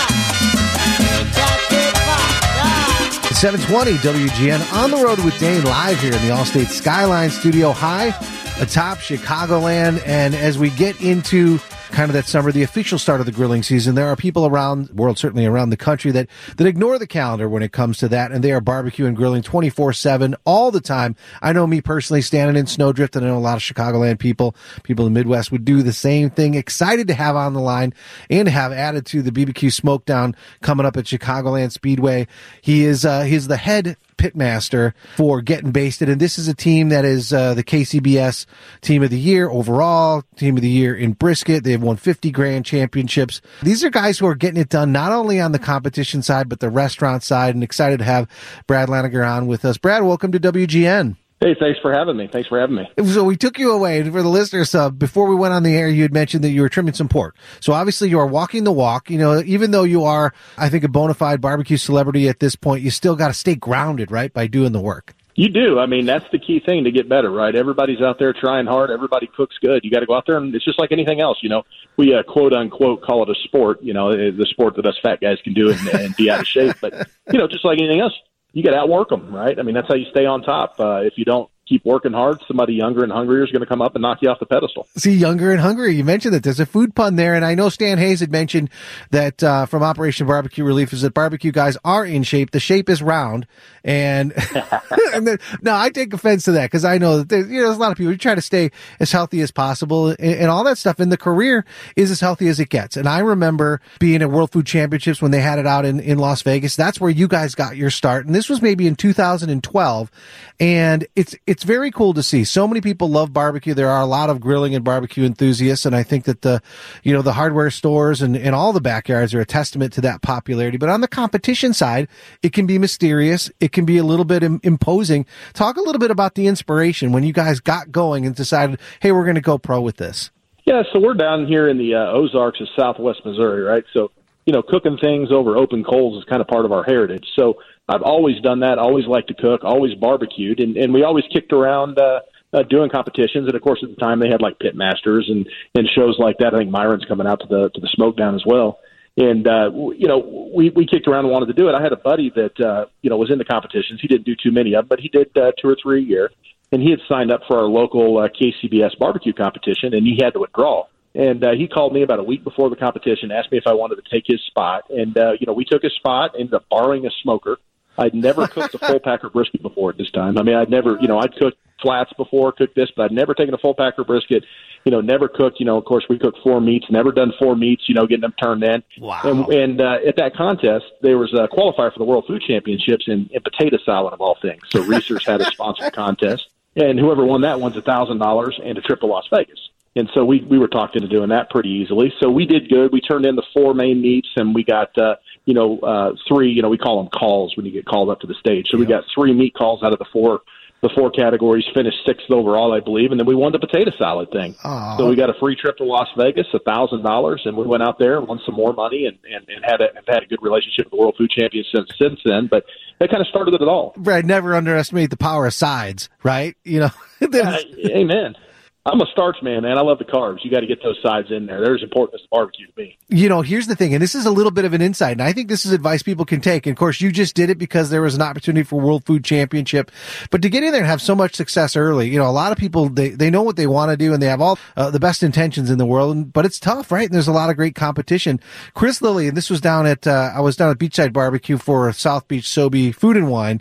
seven twenty W G N, on the road with Dane, live here in the Allstate Skyline Studio High atop Chicagoland. And as we get into kind of that summer, the official start of the grilling season, there are people around the world, certainly around the country, that, that ignore the calendar when it comes to that, and they are barbecuing and grilling twenty-four seven all the time. I know me personally, standing in Snowdrift, and I know a lot of Chicagoland people, people in the Midwest would do the same thing. Excited to have on the line and have added to the B B Q Smokedown coming up at Chicagoland Speedway. He is, uh, he's the head pitmaster for Getting Basted, and this is a team that is uh, the K C B S Team of the Year overall, Team of the Year in brisket. They've won fifty grand championships. These are guys who are getting it done not only on the competition side, but the restaurant side, and excited to have Brad Leininger on with us. Brad, welcome to W G N. Hey, thanks for having me. Thanks for having me. So we took you away. And for the listeners, uh, before we went on the air, you had mentioned that you were trimming some pork. So obviously you are walking the walk. You know, even though you are, I think, a bona fide barbecue celebrity at this point, you still got to stay grounded, right, by doing the work. You do. I mean, that's the key thing to get better, right? Everybody's out there trying hard. Everybody cooks good. You got to go out there, and it's just like anything else. You know, we uh, quote unquote call it a sport. You know, the sport that us fat guys can do and, and be out of shape. But you know, just like anything else, you got to outwork them, right? I mean, that's how you stay on top. Uh, if you don't keep working hard, somebody younger and hungrier is going to come up and knock you off the pedestal. See, younger and hungrier. You mentioned that there's a food pun there, and I know Stan Hayes had mentioned that uh, from Operation Barbecue Relief is that barbecue guys are in shape. The shape is round, and, and then, no, I take offense to that because I know that there's, you know, there's a lot of people who try to stay as healthy as possible and, and all that stuff. And the career is as healthy as it gets. And I remember being at World Food Championships when they had it out in, in Las Vegas. That's where you guys got your start, and this was maybe in two thousand twelve. And it's it's very cool to see. So many people love barbecue. There are a lot of grilling and barbecue enthusiasts, and I think that the, you know, the hardware stores and, and all the backyards are a testament to that popularity. But on the competition side, it can be mysterious. It can be a little bit im- imposing. Talk a little bit about the inspiration when you guys got going and decided, hey, we're going to go pro with this. Yeah, so we're down here in the uh, Ozarks of Southwest Missouri, right? So, you know, cooking things over open coals is kind of part of our heritage. So I've always done that, always liked to cook, always barbecued, and, and we always kicked around uh, uh, doing competitions. And, of course, at the time they had, like, pit masters and, and shows like that. I think Myron's coming out to the to the Smokedown as well. And, uh, you know, we, we kicked around and wanted to do it. I had a buddy that, uh, you know, was in the competitions. He didn't do too many of them, but he did uh, two or three a year. And he had signed up for our local uh, K C B S barbecue competition, and he had to withdraw. And uh, he called me about a week before the competition, asked me if I wanted to take his spot. And, uh, you know, we took his spot, ended up borrowing a smoker. I'd never cooked a full packer brisket before at this time. I mean, I'd never, you know, I'd cooked flats before, cooked this, but I'd never taken a full packer brisket, you know, never cooked, you know, of course we cooked four meats, never done four meats, you know, getting them turned in. Wow. And, and uh, at that contest, there was a qualifier for the World Food Championships in, in potato salad of all things. So Reese's had a sponsored contest, and whoever won that wins one thousand dollars and a trip to Las Vegas. And so we, we were talked into doing that pretty easily. So we did good. We turned in the four main meats, and we got, uh, you know, uh, three, you know, we call them calls when you get called up to the stage. So yeah. we got three meat calls out of the four the four categories, finished sixth overall, I believe, and then we won the potato salad thing. Aww. So we got a free trip to Las Vegas, one thousand dollars, and we went out there and won some more money and, and, and had, a, had a good relationship with the World Food Champions since, since then. But that kind of started it all. Brad, never underestimate the power of sides, right? You know, uh, amen. I'm a starch man, man. I love the carbs. You got to get those sides in there. They're as important as the barbecue to me. You know, here's the thing, and this is a little bit of an insight, and I think this is advice people can take. And of course, you just did it because there was an opportunity for World Food Championship. But to get in there and have so much success early, you know, a lot of people, they, they know what they want to do, and they have all uh, the best intentions in the world, but it's tough, right? And there's a lot of great competition. Chris Lilly, and this was down at, uh, I was down at Beachside Barbecue for South Beach Sobe Food and Wine.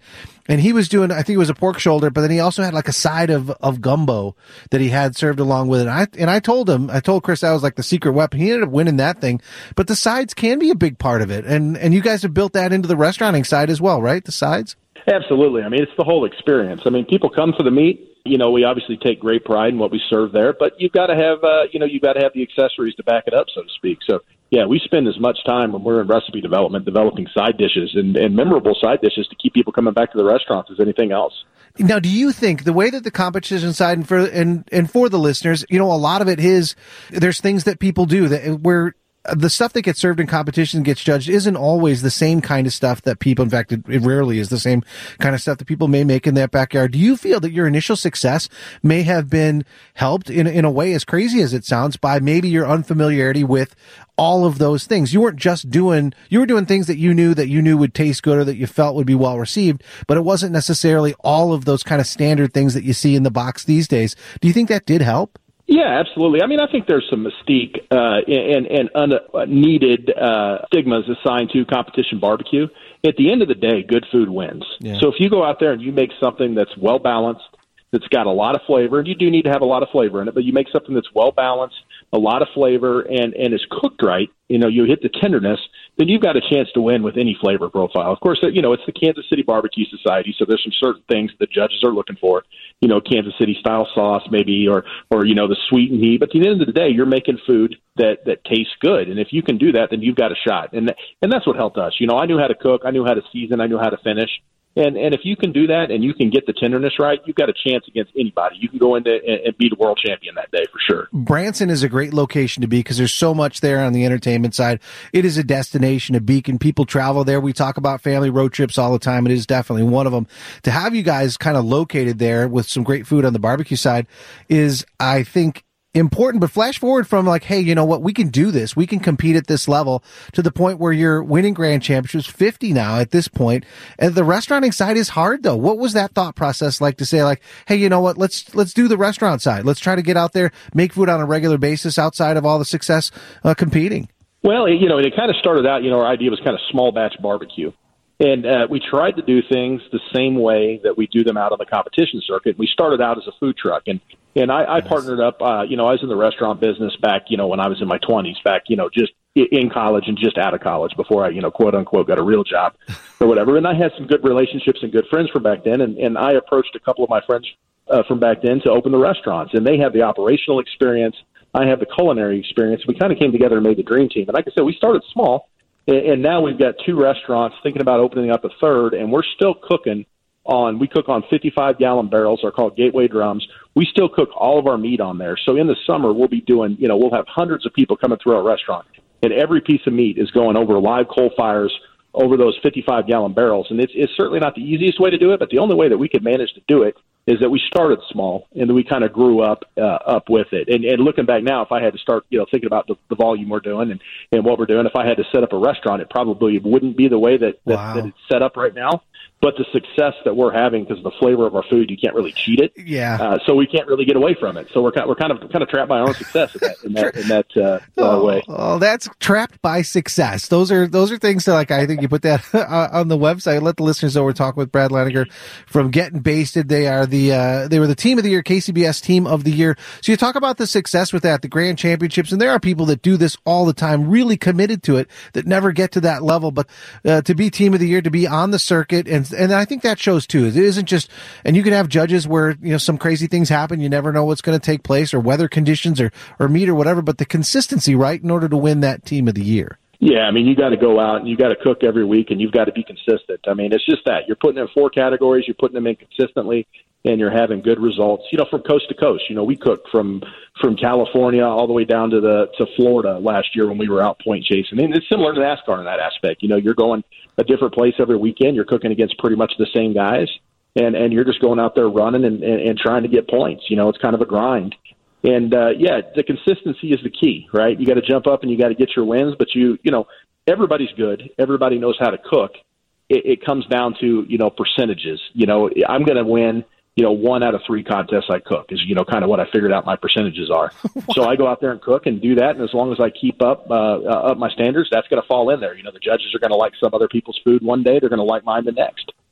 And he was doing, I think it was a pork shoulder, but then he also had like a side of, of gumbo that he had served along with it. And I, and I told him, I told Chris that was like the secret weapon. He ended up winning that thing, but the sides can be a big part of it. And, and you guys have built that into the restauranting side as well, right? The sides? Absolutely. I mean, it's the whole experience. I mean, people come for the meat. You know, we obviously take great pride in what we serve there, but you've got to have, uh, you know, you've got to have the accessories to back it up, so to speak. So, yeah, we spend as much time when we're in recipe development developing side dishes and, and memorable side dishes to keep people coming back to the restaurants as anything else. Now, do you think the way that the competition side and for and and for the listeners, you know, a lot of it is there's things that people do that where the stuff that gets served in competition gets judged isn't always the same kind of stuff that people, in fact, it, it rarely is the same kind of stuff that people may make in their backyard. Do you feel that your initial success may have been helped in, in a way, as crazy as it sounds, by maybe your unfamiliarity with all of those things? You weren't just doing, you were doing things that you knew that you knew would taste good or that you felt would be well received, but it wasn't necessarily all of those kind of standard things that you see in the box these days. Do you think that did help? Yeah, absolutely. I mean, I think there's some mystique uh, and, and unneeded uh, stigmas assigned to competition barbecue. At the end of the day, good food wins. Yeah. So if you go out there and you make something that's well-balanced, that's got a lot of flavor, and you do need to have a lot of flavor in it, but you make something that's well-balanced, a lot of flavor, and, and is cooked right, you know, you hit the tenderness, then you've got a chance to win with any flavor profile. Of course, you know, it's the Kansas City Barbecue Society, so there's some certain things the judges are looking for, you know, Kansas City style sauce maybe, or, or, you know, the sweet and heat. But at the end of the day, you're making food that, that tastes good. And if you can do that, then you've got a shot. And, and that's what helped us. You know, I knew how to cook. I knew how to season. I knew how to finish. And and if you can do that and you can get the tenderness right, you've got a chance against anybody. You can go into and, and be the world champion that day for sure. Branson is a great location to be because there's so much there on the entertainment side. It is a destination, a beacon. People travel there. We talk about family road trips all the time. It is definitely one of them. To have you guys kind of located there with some great food on the barbecue side is, I think, important. But flash forward from like, hey, you know what, we can do this, we can compete at this level, to the point where you're winning grand championships, fifty now at this point. And the restauranting side is hard though. What was that thought process like to say like, hey, you know what, let's let's do the restaurant side, let's try to get out there, make food on a regular basis outside of all the success uh, competing? Well, you know, it kind of started out, you know, our idea was kind of small batch barbecue. And uh, we tried to do things the same way that we do them out on the competition circuit. We started out as a food truck, and and I, I nice. partnered up. Uh, you know, I was in the restaurant business back, you know, when I was in my twenties, back, you know, just in college and just out of college before I, you know, quote unquote, got a real job or whatever. And I had some good relationships and good friends from back then, and, and I approached a couple of my friends uh, from back then to open the restaurants, and they had the operational experience. I have the culinary experience. We kind of came together and made the dream team. And like I said, we started small. And now we've got two restaurants, thinking about opening up a third, and we're still cooking on, we cook on fifty-five gallon barrels, are called Gateway drums. We still cook all of our meat on there. So in the summer, we'll be doing, you know, we'll have hundreds of people coming through our restaurant, and every piece of meat is going over live coal fires over those fifty-five gallon barrels. And it's, it's certainly not the easiest way to do it, but the only way that we could manage to do it is that we started small, and then we kind of grew up uh, up with it. And, and looking back now, if I had to start, you know, thinking about the, the volume we're doing and, and what we're doing, if I had to set up a restaurant, it probably wouldn't be the way that, that, wow. that it's set up right now. But the success that we're having, because of the flavor of our food, you can't really cheat it. Yeah. Uh, so we can't really get away from it. So we're kind, we're kind of kind of trapped by our own success in that in that, in that uh, oh, uh, way. Oh, that's trapped by success. Those are those are things that, like, I think you put that on the website. Let the listeners know we're talking with Brad Laniger from Getting Basted. They are the uh, they were the team of the year, K C B S team of the year. So you talk about the success with that, the grand championships, and there are people that do this all the time, really committed to it, that never get to that level. But uh, to be team of the year, to be on the circuit, and and I think that shows too. It isn't just, and you can have judges where, you know, some crazy things happen. You never know what's going to take place, or weather conditions, or or meat, or whatever. But the consistency, right, in order to win that team of the year. Yeah, I mean, you got to go out and you got to cook every week, and you've got to be consistent. I mean, it's just that you're putting in four categories, you're putting them in consistently, and you're having good results. You know, from coast to coast. You know, we cooked from from California all the way down to the to Florida last year when we were out point chasing. And it's similar to NASCAR in that aspect. You know, you're going a different place every weekend. You're cooking against pretty much the same guys, and and you're just going out there running and, and, and trying to get points. You know, it's kind of a grind. And, uh, yeah, the consistency is the key, right? You got to jump up and you got to get your wins, but you, you know, everybody's good. Everybody knows how to cook. It, it comes down to, you know, percentages. You know, I'm going to win, you know, one out of three contests I cook is, you know, kind of what I figured out my percentages are. So I go out there and cook and do that. And as long as I keep up, uh, uh up my standards, that's going to fall in there. You know, the judges are going to like some other people's food one day. They're going to like mine the next.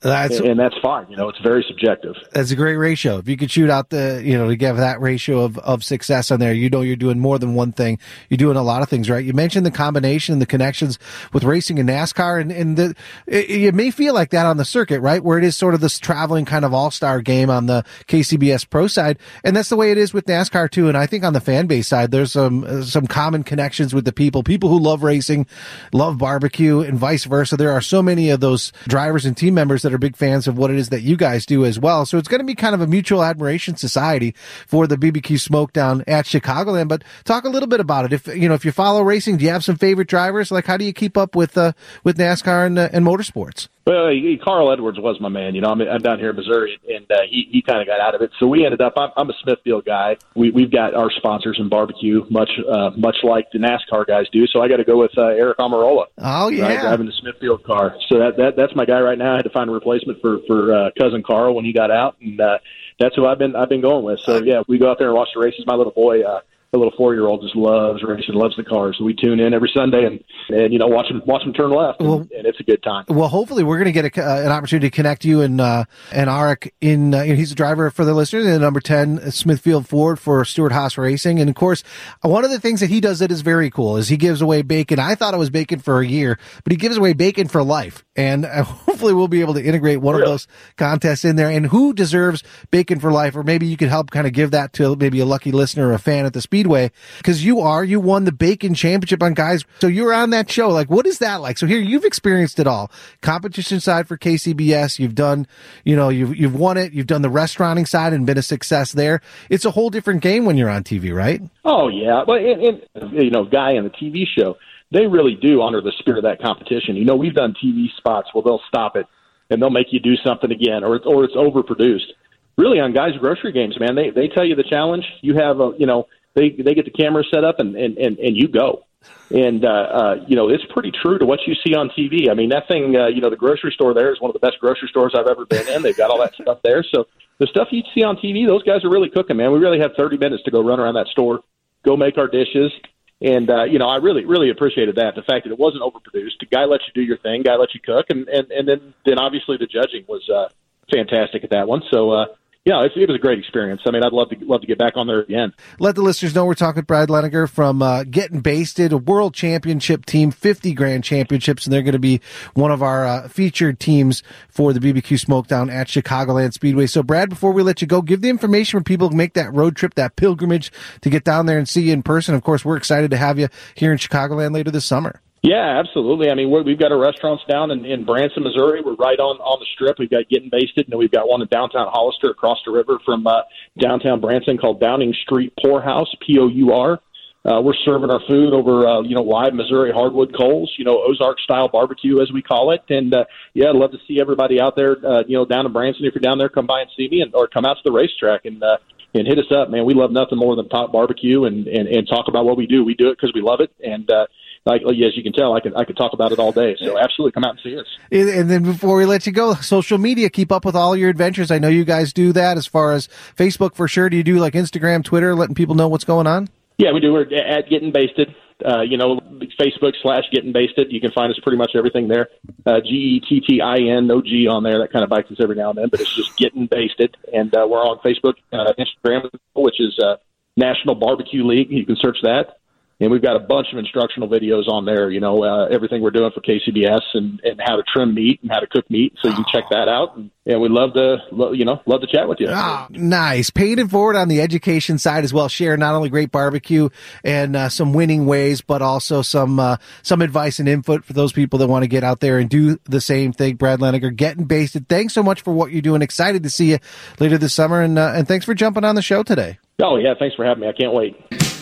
That's, and that's fine. You know, it's very subjective. That's a great ratio. If you could shoot out the, you know, to give that ratio of, of success on there, you know you're doing more than one thing. You're doing a lot of things, right? You mentioned the combination and the connections with racing and NASCAR, and, and the, it, it may feel like that on the circuit, right? Where it is sort of this traveling kind of all-star game on the K C B S Pro side. And that's the way it is with NASCAR too. And I think on the fan base side, there's some, some common connections with the people, people who love racing, love barbecue, and vice versa. There are so many of those drivers and team members that are big fans of what it is that you guys do as well. So it's going to be kind of a mutual admiration society for the B B Q Smoke down at Chicagoland. But talk a little bit about it. If you know, if you follow racing, do you have some favorite drivers? Like, how do you keep up with uh, with NASCAR and, uh, and motorsports? Well, he, Carl Edwards was my man. You know, I'm, I'm down here in Missouri, and uh, he he kind of got out of it. So we ended up. I'm, I'm a Smithfield guy. We we've got our sponsors in barbecue, much uh, much like the NASCAR guys do. So I got to go with uh, Eric Amarola. Oh yeah, right, driving the Smithfield car. So that that that's my guy right now. I had to find a replacement for for uh, cousin Carl when he got out, and uh, that's who I've been I've been going with. So yeah, we go out there and watch the races. My little boy. Uh, The little four-year-old just loves racing, loves the cars. So we tune in every Sunday and, and you know, watch them, watch them turn left, and, well, and it's a good time. Well, hopefully we're going to get a, uh, an opportunity to connect you and uh, and Arik in. Uh, he's a driver for the listeners in number ten Smithfield Ford for Stewart Haas Racing, and of course, one of the things that he does that is very cool is he gives away bacon. I thought it was bacon for a year, but he gives away bacon for life, and uh, hopefully we'll be able to integrate one really? of those contests in there. And who deserves bacon for life? Or maybe you could help kind of give that to maybe a lucky listener or a fan at the Speedway, because you are, you won the bacon championship on guys. So you were on that show. Like, what is that like? So here you've experienced it all. Competition side for K C B S. You've done, you know, you've, you've won it. You've done the restauranting side and been a success there. It's a whole different game when you're on T V, right? Oh yeah. But, and, and, you know, guy in the T V show, they really do honor the spirit of that competition. You know, we've done T V spots where they'll stop it and they'll make you do something again, or it's, or it's overproduced. Really on guys' grocery games, man, they, they tell you the challenge. You have a, you know, They they get the camera set up and, and, and, and you go. And, uh, uh, you know, it's pretty true to what you see on T V. I mean, that thing, uh, you know, the grocery store there is one of the best grocery stores I've ever been in. They've got all that stuff there. So the stuff you see on T V, those guys are really cooking, man. We really have thirty minutes to go run around that store, go make our dishes. And, uh, you know, I really, really appreciated that, the fact that it wasn't overproduced. The guy lets you do your thing, guy lets you cook. And, and, and then, then obviously the judging was uh, fantastic at that one. So, uh, yeah, it, it was a great experience. I mean, I'd love to love to get back on there again. Let the listeners know we're talking with Brad Leniger from uh, Getting Basted, a world championship team, fifty grand championships, and they're going to be one of our uh, featured teams for the B B Q Smoke down at Chicagoland Speedway. So, Brad, before we let you go, give the information for people who make that road trip, that pilgrimage to get down there and see you in person. Of course, we're excited to have you here in Chicagoland later this summer. Yeah, absolutely. I mean, we're, we've got our restaurants down in, in Branson, Missouri. We're right on, on the strip. We've got Getting Basted, and then we've got one in downtown Hollister across the river from uh, downtown Branson called Downing Street Poorhouse, P O U R. Uh, we're serving our food over, uh, you know, live Missouri hardwood coals, you know, Ozark-style barbecue, as we call it. And, uh, yeah, I'd love to see everybody out there, uh, you know, down in Branson. If you're down there, come by and see me, and or come out to the racetrack and uh, and hit us up, man. We love nothing more than top barbecue and, and, and talk about what we do. We do it because we love it, and uh Like, as you can tell, I could I could talk about it all day. So absolutely come out and see us. And then before we let you go, social media, keep up with all your adventures. I know you guys do that as far as Facebook for sure. Do you do like Instagram, Twitter, letting people know what's going on? Yeah, we do. We're at Getting Basted. Uh, you know, Facebook slash Getting Basted. You can find us pretty much everything there. Uh, G E T T I N, no G on there. That kind of bites us every now and then, but it's just Getting Basted. And uh, we're on Facebook, uh, Instagram, which is uh, National Barbecue League. You can search that. And we've got a bunch of instructional videos on there, you know, uh, everything we're doing for K C B S and, and how to trim meat and how to cook meat. So you can check that out. And, and we'd love to, you know, love to chat with you. Oh, nice. Paying it forward on the education side as well. Share not only great barbecue and uh, some winning ways, but also some uh, some advice and input for those people that want to get out there and do the same thing. Brad Leniger, Getting Basted. Thanks so much for what you're doing. Excited to see you later this summer. And, uh, and thanks for jumping on the show today. Oh, yeah. Thanks for having me. I can't wait.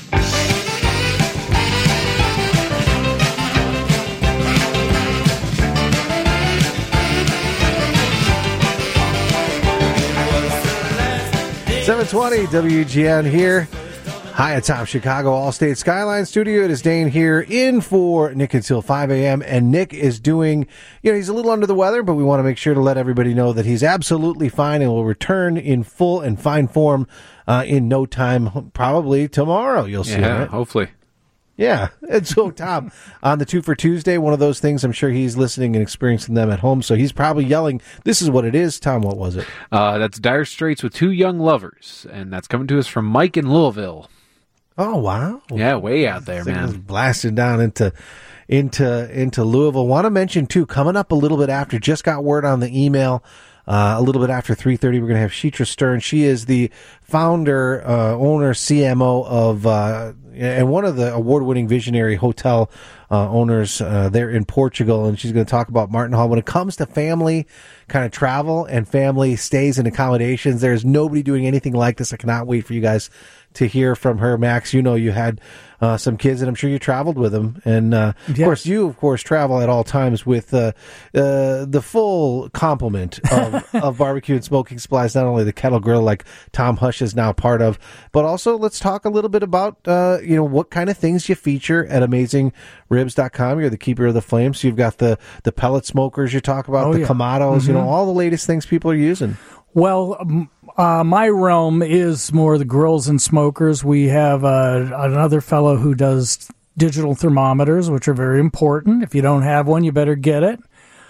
seven twenty W G N here. Hi, atop Chicago Allstate Skyline Studio. It is Dane here in for Nick until five a.m. And Nick is doing, you know, he's a little under the weather, but we want to make sure to let everybody know that he's absolutely fine and will return in full and fine form uh, in no time, probably tomorrow. You'll see. Yeah, right? hopefully. Yeah. And so, Tom, on the Two for Tuesday, one of those things, I'm sure he's listening and experiencing them at home. So he's probably yelling, this is what it is. Tom, what was it? Uh, that's Dire Straits with Two Young Lovers. And that's coming to us from Mike in Louisville. Oh, wow. Yeah, way out there, This thing man. was blasted down into into into Louisville. Want to mention, too, coming up a little bit after, just got word on the email, uh, a little bit after three thirty, we're going to have Sheetra Stern. She is the founder, uh, owner, C M O of, uh, and one of the award-winning visionary hotel uh, owners uh, there in Portugal, and she's going to talk about Martin Hall. When it comes to family kind of travel and family stays and accommodations, there's nobody doing anything like this. I cannot wait for you guys to hear from her. Max, you know you had uh, some kids, and I'm sure you traveled with them. And, uh, of Yes. course, you, of course, travel at all times with uh, uh, the full complement of, of barbecue and smoking supplies, not only the kettle grill like Tom Hush is now part of, but also let's talk a little bit about, uh, you know, what kind of things you feature at amazing ribs dot com. You're the keeper of the flame. So you've got the, the pellet smokers you talk about, Oh, the yeah. Kamados, you know, all the latest things people are using. Well, um, uh, my realm is more the grills and smokers. We have uh, another fellow who does digital thermometers, which are very important. If you don't have one, you better get it.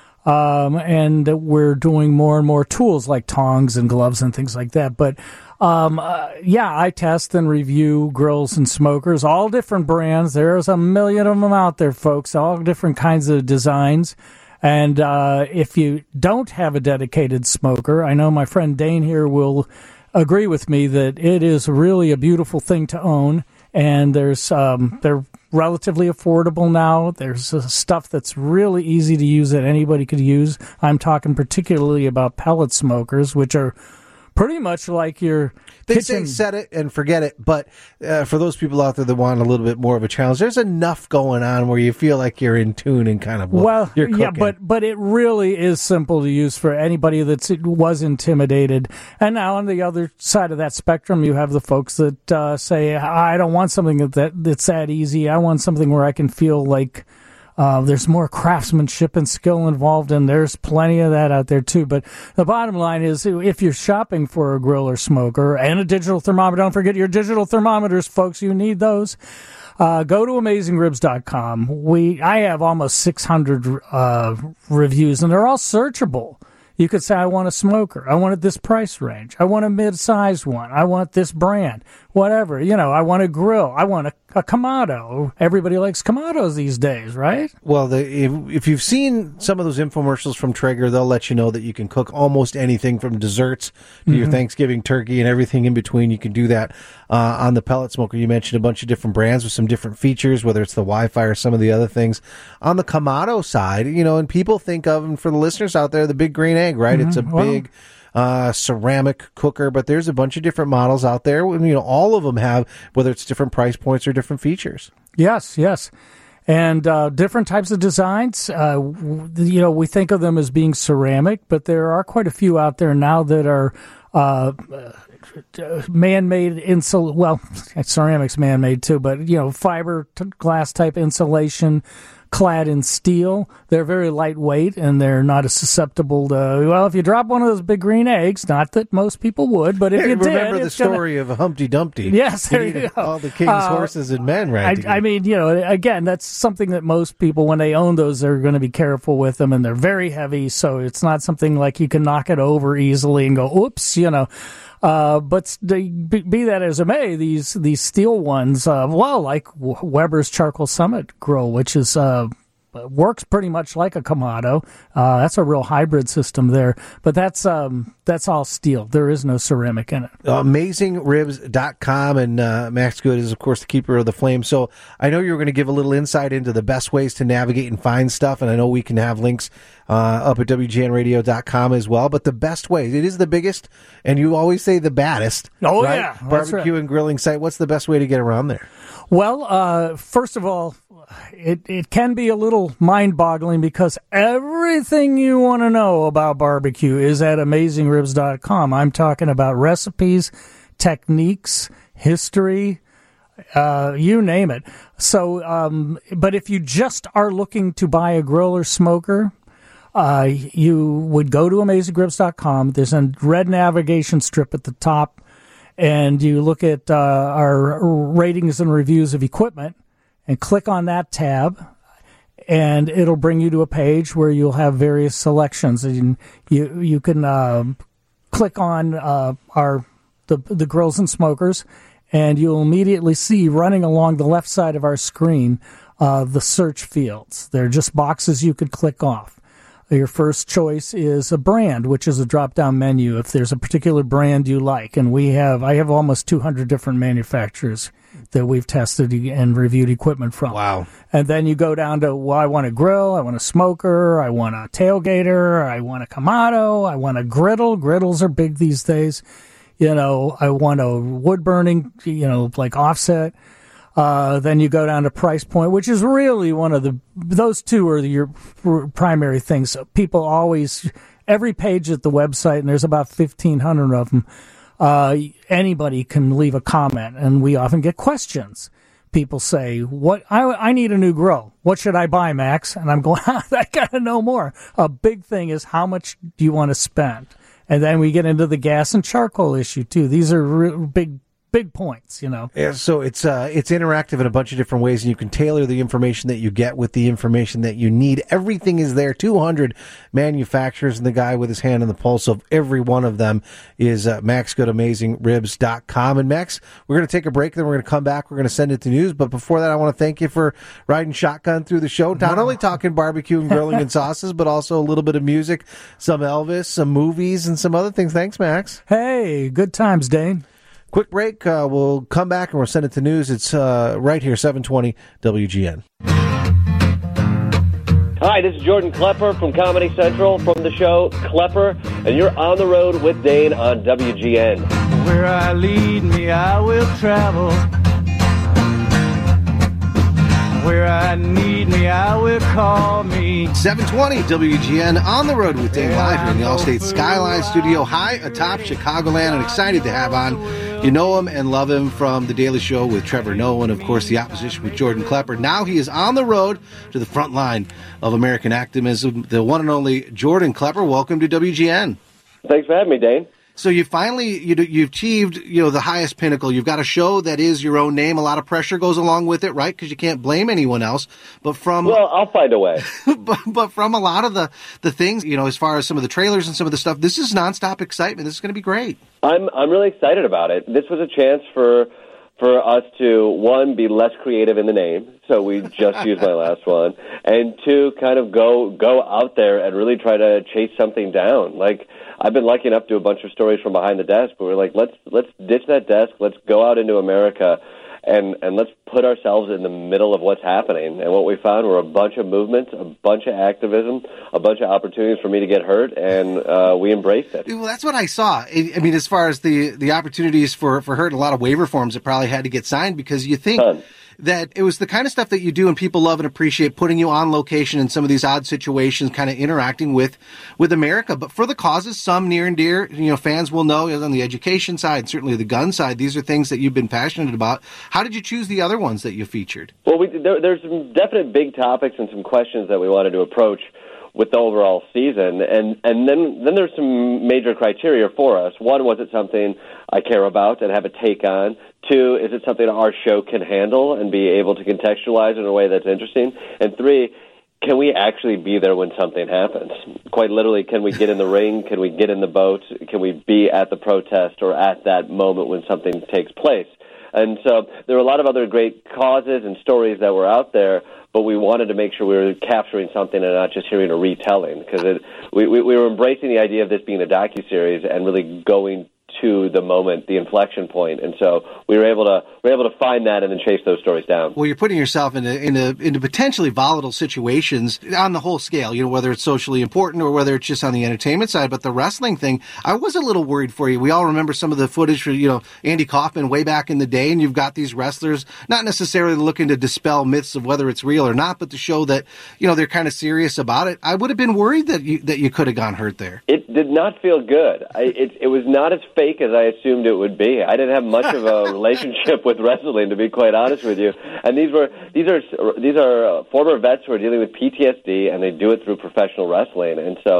Um, and we're doing more and more tools like tongs and gloves and things like that. But um, uh, yeah, I test and review grills and smokers, all different brands. There's a million of them out there, folks, all different kinds of designs. And uh, if you don't have a dedicated smoker, I know my friend Dane here will agree with me that it is really a beautiful thing to own. And there's um, they're relatively affordable now. There's uh, stuff that's really easy to use that anybody could use. I'm talking particularly about pellet smokers, which are pretty much like your They kitchen. say set it and forget it, but uh, for those people out there that want a little bit more of a challenge, there's enough going on where you feel like you're in tune and kind of what Well, you're cooking. yeah, but but it really is simple to use for anybody that was intimidated. And now on the other side of that spectrum, you have the folks that uh, say, "I don't want something that, that that's that easy. I want something where I can feel like uh, there's more craftsmanship and skill involved." And there's plenty of that out there too. But the bottom line is, if you're shopping for a grill or smoker and a digital thermometer, don't forget your digital thermometers, folks. You need those. Uh, go to amazing ribs dot com. We, I have almost six hundred uh, reviews, and they're all searchable. You could say, I want a smoker. I want it this price range. I want a mid-sized one. I want this brand. Whatever. You know, I want a grill. I want a, a Kamado. Everybody likes Kamados these days, right? Well, the, if, if you've seen some of those infomercials from Traeger, they'll let you know that you can cook almost anything from desserts to your Mhm. Thanksgiving turkey and everything in between. You can do that uh, on the pellet smoker. You mentioned a bunch of different brands with some different features, whether it's the Wi-Fi or some of the other things. On the Kamado side, you know, and people think of, and for the listeners out there, the big green egg, right? Mhm. It's a Well- big uh, ceramic cooker, but there's a bunch of different models out there. You know, all of them have, whether it's different price points or different features. Yes, yes. And uh, different types of designs. Uh, w- you know, we think of them as being ceramic, but there are quite a few out there now that are uh, uh, man-made insul. Well, ceramic's man-made too, but you know, fiber t- glass type insulation, clad in steel. They're very lightweight and they're not as susceptible to. Well, if you drop one of those big green eggs, not that most people would, but if Hey, you remember did, the it's gonna- story of Humpty Dumpty. Yes, there you needed go. all the king's Uh, horses and men, right? I, together. I mean, you know, again, that's something that most people, when they own those, they're going to be careful with them, and they're very heavy, so it's not something like you can knock it over easily and go, oops, you know. Uh, but they, be, be that as it may, these these steel ones, uh, well, like Weber's Charcoal Summit Grill, which is uh, works pretty much like a Kamado. Uh, that's a real hybrid system there, but that's um, that's all steel. There is no ceramic in it. amazing ribs dot com, and uh, Max Good is, of course, the keeper of the flame. So I know you were going to give a little insight into the best ways to navigate and find stuff, and I know we can have links uh, up at W G N radio dot com as well. But the best ways, it is the biggest, and you always say the baddest. Oh, right? yeah, that's Barbecue right. and grilling site. What's the best way to get around there? Well, uh, first of all, it, it can be a little mind-boggling because everything you want to know about barbecue is at amazing ribs dot com. I'm talking about recipes, techniques, history, uh, you name it. So, um, but if you just are looking to buy a grill or smoker, uh, you would go to amazing ribs dot com. There's a red navigation strip at the top, and you look at uh, our ratings and reviews of equipment, and click on that tab, and it'll bring you to a page where you'll have various selections. And you you can uh, click on uh, our the the grills and smokers, and you'll immediately see running along the left side of our screen uh, the search fields. They're just boxes you could click off. Your first choice is a brand, which is a drop-down menu if there's a particular brand you like. And we have, I have almost two hundred different manufacturers that we've tested and reviewed equipment from. Wow. And then you go down to, well, I want a grill, I want a smoker, I want a tailgater, I want a Kamado, I want a griddle. Griddles are big these days. You know, I want a wood burning, you know, like offset. Uh, then you go down to price point, which is really one of the, those two are your primary things. People always, every page at the website, and there's about fifteen hundred of them, uh, anybody can leave a comment, and we often get questions. People say, "What? I, I need a new grill. What should I buy, Max?" And I'm going, I gotta know more. A big thing is, how much do you want to spend? And then we get into the gas and charcoal issue too. These are real big, big points, you know. Yeah, so it's uh, it's interactive in a bunch of different ways, and you can tailor the information that you get with the information that you need. Everything is there. two hundred manufacturers, and the guy with his hand on the pulse of every one of them is uh, max good amazing ribs dot com. And Max, we're going to take a break, then we're going to come back. We're going to send it to news. But before that, I want to thank you for riding shotgun through the show. Not only talking barbecue and grilling and sauces, but also a little bit of music, some Elvis, some movies, and some other things. Thanks, Max. Hey, good times, Dane. Quick break. Uh, we'll come back and we'll send it to news. It's uh, right here, seven twenty W G N. Hi, this is Jordan Klepper from Comedy Central from the show Klepper, and you're on the road with Dane on W G N. Where I lead me, I will travel. Where I need me, I will call me. seven twenty W G N on the road with Dane live here in the Allstate Skyline Studio, high atop Chicagoland, and excited to have on. You know him and love him from The Daily Show with Trevor Noah, and of course the opposition with Jordan Klepper. Now he is on the road to the front line of American activism, the one and only Jordan Klepper. Welcome to W G N. Thanks for having me, Dane. So you finally, you, you've achieved, you know, the highest pinnacle. You've got a show that is your own name. A lot of pressure goes along with it, right? Because you can't blame anyone else. But from well, I'll find a way. but, but from a lot of the, the things, you know, as far as some of the trailers and some of the stuff, this is nonstop excitement. This is going to be great. I'm I'm really excited about it. This was a chance for for us to, one, be less creative in the name, so we just used my last one, and two, kind of go go out there and really try to chase something down. Like, I've been lucky enough to do a bunch of stories from behind the desk, but we're like, let's let's ditch that desk, let's go out into America, and, and let's put ourselves in the middle of what's happening. And what we found were a bunch of movements, a bunch of activism, a bunch of opportunities for me to get hurt, and uh, we embraced it. Well, that's what I saw. I mean, as far as the, the opportunities for, for hurt, a lot of waiver forms that probably had to get signed, because you think Ton. that it was the kind of stuff that you do and people love and appreciate, putting you on location in some of these odd situations, kind of interacting with, with America. But for the causes, some near and dear, you know, fans will know on the education side, certainly the gun side, these are things that you've been passionate about. How did you choose the other ones that you featured? Well, we, there, there's some definite big topics and some questions that we wanted to approach with the overall season, and and then then there's some major criteria for us. One, was it something I care about and have a take on? Two, is it something our show can handle and be able to contextualize in a way that's interesting? And three, can we actually be there when something happens? Quite literally, can we get in the ring? Can we get in the boat? Can we be at the protest or at that moment when something takes place? And so there were a lot of other great causes and stories that were out there, but we wanted to make sure we were capturing something and not just hearing a retelling, because it, we, we, we were embracing the idea of this being a docuseries and really going to the moment, the inflection point, and so we were able to we were able to find that and then chase those stories down. Well, you're putting yourself into into into potentially volatile situations on the whole scale. You know, whether it's socially important or whether it's just on the entertainment side. But the wrestling thing, I was a little worried for you. We all remember some of the footage for, you know, Andy Kaufman way back in the day, and you've got these wrestlers not necessarily looking to dispel myths of whether it's real or not, but to show that, you know, they're kind of serious about it. I would have been worried that you that you could have gone hurt there. It did not feel good. I, it it was not as fake as I assumed it would be. I didn't have much of a relationship with wrestling, to be quite honest with you. And these were these are these are uh, former vets who are dealing with P T S D, and they do it through professional wrestling. And so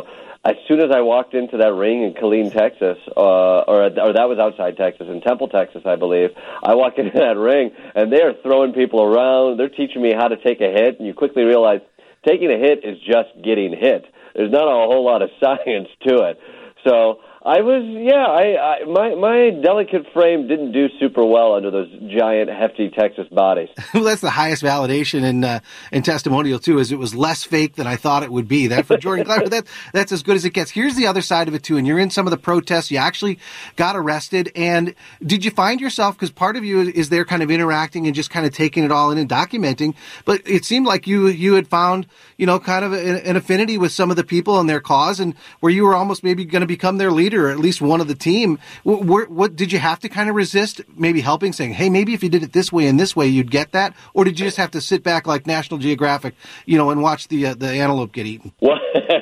as soon as I walked into that ring in Killeen, Texas, uh, or or that was outside Texas, in Temple, Texas, I believe, I walk into that ring, and they are throwing people around. They're teaching me how to take a hit, and you quickly realize taking a hit is just getting hit. There's not a whole lot of science to it. So I was, yeah, I, I my my delicate frame didn't do super well under those giant, hefty Texas bodies. Well, that's the highest validation and uh, and testimonial too. Is it was less fake than I thought it would be. That for Jordan Klepper, that that's as good as it gets. Here's the other side of it too. And you're in some of the protests. You actually got arrested. And did you find yourself, because part of you is there kind of interacting and just kind of taking it all in and documenting. But it seemed like you you had found, you know, kind of an, an affinity with some of the people and their cause, and where you were almost maybe going to become their leader, or at least one of the team. What, what, what did you have to kind of resist maybe helping, saying, hey, maybe if you did it this way and this way, you'd get that? Or did you just have to sit back like National Geographic, you know, and watch the uh, the antelope get eaten? Well,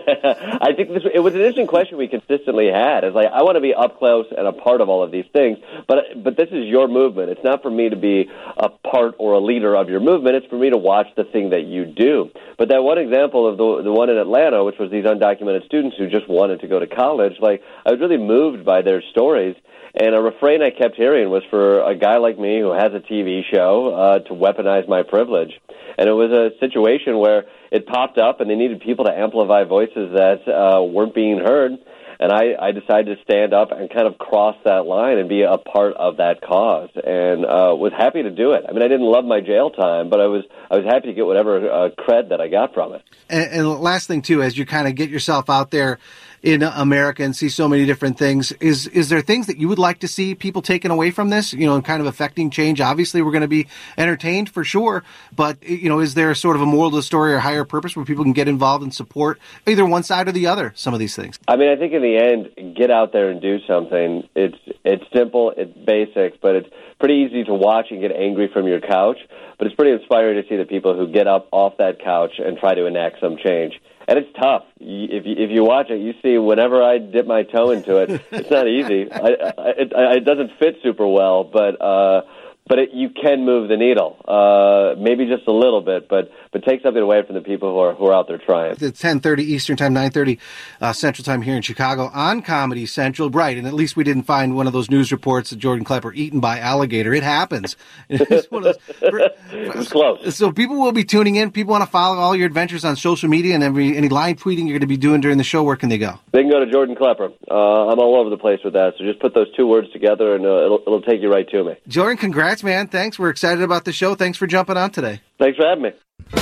I think this, it was an interesting question we consistently had. It's like, I want to be up close and a part of all of these things, but but this is your movement. It's not for me to be a part or a leader of your movement. It's for me to watch the thing that you do. But that one example of the the one in Atlanta, which was these undocumented students who just wanted to go to college, like, I was really moved by their stories, and a refrain I kept hearing was for a guy like me who has a T V show uh, to weaponize my privilege. And it was a situation where it popped up and they needed people to amplify voices that uh, weren't being heard, and I, I decided to stand up and kind of cross that line and be a part of that cause, and uh, was happy to do it. I mean, I didn't love my jail time, but I was I was happy to get whatever uh, cred that I got from it. And, and last thing, too, as you kind of get yourself out there in America and see so many different things, is is there things that you would like to see people taken away from this, you know, and kind of affecting change? Obviously, we're going to be entertained for sure, but, you know, is there sort of a moral to the story or higher purpose where people can get involved and support either one side or the other, some of these things? I mean, I think in the end, get out there and do something. It's it's simple, it's basic, but it's pretty easy to watch and get angry from your couch, but it's pretty inspiring to see the people who get up off that couch and try to enact some change. And it's tough. If you, if you watch it, you see whenever I dip my toe into it, it's not easy. I, I, it, it doesn't fit super well, but uh, but it, you can move the needle, uh, maybe just a little bit, but but take something away from the people who are who are out there trying. It's ten thirty Eastern Time, nine thirty uh, Central Time here in Chicago on Comedy Central. Right, and at least we didn't find one of those news reports of Jordan Klepper eaten by alligator. It happens. It's one of those, it's close. So people will be tuning in. People want to follow all your adventures on social media and every any live tweeting you're going to be doing during the show. Where can they go? They can go to Jordan Klepper. Uh, I'm all over the place with that, so just put those two words together, and uh, it'll it'll take you right to me. Jordan, congrats, man. Thanks. We're excited about the show. Thanks for jumping on today. Thanks for having me.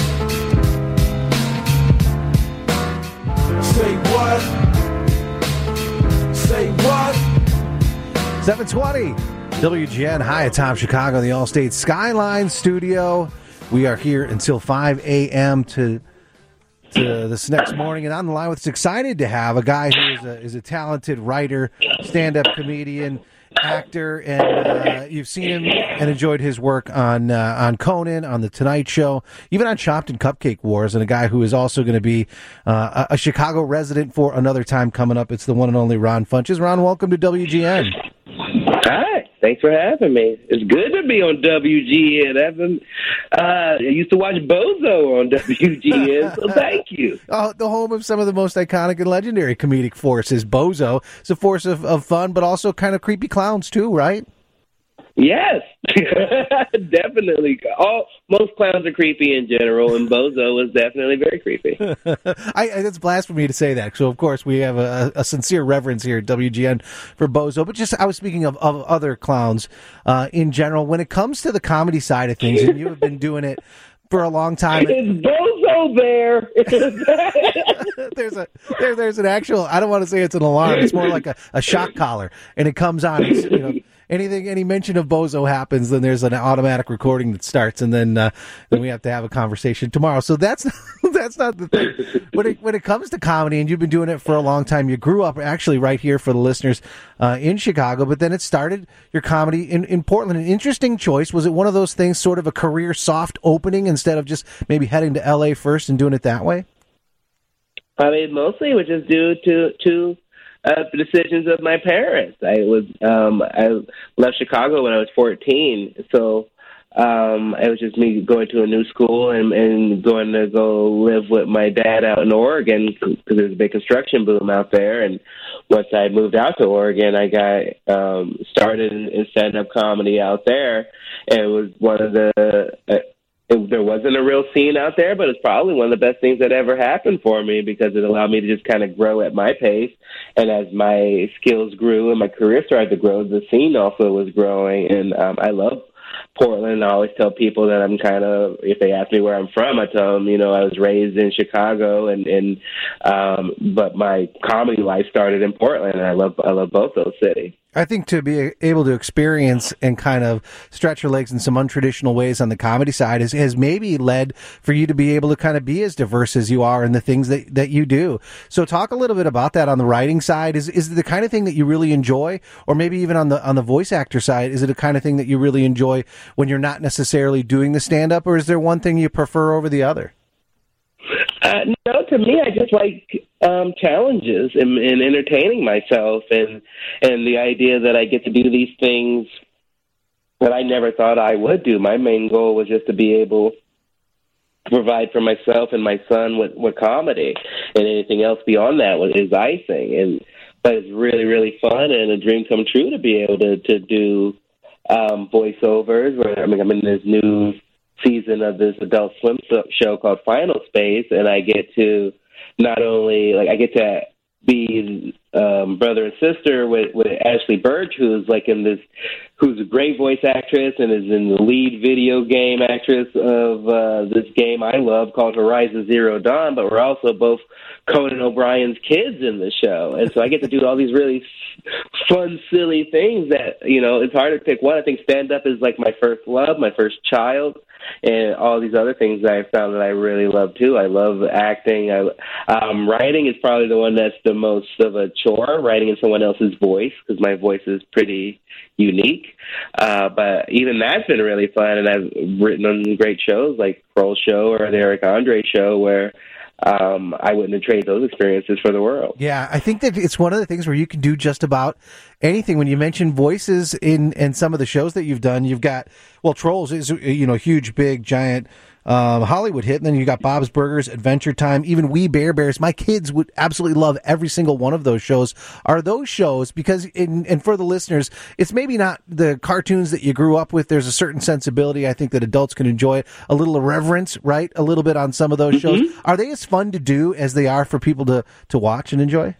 Say what? Say what? seven twenty W G N. Hi, at Tom Chicago, the Allstate Skyline Studio. We are here until five a.m. to to this next morning, and on the line with us, excited to have a guy who is a, is a talented writer, stand-up comedian, actor, and uh, you've seen him and enjoyed his work on uh, on Conan, on The Tonight Show, even on Chopped and Cupcake Wars, and a guy who is also going to be uh, a, a Chicago resident for another time coming up. It's the one and only Ron Funches. Ron, welcome to W G N. Hi. Thanks for having me. It's good to be on W G N. I've been, uh, I used to watch Bozo on W G N, so thank you. Oh, the home of some of the most iconic and legendary comedic forces. Bozo. It's a force of, of fun, but also kind of creepy clowns, too, right? Yes, definitely. All most clowns are creepy in general, and Bozo is definitely very creepy. I, it's blasphemy to say that. So, of course, we have a, a sincere reverence here at W G N for Bozo. But just I was speaking of, of other clowns uh, in general. When it comes to the comedy side of things, and you have been doing it for a long time. Is Bozo there? there's a there, there's an actual. I don't want to say it's an alarm. It's more like a, a shock collar, and it comes on. It's, you know. Anything, any mention of Bozo happens, then there's an automatic recording that starts, and then uh, then we have to have a conversation tomorrow. So that's that's not the thing. When it when it comes to comedy, and you've been doing it for a long time, you grew up actually right here for the listeners uh, in Chicago, but then it started your comedy in, in Portland. An interesting choice. Was it one of those things, sort of a career soft opening, instead of just maybe heading to L A first and doing it that way? I mean, mostly it was just due to to. Uh, the decisions of my parents. I was um, I left Chicago when I was fourteen, so Um, it was just me going to a new school and, and going to go live with my dad out in Oregon because there's a big construction boom out there. And once I moved out to Oregon, I got um, started in, in stand-up comedy out there. And it was one of the uh, it, there wasn't a real scene out there, but it's probably one of the best things that ever happened for me because it allowed me to just kind of grow at my pace. And as my skills grew and my career started to grow, the scene also was growing. And um, I love Portland. I always tell people that I'm kind of, if they ask me where I'm from, I tell them, you know, I was raised in Chicago, and, and um, but my comedy life started in Portland, and I love I love both those cities. I think to be able to experience and kind of stretch your legs in some untraditional ways on the comedy side is, has maybe led for you to be able to kind of be as diverse as you are in the things that, that you do. So talk a little bit about that on the writing side. Is is it the kind of thing that you really enjoy? Or maybe even on the on the voice actor side, is it a kind of thing that you really enjoy when you're not necessarily doing the stand-up? Or is there one thing you prefer over the other? Uh, no, to me, I just like um, challenges and, and entertaining myself, and and the idea that I get to do these things that I never thought I would do. My main goal was just to be able to provide for myself and my son with, with comedy, and anything else beyond that was, is icing. And but it's really, really fun and a dream come true to be able to to do um, voiceovers. Where I mean, I'm in this new season of this Adult Swim show called Final Space, and I get to not only like I get to be um, brother and sister with, with Ashley Burch, who's like in this, who's a great voice actress and is in the lead video game actress of uh, this game I love called Horizon Zero Dawn. But we're also both Conan O'Brien's kids in the show, and so I get to do all these really fun, silly things that, you know, it's hard to pick one. I think stand-up is like my first love, my first child, and all these other things that I found that I really love too. I love acting. I, um, writing is probably the one that's the most of a chore, writing in someone else's voice, because my voice is pretty unique. Uh, but even that's been really fun, and I've written on great shows like Kroll's Show or the Eric Andre Show, where Um, I wouldn't have traded those experiences for the world. Yeah, I think that it's one of the things where you can do just about anything. When you mention voices in, in some of the shows that you've done, you've got, well, Trolls is, you know, huge, big, giant um, Hollywood hit. And then you got Bob's Burgers, Adventure Time, even We Bare Bears. My kids would absolutely love every single one of those shows. Are those shows, because, in, and for the listeners, it's maybe not the cartoons that you grew up with. There's a certain sensibility, I think, that adults can enjoy it. A little irreverence, right? A little bit on some of those mm-hmm. shows. Are they as fun to do as they are for people to, to watch and enjoy?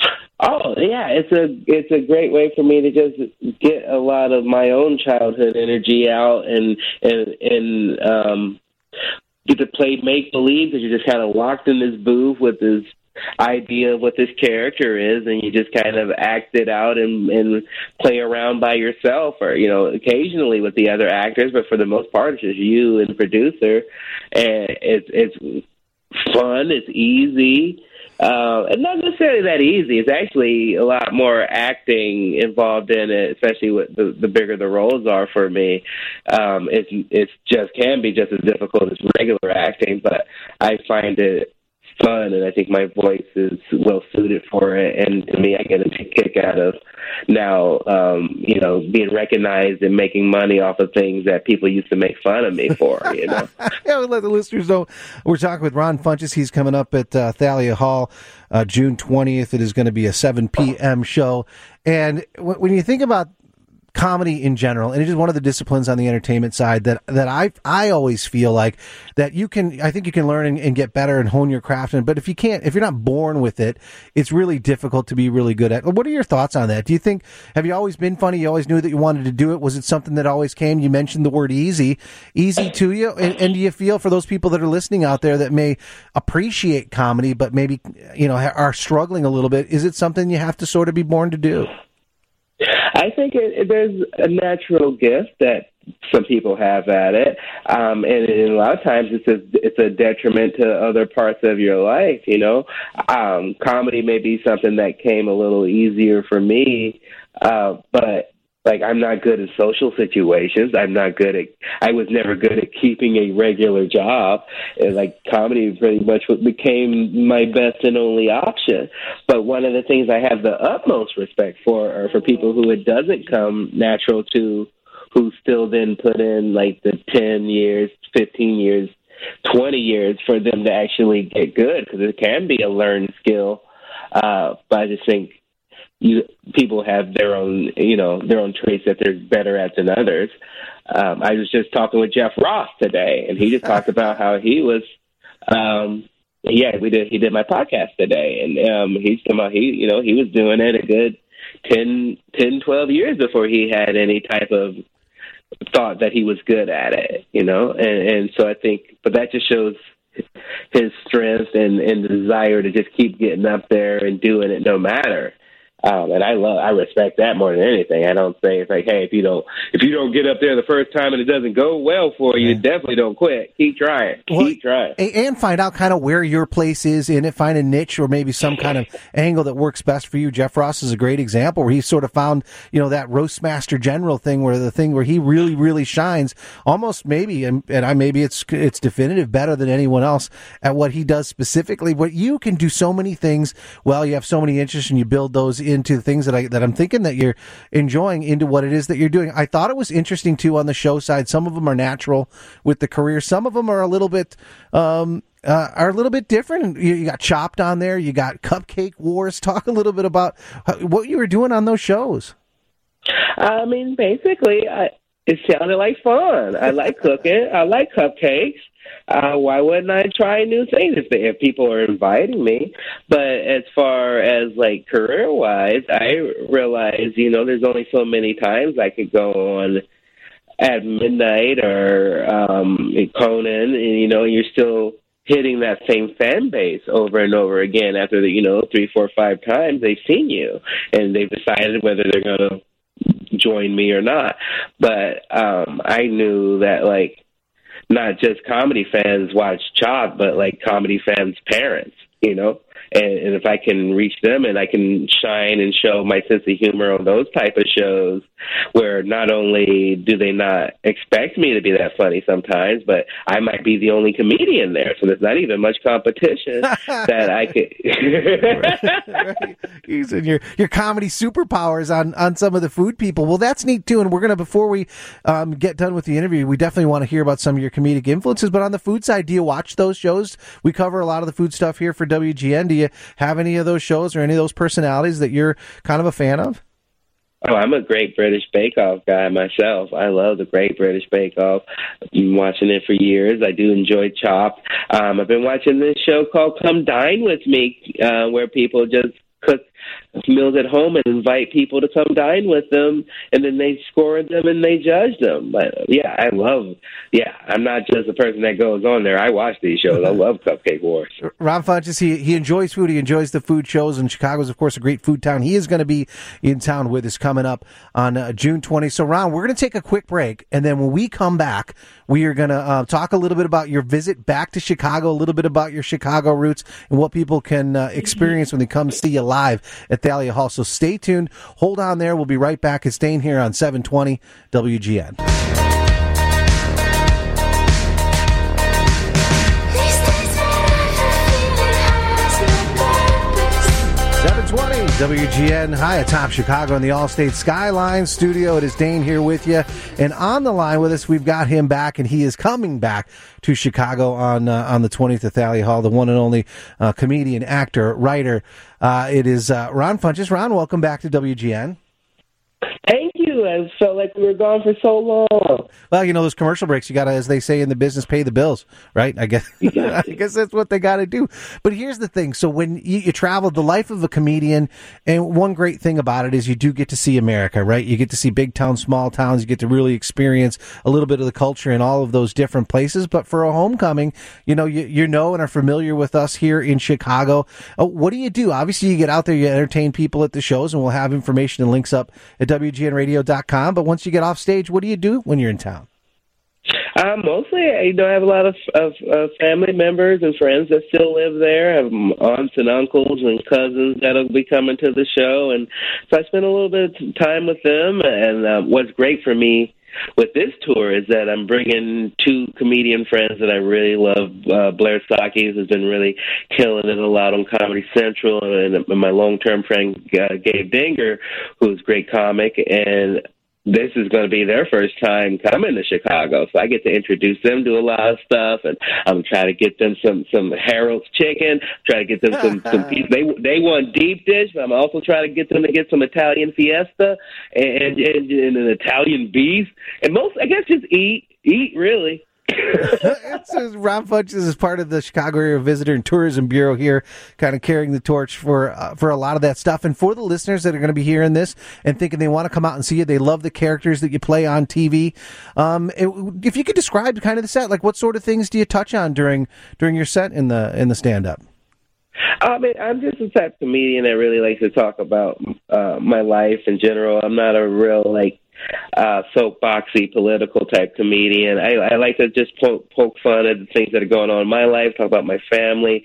Oh, yeah, it's a it's a great way for me to just get a lot of my own childhood energy out and and and um, get to play make believe, because you're just kind of locked in this booth with this idea of what this character is, and you just kind of act it out and, and play around by yourself, or, you know, occasionally with the other actors, but for the most part, it's just you and the producer, and it's it's fun, it's easy. Uh, and not necessarily that easy. It's actually a lot more acting involved in it, especially with the, the bigger the roles are for me. Um, it's it's just can be just as difficult as regular acting, but I find it fun, and I think my voice is well suited for it. And to me, I get a kick out of now, um, you know, being recognized and making money off of things that people used to make fun of me for. You know, yeah, we'll let the listeners know. We're talking with Ron Funches. He's coming up at uh, Thalia Hall, uh, June twentieth. It is going to be a seven p.m. show. And w- when you think about comedy in general, and it is one of the disciplines on the entertainment side that that I I always feel like that you can I think you can learn and, and get better and hone your craft in, but if you can't, if you're not born with it, it's really difficult to be really good at. What are your thoughts on that? Do you think, have you always been funny? You always knew that you wanted to do it? Was it something that always came? You mentioned the word easy, easy to you, and, and do you feel for those people that are listening out there that may appreciate comedy but maybe, you know, are struggling a little bit, is it something you have to sort of be born to do? I think it, it, there's a natural gift that some people have at it, um, and, and a lot of times it's a it's a detriment to other parts of your life. You know, um, comedy may be something that came a little easier for me, uh, but. Like, I'm not good at social situations. I'm not good at, I was never good at keeping a regular job. And, like, comedy pretty much became my best and only option. But one of the things I have the utmost respect for are for people who it doesn't come natural to, who still then put in like the ten years, fifteen years, twenty years for them to actually get good, because it can be a learned skill. Uh, but I just think you people have their own, you know, their own traits that they're better at than others. Um, I was just talking with Jeff Ross today, and he just talked about how he was, um, yeah, we did. He did my podcast today, and um, he's talking about he, you know, he was doing it a good ten, ten, twelve years before he had any type of thought that he was good at it, you know, and, and so I think, but that just shows his strength and, and the desire to just keep getting up there and doing it no matter. Um, and I love, I respect that more than anything. I don't say it's like, hey, if you don't, if you don't get up there the first time and it doesn't go well for you, yeah. definitely don't quit. Keep trying. Well, Keep trying. And find out kind of where your place is in it. Find a niche or maybe some kind of angle that works best for you. Jeff Ross is a great example where he sort of found, you know, that Roastmaster General thing where the thing where he really, really shines almost maybe, and, and I, maybe it's, it's definitive better than anyone else at what he does specifically. But you can do so many things. Well, you have so many interests and you build those into the things that I that I'm thinking that you're enjoying into what it is that you're doing. I thought it was interesting too on the show side. Some of them are natural with the career. Some of them are a little bit um, uh, are a little bit different. You, you got Chopped on there. You got Cupcake Wars. Talk a little bit about what you were doing on those shows. I mean, basically, I, it sounded like fun. I like cooking. I like cupcakes. Uh, why wouldn't I try new things if, they, if people are inviting me? But as far as like career wise, I realize, you know, there's only so many times I could go on at midnight or um, Conan, and you know, you're still hitting that same fan base over and over again after the, you know, three, four, five times they've seen you and they've decided whether they're going to join me or not. But um, I knew that like, not just comedy fans watch Chopped, but like comedy fans' parents, you know? And, and if I can reach them and I can shine and show my sense of humor on those type of shows where not only do they not expect me to be that funny sometimes, but I might be the only comedian there. So there's not even much competition that I could. right, right. Using your, your comedy superpowers on, on some of the food people. Well, that's neat too. And we're going to, before we um, get done with the interview, we definitely want to hear about some of your comedic influences. But on the food side, do you watch those shows? We cover a lot of the food stuff here for W G N. Do you have any of those shows or any of those personalities that you're kind of a fan of? Oh, I'm a Great British Bake Off guy myself. I love the Great British Bake Off. I've been watching it for years. I do enjoy Chopped. Um, I've been watching this show called Come Dine With Me, uh, where people just cook meals at home and invite people to come dine with them, and then they score them and they judge them. But yeah, I love, yeah, I'm not just a person that goes on there. I watch these shows. I love Cupcake Wars. Ron Funches, he, he enjoys food. He enjoys the food shows, and Chicago's, of course, a great food town. He is going to be in town with us coming up on uh, June twentieth. So, Ron, we're going to take a quick break, and then when we come back, we are going to uh, talk a little bit about your visit back to Chicago, a little bit about your Chicago roots, and what people can uh, experience when they come see you live at Thalia Hall. So stay tuned. Hold on there. We'll be right back and staying here on seven twenty W G N. seven twenty W G N, high atop Chicago in the Allstate Skyline studio. It is Dane here with you. And on the line with us, we've got him back, and he is coming back to Chicago on uh, on the twentieth at Thalia Hall, the one and only uh, comedian, actor, writer. Uh, it is uh, Ron Funches. Ron, welcome back to W G N. Thank you. I felt like we were gone for so long. Well, you know, those commercial breaks, you got to, as they say in the business, pay the bills, right? I guess I guess that's what they got to do. But here's the thing. So when you, you travel, the life of a comedian, and one great thing about it is you do get to see America, right? You get to see big towns, small towns. You get to really experience a little bit of the culture in all of those different places. But for a homecoming, you know, you, you know and are familiar with us here in Chicago. Uh, what do you do? Obviously, you get out there, you entertain people at the shows, and we'll have information and links up at W G N radio dot com. But once you get off stage, what do you do when you're in town? Uh, mostly, you know, I have a lot of, of uh, family members and friends that still live there. I have aunts and uncles and cousins that'll be coming to the show, and so I spend a little bit of time with them. And uh, what's great for me with this tour is that I'm bringing two comedian friends that I really love. Uh, Blair Sakis has been really killing it a lot on Comedy Central, and, and my long-term friend uh, Gabe Dinger, who's a great comic, and this is going to be their first time coming to Chicago, so I get to introduce them to a lot of stuff, and I'm trying to get them some some Harold's chicken, try to get them some some pizza. They they want deep dish, but I'm also trying to get them to get some Italian fiesta and and, and an Italian beef, and most I guess just eat eat really. It's, uh, Ron Funches is part of the Chicago Area Visitor and Tourism Bureau here, kind of carrying the torch for uh, for a lot of that stuff. And for the listeners that are going to be hearing this and thinking they want to come out and see you, they love the characters that you play on T V. Um, it, if you could describe kind of the set, like what sort of things do you touch on during during your set in the in the stand up? I mean, I'm just the type of comedian that really likes to talk about uh, my life in general. I'm not a real like. Uh, soapboxy political type comedian. I, I like to just poke, poke fun at the things that are going on in my life, talk about my family,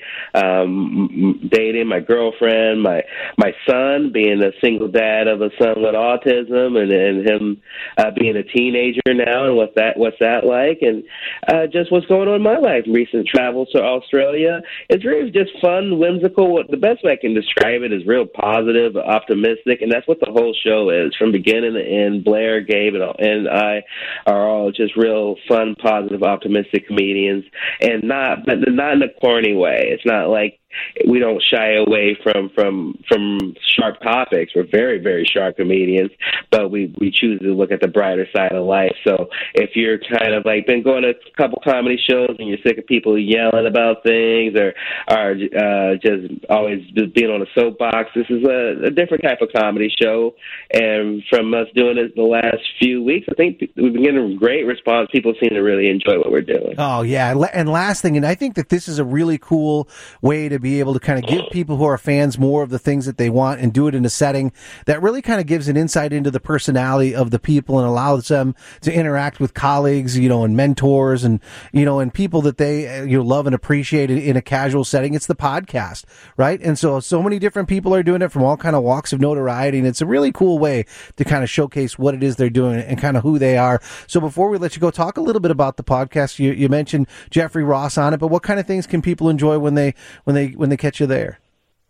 um, dating, my girlfriend, my my son, being a single dad of a son with autism, and, and him uh, being a teenager now, and what that what's that like, and uh, just what's going on in my life. Recent travels to Australia. It's really just fun, whimsical. What the best way I can describe it is real positive, optimistic, and that's what the whole show is from beginning to end. Blair, Gabe, and, and I are all just real fun, positive, optimistic comedians, and not, but not in a corny way. It's not like we don't shy away from from from sharp topics. We're very, very sharp comedians, but we we choose to look at the brighter side of life. So if you're kind of like been going to a couple comedy shows and you're sick of people yelling about things or are uh, just always just being on a soapbox, this is a, a different type of comedy show. And from us doing it the last few weeks, I think we've been getting a great response. People seem to really enjoy what we're doing. Oh yeah, and last thing, and I think that this is a really cool way to be able to kind of give people who are fans more of the things that they want and do it in a setting that really kind of gives an insight into the personality of the people and allows them to interact with colleagues, you know, and mentors and, you know, and people that they, you know, love and appreciate in a casual setting. It's the podcast, right? And so, so many different people are doing it from all kind of walks of notoriety, and it's a really cool way to kind of showcase what it is they're doing and kind of who they are. So before we let you go, talk a little bit about the podcast. You, you mentioned Jeffrey Ross on it, but what kind of things can people enjoy when they, when they, when they catch you there?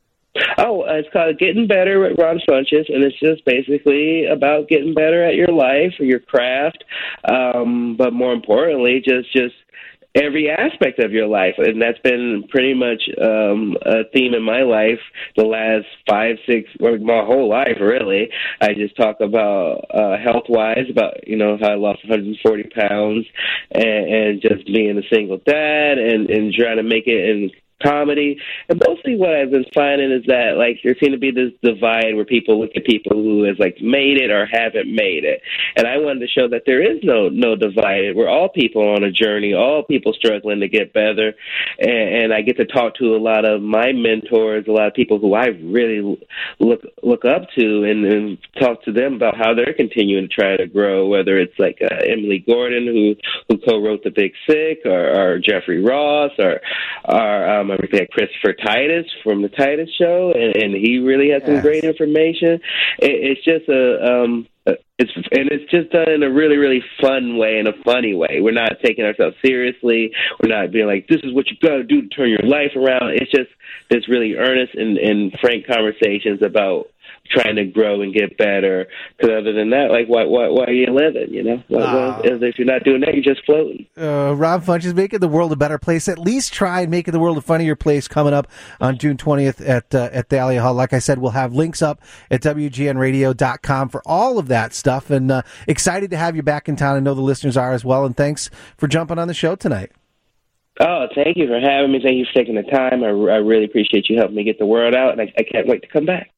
Oh, uh, it's called Getting Better with Ron Funches, and it's just basically about getting better at your life or your craft, um, but more importantly, just just every aspect of your life. And that's been pretty much um, a theme in my life the last five, six, or my whole life, really. I just talk about uh, health-wise, about, you know, how I lost one hundred forty pounds and, and just being a single dad and, and trying to make it in comedy. And mostly what I've been finding is that, like, there seems to be this divide where people look at people who has, like, made it or haven't made it. And I wanted to show that there is no no divide. We're all people on a journey, all people struggling to get better. And, and I get to talk to a lot of my mentors, a lot of people who I really look look up to, and, and talk to them about how they're continuing to try to grow, whether it's like uh, Emily Gordon, who, who co-wrote The Big Sick, or, or Jeffrey Ross, or, or um, everything like Christopher Titus from the Titus Show, and, and he really has yes. some great information. It, it's just a, um, it's and it's just done in a really, really fun way, in a funny way. We're not taking ourselves seriously. We're not being like, this is what you got to do to turn your life around. It's just this really earnest and, and frank conversations about trying to grow and get better. Because other than that, like, why, why, why are you living? You know, why, uh, why, if you're not doing that, you're just floating. Uh, Ron Funches making the world a better place. At least try making the world a funnier place. Coming up on June twentieth at uh, at Thalia Hall. Like I said, we'll have links up at W G N radio dot com for all of that stuff. And uh, excited to have you back in town. I know the listeners are as well. And thanks for jumping on the show tonight. Oh, thank you for having me. Thank you for taking the time. I, I really appreciate you helping me get the word out, and I, I can't wait to come back.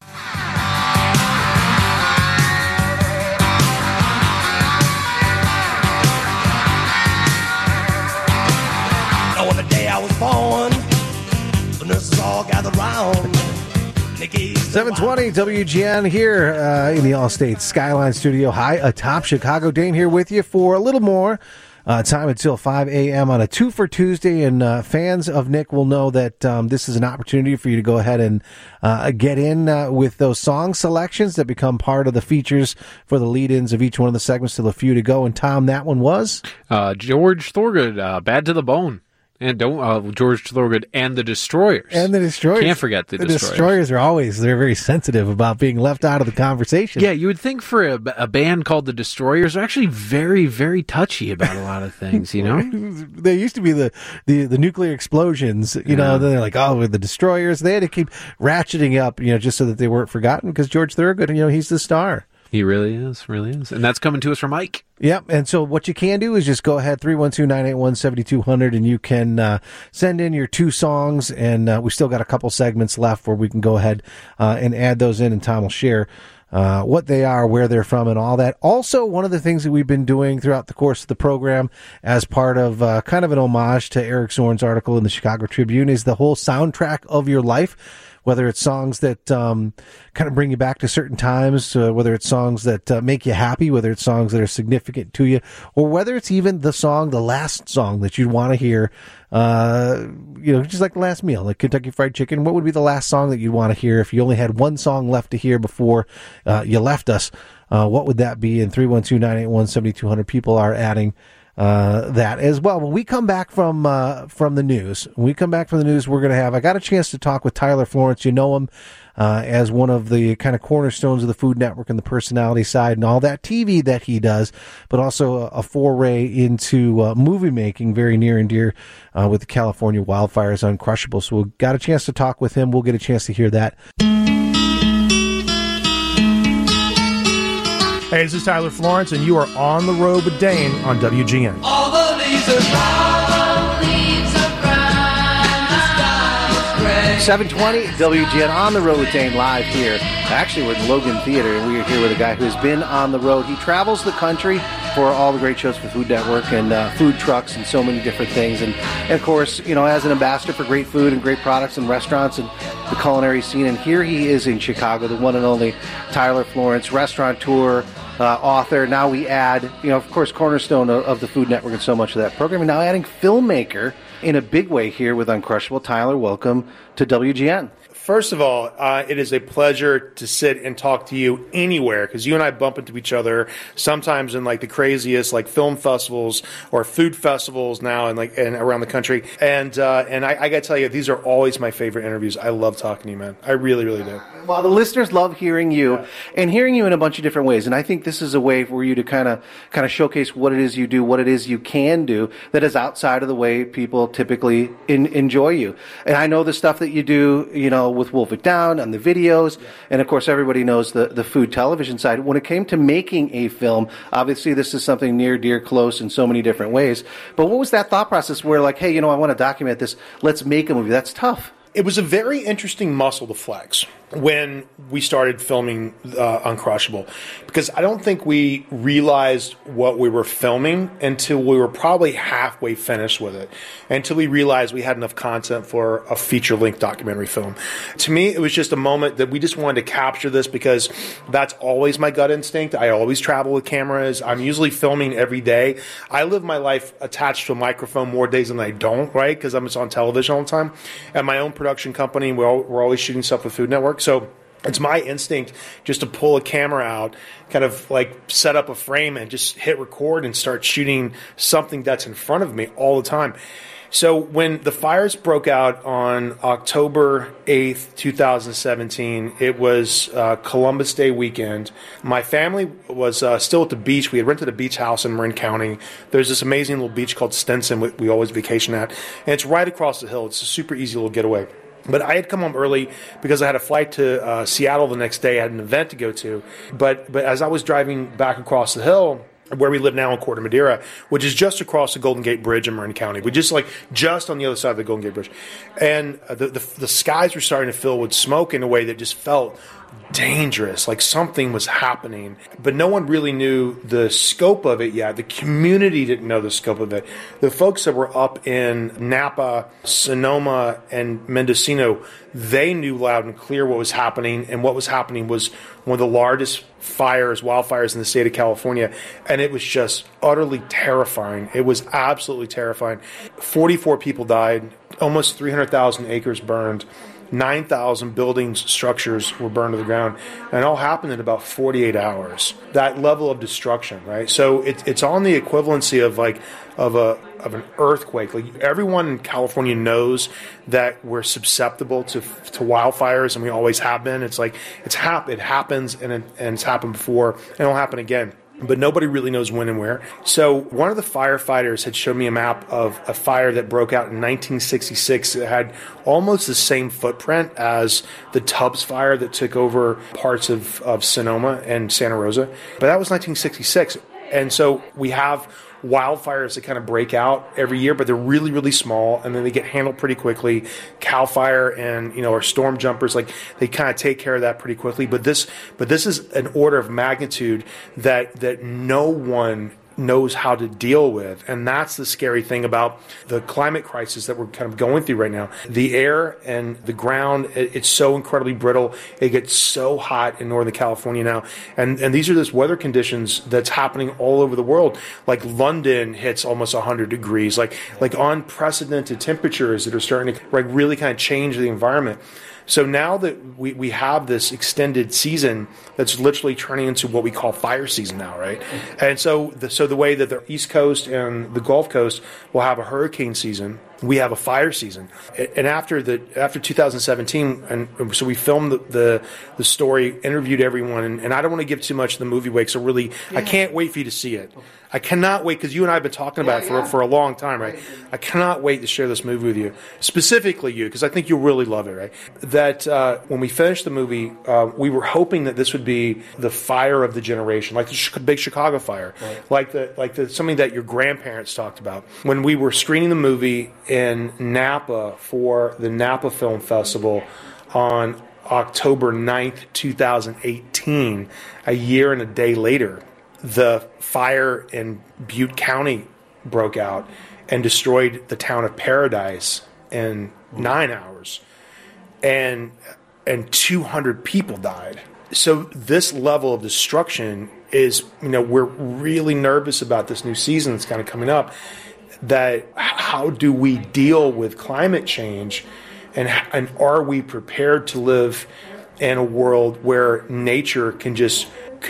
On the day I was born, the nurses all gathered round. seven twenty W G N here uh, in the Allstate Skyline Studio high atop Chicago. Dane here with you for a little more uh, time until five a.m. on a two for Tuesday. And uh, fans of Nick will know that um, this is an opportunity for you to go ahead and uh, get in uh, with those song selections that become part of the features for the lead-ins of each one of the segments. Still a few to go. And Tom, that one was? Uh, George Thorogood, uh, Bad to the Bone. And don't uh, George Thorogood and the Destroyers. And the Destroyers. Can't forget the, the Destroyers. Destroyers are always, they're very sensitive about being left out of the conversation. Yeah, you would think for a, a band called the Destroyers, they're actually very, very touchy about a lot of things, you know? They used to be the, the, the nuclear explosions, you yeah. know, then they're like, oh, with the Destroyers. They had to keep ratcheting up, you know, just so that they weren't forgotten because George Thorogood, you know, he's the star. He really is, really is. And that's coming to us from Mike. Yep, and so what you can do is just go ahead, three one two, nine eight one, seven two zero zero, and you can uh, send in your two songs, and uh, we still got a couple segments left where we can go ahead uh, and add those in, and Tom will share uh, what they are, where they're from, and all that. Also, one of the things that we've been doing throughout the course of the program as part of uh, kind of an homage to Eric Zorn's article in the Chicago Tribune is the whole soundtrack of your life. Whether it's songs that um, kind of bring you back to certain times, uh, whether it's songs that uh, make you happy, whether it's songs that are significant to you, or whether it's even the song, the last song that you'd want to hear, uh, you know, just like the last meal, like Kentucky Fried Chicken. What would be the last song that you'd want to hear if you only had one song left to hear before uh, you left us? Uh, what would that be? And three one two, nine eight one, seven two zero zero people are adding Uh, that as well. When we come back from uh, from the news, when we come back from the news, we're going to have, I got a chance to talk with Tyler Florence. You know him uh, as one of the kind of cornerstones of the Food Network and the personality side and all that T V that he does, but also a, a foray into uh, movie making, very near and dear uh, with the California wildfires, Uncrushable. So we got a chance to talk with him. We'll get a chance to hear that. Hey, this is Tyler Florence, and you are on the road with Dane on W G N. All the leaves are brown, leaves are brown, the sky is gray. seven twenty W G N on the road with Dane live here. Actually, we're at Logan Theater, and we are here with a guy who has been on the road. He travels the country for all the great shows for Food Network and uh, food trucks and so many different things. And, and, of course, you know, as an ambassador for great food and great products and restaurants and the culinary scene. And here he is in Chicago, the one and only Tyler Florence, restaurateur, Uh, author. Now we add, you know, of course, cornerstone of, of the Food Network and so much of that program. And now adding filmmaker in a big way here with Uncrushable. Tyler, welcome to W G N. First of all, uh, it is a pleasure to sit and talk to you anywhere, because you and I bump into each other sometimes in like the craziest like film festivals or food festivals now and like and around the country. And uh, and I, I got to tell you, these are always my favorite interviews. I love talking to you, man. I really, really do. Well, the listeners love hearing you yeah. and hearing you in a bunch of different ways. And I think this is a way for you to kind of kind of showcase what it is you do, what it is you can do that is outside of the way people typically in, enjoy you. And I know the stuff that you do, you know, with Wolf It Down and the videos. Yeah. And of course, everybody knows the, the food television side. When it came to making a film, obviously this is something near, dear, close in so many different ways. But what was that thought process where like, hey, you know, I want to document this. Let's make a movie. That's tough. It was a very interesting muscle to flex when we started filming uh, Uncrushable, because I don't think we realized what we were filming until we were probably halfway finished with it, until we realized we had enough content for a feature-length documentary film. To me, it was just a moment that we just wanted to capture this because that's always my gut instinct. I always travel with cameras. I'm usually filming every day. I live my life attached to a microphone more days than I don't, right, because I'm just on television all the time. At my own production company, we're, all, we're always shooting stuff with Food Network. So it's my instinct just to pull a camera out, kind of like set up a frame and just hit record and start shooting something that's in front of me all the time. So when the fires broke out on October eighth, twenty seventeen, it was uh, Columbus Day weekend. My family was uh, still at the beach. We had rented a beach house in Marin County. There's this amazing little beach called Stinson we, we always vacation at. And it's right across the hill. It's a super easy little getaway. But I had come home early because I had a flight to uh, Seattle the next day. I had an event to go to. But but as I was driving back across the hill, where we live now in Corte Madera, which is just across the Golden Gate Bridge in Marin County. We're just like just on the other side of the Golden Gate Bridge. And the, the, the skies were starting to fill with smoke in a way that just felt dangerous, like something was happening. But no one really knew the scope of it yet. The community didn't know the scope of it. The folks that were up in Napa, Sonoma, and Mendocino, they knew loud and clear what was happening, and what was happening was one of the largest fires, wildfires in the state of California, and it was just utterly terrifying. It was absolutely terrifying. forty-four people died, almost three hundred thousand acres burned. nine thousand buildings, structures were burned to the ground, and it all happened in about forty-eight hours. That level of destruction, right? So it, it's on the equivalency of like of a of an earthquake. Like everyone in California knows that we're susceptible to to wildfires, and we always have been. It's like it's hap- it happens, and it, and it's happened before, and it'll happen again. But nobody really knows when and where. So one of the firefighters had shown me a map of a fire that broke out in nineteen sixty-six. It had almost the same footprint as the Tubbs fire that took over parts of, of Sonoma and Santa Rosa. But that was nineteen sixty-six. And so we have wildfires that kind of break out every year, but they're really, really small, and then they get handled pretty quickly. Cal Fire and, you know, our storm jumpers, like they kind of take care of that pretty quickly. But this, but this is an order of magnitude that that no one knows how to deal with. And that's the scary thing about the climate crisis that we're kind of going through right now. The air and the ground, it, it's so incredibly brittle. It gets so hot in Northern California now. And and these are just weather conditions that's happening all over the world. Like London hits almost one hundred degrees, like like unprecedented temperatures that are starting to like really kind of change the environment. So now that we, we have this extended season that's literally turning into what we call fire season now, right? And so the, so the way that the East Coast and the Gulf Coast will have a hurricane season, we have a fire season. And after the after two thousand seventeen, and so we filmed the the, the story, interviewed everyone, and, and I don't want to give too much of the movie away, so really, yeah. I can't wait for you to see it. I cannot wait, because you and I have been talking about yeah, it for, yeah. for a long time, right? I cannot wait to share this movie with you, specifically you, because I think you'll really love it, right? That uh, when we finished the movie, uh, we were hoping that this would be the fire of the generation, like the big Chicago fire, right. like the like the something that your grandparents talked about. When we were screening the movie in Napa for the Napa Film Festival on October ninth, twenty eighteen, a year and a day later, the fire in Butte County broke out and destroyed the town of Paradise in nine hours, and and two hundred people died. So this level of destruction is, you know, we're really nervous about this new season that's kind of coming up. That how do we deal with climate change, and and are we prepared to live in a world where nature can just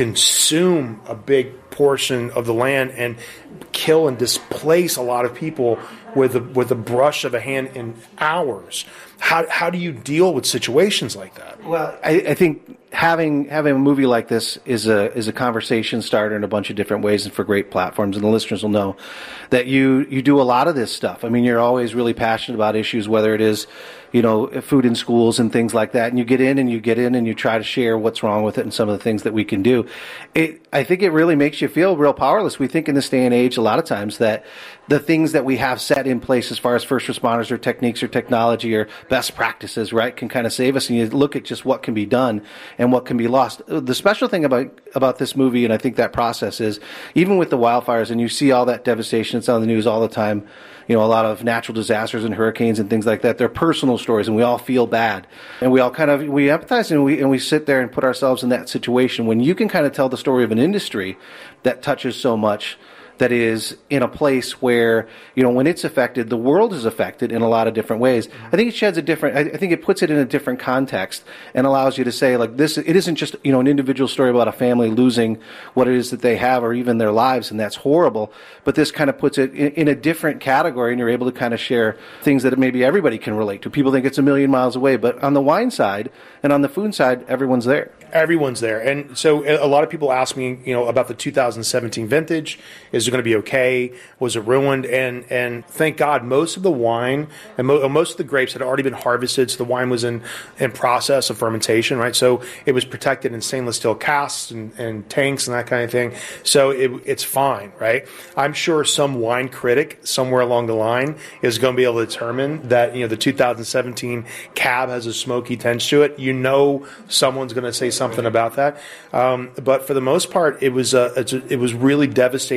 consume a big portion of the land and kill and displace a lot of people with a, with a brush of a hand in hours? How how do you deal with situations like that? Well, I, I think having having a movie like this is a is a conversation starter in a bunch of different ways, and for great platforms. And the listeners will know that you you do a lot of this stuff. I mean, you're always really passionate about issues, whether it is, you know, food in schools and things like that. And you get in and you get in and you try to share what's wrong with it and some of the things that we can do. It, I think it really makes you feel real powerless. We think in this day and age, a lot of times, that the things that we have set in place as far as first responders or techniques or technology or best practices, right, can kind of save us. And you look at just what can be done and what can be lost. The special thing about, about this movie, and I think that process, is even with the wildfires, and you see all that devastation, it's on the news all the time, you know, a lot of natural disasters and hurricanes and things like that. They're personal stories, and we all feel bad, and we all kind of we empathize, and we and we sit there and put ourselves in that situation. When you can kind of tell the story of an industry that touches so much, that is in a place where, you know, when it's affected, the world is affected in a lot of different ways. I think it sheds a different, I think it puts it in a different context and allows you to say, like, this, it isn't just, you know, an individual story about a family losing what it is that they have or even their lives, and that's horrible. But this kind of puts it in, in a different category, and you're able to kind of share things that maybe everybody can relate to. People think it's a million miles away, but on the wine side and on the food side, everyone's there. Everyone's there. And so a lot of people ask me, you know, about the two thousand seventeen vintage. Is it going to be okay? Was it ruined? And and thank God, most of the wine and mo- most of the grapes had already been harvested, so the wine was in, in process of fermentation, right? So it was protected in stainless steel casks and, and tanks and that kind of thing. So it, it's fine, right? I'm sure some wine critic somewhere along the line is going to be able to determine that, you know, the two thousand seventeen cab has a smoky tinge to it. You know, someone's going to say something about that. Um, but for the most part, it was uh, it's, it was really devastating for the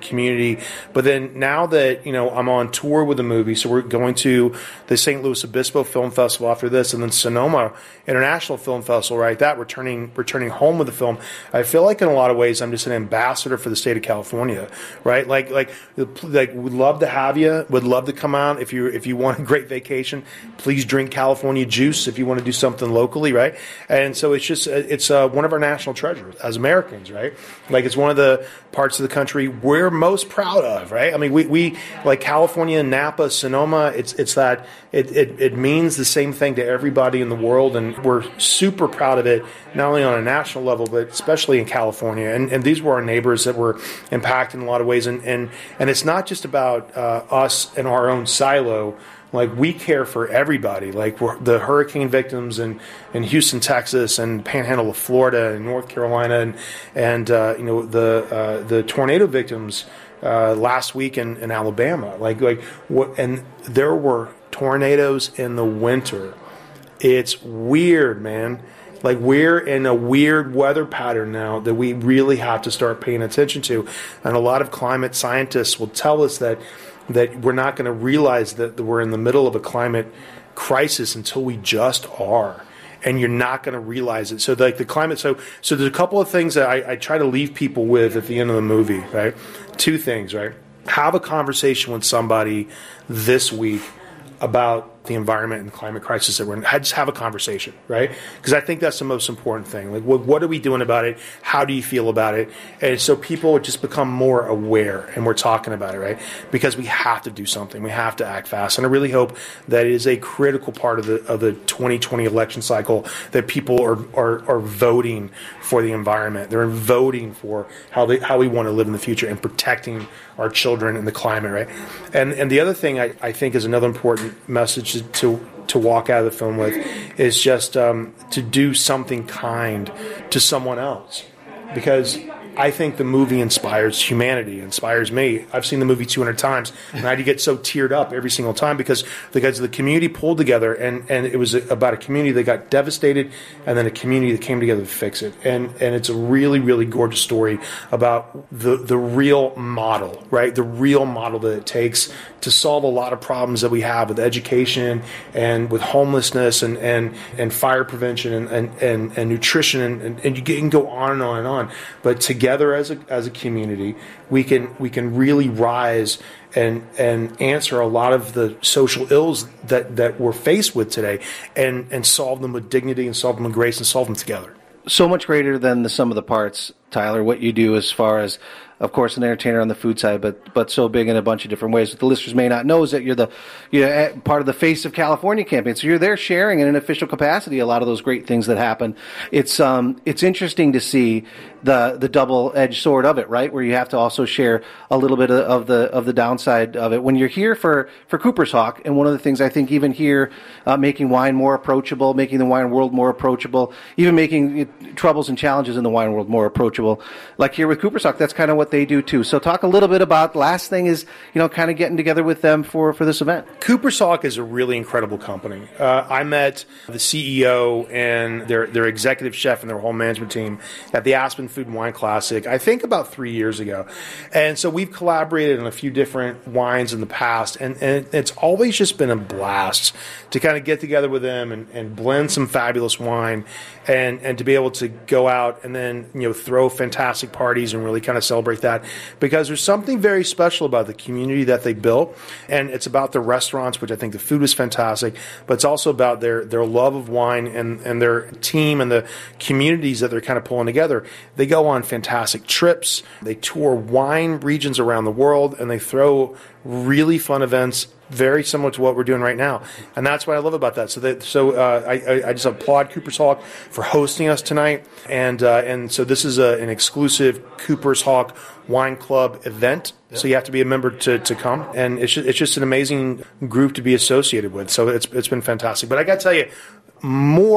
community. But then now that, you know, I'm on tour with the movie, so we're going to the Saint Louis Obispo Film Festival after this, and then Sonoma International Film Festival, right? That returning returning home with the film. I feel like in a lot of ways I'm just an ambassador for the state of California, right? Like like like we'd love to have you. Would love to come out if you if you want a great vacation. Please drink California juice if you want to do something locally, right? And so it's just it's uh, one of our national treasures as Americans, right? Like it's one of the parts of the country we're most proud of, right? I mean, we, we like California, Napa, Sonoma. It's it's that it, it it means the same thing to everybody in the world, and we're super proud of it, not only on a national level, but especially in California. And and these were our neighbors that were impacted in a lot of ways, and and and it's not just about uh, us and our own silo. Like, we care for everybody. Like, we're, the hurricane victims in, in Houston, Texas, and Panhandle of Florida, and North Carolina, and and uh, you know the uh, the tornado victims uh, last week in, in Alabama. Like like what? And there were tornadoes in the winter. It's weird, man. Like, we're in a weird weather pattern now that we really have to start paying attention to. And a lot of climate scientists will tell us that that we're not going to realize that we're in the middle of a climate crisis until we just are. And you're not going to realize it. So, like the climate, so so there's a couple of things that I, I try to leave people with at the end of the movie, right? Two things, right? Have a conversation with somebody this week about the environment and climate crisis that we're in. Just have a conversation, right? Because I think that's the most important thing. Like, what, what are we doing about it? How do you feel about it? And so people just become more aware, and we're talking about it, right? Because we have to do something. We have to act fast. And I really hope that it is a critical part of the of the twenty twenty election cycle that people are are, are voting for the environment. They're voting for how they how we want to live in the future and protecting our children and the climate, right? And and the other thing I, I think is another important message to to walk out of the film with is just um, to do something kind to someone else, because I think the movie inspires humanity, inspires me. I've seen the movie two hundred times, and I get so teared up every single time because the guys, the community pulled together, and, and it was about a community that got devastated, and then a community that came together to fix it. And and it's a really, really gorgeous story about the the real model, right? The real model that it takes to solve a lot of problems that we have with education and with homelessness and, and, and fire prevention and, and, and, and nutrition, and, and, and you can go on and on and on. But together as a as a community, we can we can really rise and and answer a lot of the social ills that, that we're faced with today, and, and solve them with dignity and solve them with grace and solve them together. So much greater than the sum of the parts, Tyler, what you do as far as, of course, an entertainer on the food side, but but so big in a bunch of different ways. What the listeners may not know is that you're the you're part of the Face of California campaign. So you're there sharing in an official capacity a lot of those great things that happen. It's um it's interesting to see the the double-edged sword of it, right? Where you have to also share a little bit of the of the downside of it. When you're here for for Cooper's Hawk, and one of the things I think even here, uh, making wine more approachable, making the wine world more approachable, even making it, troubles and challenges in the wine world more approachable. Like here with Cooper's Hawk, that's kind of what they do too. So talk a little bit about, last thing is, you know, kind of getting together with them for, for this event. Cooper's Hawk is a really incredible company. Uh, I met the C E O and their their executive chef and their whole management team at the Aspen Food and Wine Classic, I think about three years ago. And so we've collaborated on a few different wines in the past, and, and it's always just been a blast to kind of get together with them and, and blend some fabulous wine, and, and to be able to go out and then, you know, throw fantastic parties and really kind of celebrate that, because there's something very special about the community that they built, and it's about the restaurants, which I think the food was fantastic, but it's also about their, their love of wine and, and their team and the communities that they're kind of pulling together. They go on fantastic trips, they tour wine regions around the world, and they throw really fun events very similar to what we're doing right now, and that's what I love about that. So, that, so uh, I, I just applaud Cooper's Hawk for hosting us tonight, and uh, and so this is a, an exclusive Cooper's Hawk Wine Club event. Yep. So you have to be a member to, to come, and it's just, it's just an amazing group to be associated with. So it's it's been fantastic. But I got to tell you, more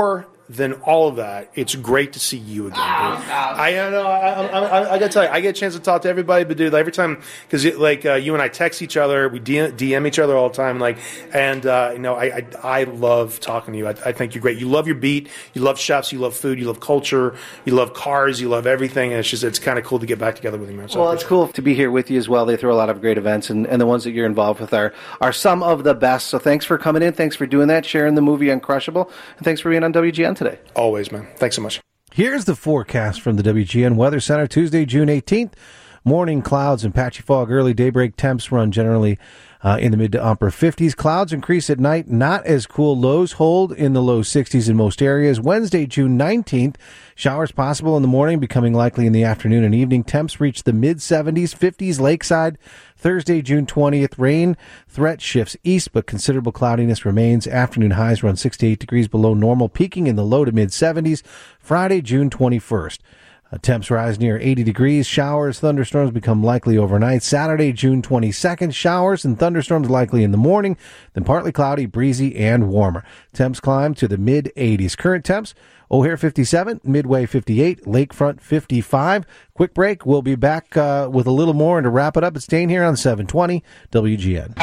than all of that, it's great to see you again, dude. I know. I, I, I, I got to tell you, I get a chance to talk to everybody, but dude, every time, because like uh, you and I text each other, we D M each other all the time, like, and uh, you know, I, I I love talking to you. I, I think you're great. You love your beat. You love chefs. You love food. You love culture. You love cars. You love everything. And it's just it's kind of cool to get back together with you, man. So well, it's cool to be here with you as well. They throw a lot of great events, and, and the ones that you're involved with are are some of the best. So thanks for coming in. Thanks for doing that, sharing the movie Uncrushable, and thanks for being on W G N today. Always, man. Thanks so much. Here's the forecast from the W G N Weather Center. Tuesday, June eighteenth. Morning clouds and patchy fog. Early daybreak temps run generally uh, in the mid to upper fifties. Clouds increase at night. Not as cool. Lows hold in the low sixties in most areas. Wednesday, June nineteenth. Showers possible in the morning, becoming likely in the afternoon and evening. Temps reach the mid seventies, fifties lakeside. Thursday, June twentieth. Rain threat shifts east, but considerable cloudiness remains. Afternoon highs run six to eight degrees below normal, peaking in the low to mid seventies. Friday, June twenty-first. Uh, temps rise near eighty degrees. Showers, thunderstorms become likely overnight. Saturday, June twenty-second. Showers and thunderstorms likely in the morning, then partly cloudy, breezy, and warmer. Temps climb to the mid eighties. Current temps, O'Hare fifty-seven, Midway fifty-eight, Lakefront fifty-five. Quick break. We'll be back uh, with a little more, and to wrap it up, it's staying here on seven twenty W G N.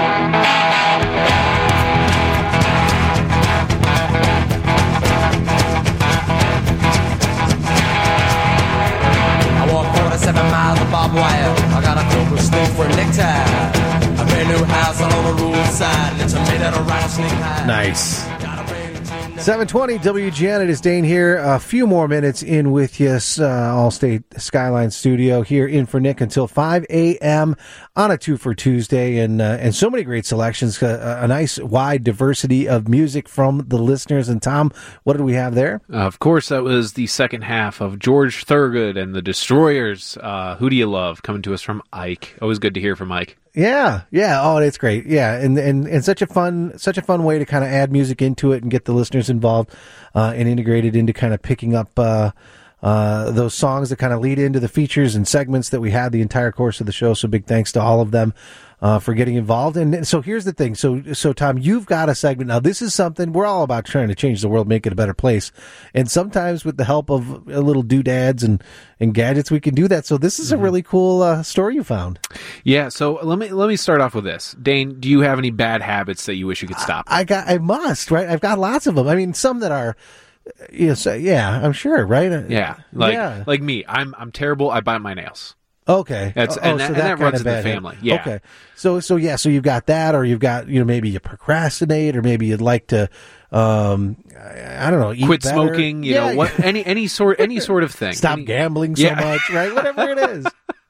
Seven miles of barbed wire. I got a cobra snake for a necktie. A brand new house on the roadside, and it's made out of rattlesnake hide. Nice. seven twenty W G N. It is Dane here. A few more minutes in with you. Uh, Allstate Skyline Studio here in for Nick until five a.m. on a two for Tuesday, and uh, and so many great selections. Uh, a nice wide diversity of music from the listeners. And Tom, what did we have there? Uh, of course, that was the second half of George Thorogood and the Destroyers. Uh, Who Do You Love? Coming to us from Ike. Always good to hear from Ike. Yeah, yeah. Oh, it's great. Yeah, and and and such a fun, such a fun way to kind of add music into it and get the listeners involved uh, and integrated into kind of picking up uh, uh, those songs that kind of lead into the features and segments that we had the entire course of the show. So big thanks to all of them uh, for getting involved. And so here's the thing. So so Tom, you've got a segment now. This is something we're all about trying to change the world, make it a better place. And sometimes with the help of a little doodads and and gadgets, we can do that. So this is a really cool uh, story you found. Yeah. So let me let me start off with this. Dane, do you have any bad habits that you wish you could stop? I got. I must. Right. I've got lots of them. I mean, some that are. Yes. Yeah. I'm sure. Right. Yeah. Like yeah. like me. I'm I'm terrible. I bite my nails. Okay. That's oh, and, so that, that, and that runs in the bad family. habit. Yeah. Okay. So so yeah. So you've got that, or you've got you know maybe you procrastinate, or maybe you'd like to. Um, I, I don't know. Eat Quit better. smoking. You yeah. know what? Any any sort any sort of thing. Stop any, gambling so yeah. much. Right. Whatever it is.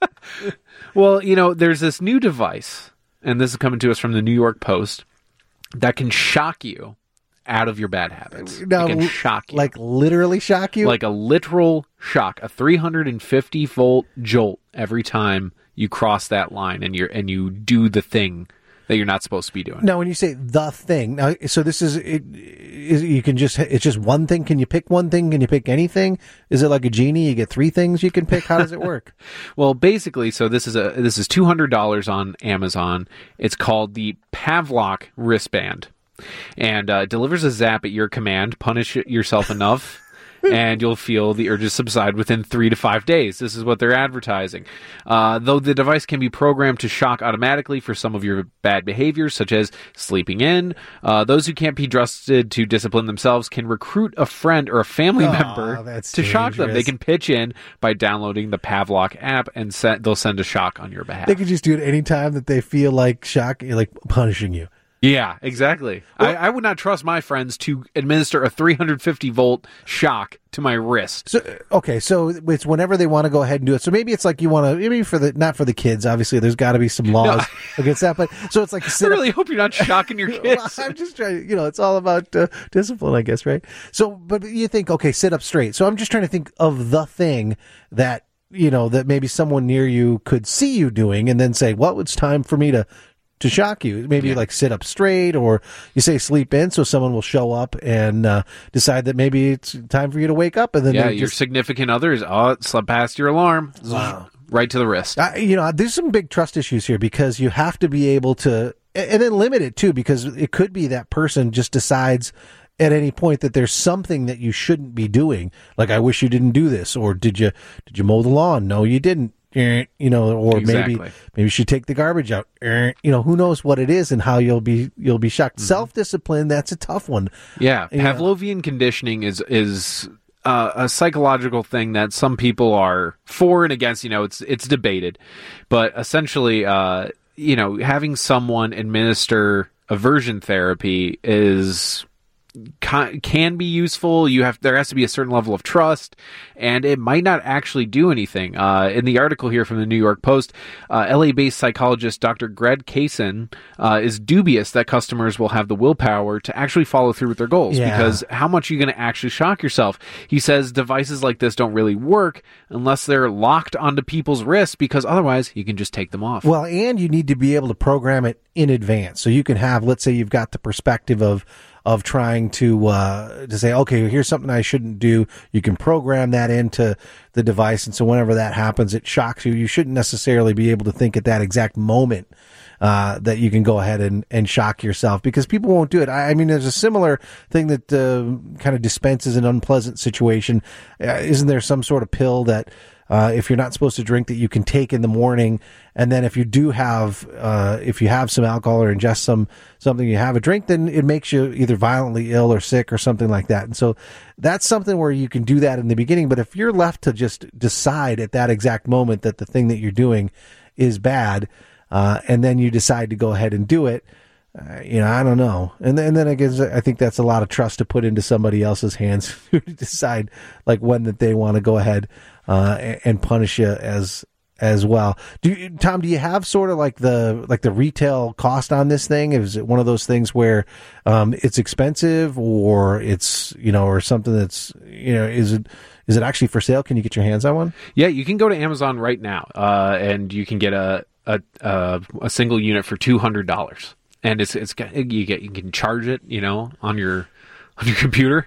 Well, you know, there's this new device, and this is coming to us from the New York Post, that can shock you out of your bad habits. Now, it can shock you. Like literally shock you? Like a literal shock, a three hundred fifty volt jolt every time you cross that line and you and you do the thing that you're not supposed to be doing. Now, when you say the thing, now, so this is, it, is you can just, it's just one thing. Can you pick one thing? Can you pick anything? Is it like a genie? You get three things you can pick? How does it work? Well, basically, so this is a, this is two hundred dollars on Amazon. It's called the Pavlok wristband, and uh, delivers a zap at your command. Punish yourself enough, and you'll feel the urges subside within three to five days. This is what they're advertising. Uh, though the device can be programmed to shock automatically for some of your bad behaviors, such as sleeping in, uh, those who can't be trusted to discipline themselves can recruit a friend or a family oh, member that's to shock them. dangerous. They can pitch in by downloading the Pavlok app, and set, they'll send a shock on your behalf. They can just do it anytime that they feel like shock, like punishing you. Yeah, exactly. Well, I, I would not trust my friends to administer a three hundred fifty volt shock to my wrist. So, okay, so it's whenever they want to go ahead and do it. So maybe it's like you want to, maybe for the, not for the kids, obviously, there's got to be some laws no, against that, but so it's like, I really up, hope you're not shocking your kids. Well, I'm just trying, you know, it's all about uh, discipline, I guess, right? So, but you think, okay, sit up straight. So I'm just trying to think of the thing that, you know, that maybe someone near you could see you doing and then say, well, it's time for me to, to shock you. Maybe yeah. like sit up straight, or you say sleep in, so someone will show up and uh, decide that maybe it's time for you to wake up. And then yeah, your just... significant other is, oh, it slept past your alarm. Wow. Right to the wrist. I, you know, there's some big trust issues here because you have to be able to, and then limit it too, because it could be that person just decides at any point that there's something that you shouldn't be doing. Like, I wish you didn't do this, or did you did you mow the lawn? No, you didn't. You know, or Exactly. maybe maybe you should take the garbage out. You know, who knows what it is and how you'll be you'll be shocked. Mm-hmm. Self discipline, that's a tough one. Yeah, You know? Pavlovian conditioning is is uh, a psychological thing that some people are for and against. You know, it's it's debated, but essentially, uh, you know, having someone administer aversion therapy is can, can be useful. You have there has to be a certain level of trust, and it might not actually do anything. Uh, in the article here from the New York Post, uh, L A-based psychologist Doctor Greg Kaysen uh, is dubious that customers will have the willpower to actually follow through with their goals, Yeah. because how much are you going to actually shock yourself? He says devices like this don't really work unless they're locked onto people's wrists, because otherwise you can just take them off. Well, and you need to be able to program it in advance. So you can have, let's say you've got the perspective of of trying to uh, to say, okay, here's something I shouldn't do. You can program that into the device, and so whenever that happens, it shocks you. You shouldn't necessarily be able to think at that exact moment uh, that you can go ahead and, and shock yourself, because people won't do it. I, I mean, there's a similar thing that uh, kind of dispenses an unpleasant situation. Uh, isn't there some sort of pill that Uh, if you're not supposed to drink, that you can take in the morning, and then if you do have, uh, if you have some alcohol or ingest some something, you have a drink, then it makes you either violently ill or sick or something like that. And so that's something where you can do that in the beginning. But if you're left to just decide at that exact moment that the thing that you're doing is bad, uh, and then you decide to go ahead and do it, Uh, you know, I don't know. And then, and then I guess I think that's a lot of trust to put into somebody else's hands to decide like when that they want to go ahead uh, and, and punish you as as well. Do you, Tom, do you have sort of like the like the retail cost on this thing? Is it one of those things where um, it's expensive, or it's, you know, or something that's, you know, is it is it actually for sale? Can you get your hands on one? Yeah, you can go to Amazon right now, uh, and you can get a a, a, a single unit for two hundred dollars. And it's it's got, you get you can charge it, you know, on your on your computer,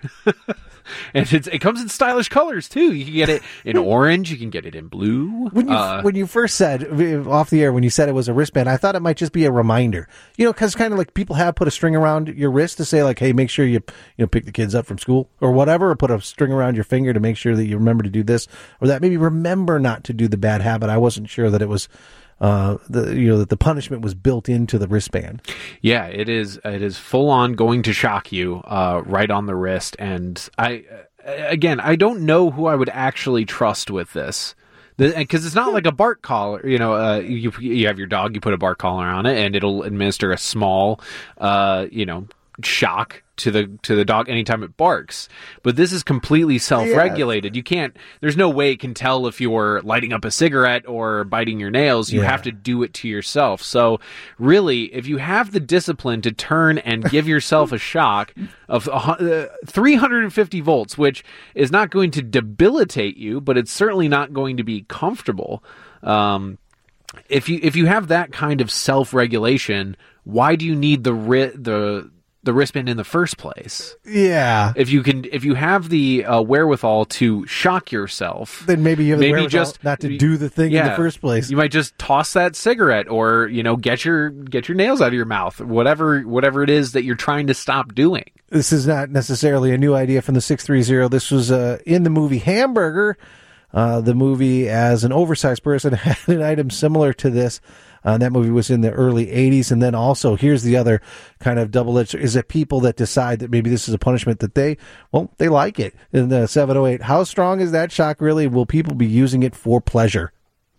and it's, it comes in stylish colors too. You can get it in orange, you can get it in blue. When you Uh, when you first said off the air, when you said it was a wristband, I thought it might just be a reminder, you know, because kind of like people have put a string around your wrist to say like, hey, make sure you you know pick the kids up from school or whatever, or put a string around your finger to make sure that you remember to do this or that. Maybe remember not to do the bad habit. I wasn't sure that it was. Uh, the you know that the punishment was built into the wristband. Yeah, it is. It is full on going to shock you, uh, right on the wrist. And I, again, I don't know who I would actually trust with this, because it's not like a bark collar. You know, uh, you you have your dog, you put a bark collar on it, and it'll administer a small, uh, you know, shock to the to the dog anytime it barks. But this is completely self-regulated. You can't, there's no way it can tell if you're lighting up a cigarette or biting your nails. You Yeah. have to do it to yourself. So really, if you have the discipline to turn and give yourself a shock of uh, three hundred fifty volts, which is not going to debilitate you, but it's certainly not going to be comfortable. Um, if you if you have that kind of self-regulation, why do you need the ri- the the wristband in the first place? Yeah. If you can, if you have the uh, wherewithal to shock yourself, Then maybe you have the maybe wherewithal just not to do the thing in the yeah, first place. You might just toss that cigarette, or you know, get your get your nails out of your mouth, whatever whatever it is that you're trying to stop doing. This is not necessarily a new idea from the six three zero. This was uh, in the movie Hamburger. Uh, the movie, as an oversized person, had an item similar to this. Uh, that movie was in the early eighties. And then also, here's the other kind of double-edged, is that people that decide that maybe this is a punishment that they, well, they like it. In the seven oh eight, how strong is that shock really? Will people be using it for pleasure?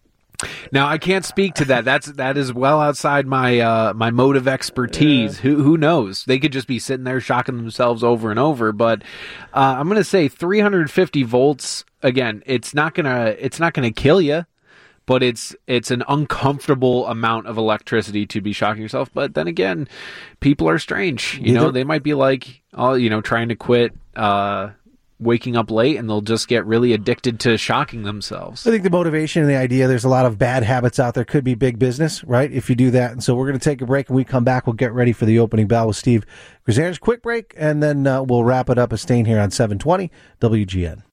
Now, I can't speak to that. That's that is well outside my uh, my mode of expertise. Who who knows? They could just be sitting there shocking themselves over and over. But uh, I'm going to say three hundred fifty volts. Again, it's not gonna it's not gonna kill you, but it's it's an uncomfortable amount of electricity to be shocking yourself. But then again, people are strange. You know, they might be like, oh, you know, trying to quit. Uh, waking up late, and they'll just get really addicted to shocking themselves. I think the motivation and the idea, there's a lot of bad habits out there, could be big business, right, if you do that. And so we're going to take a break, and we come back, we'll get ready for the opening bell with Steve Grzanich. Quick break, and then uh, we'll wrap it up. A Staying here on seven twenty W G N.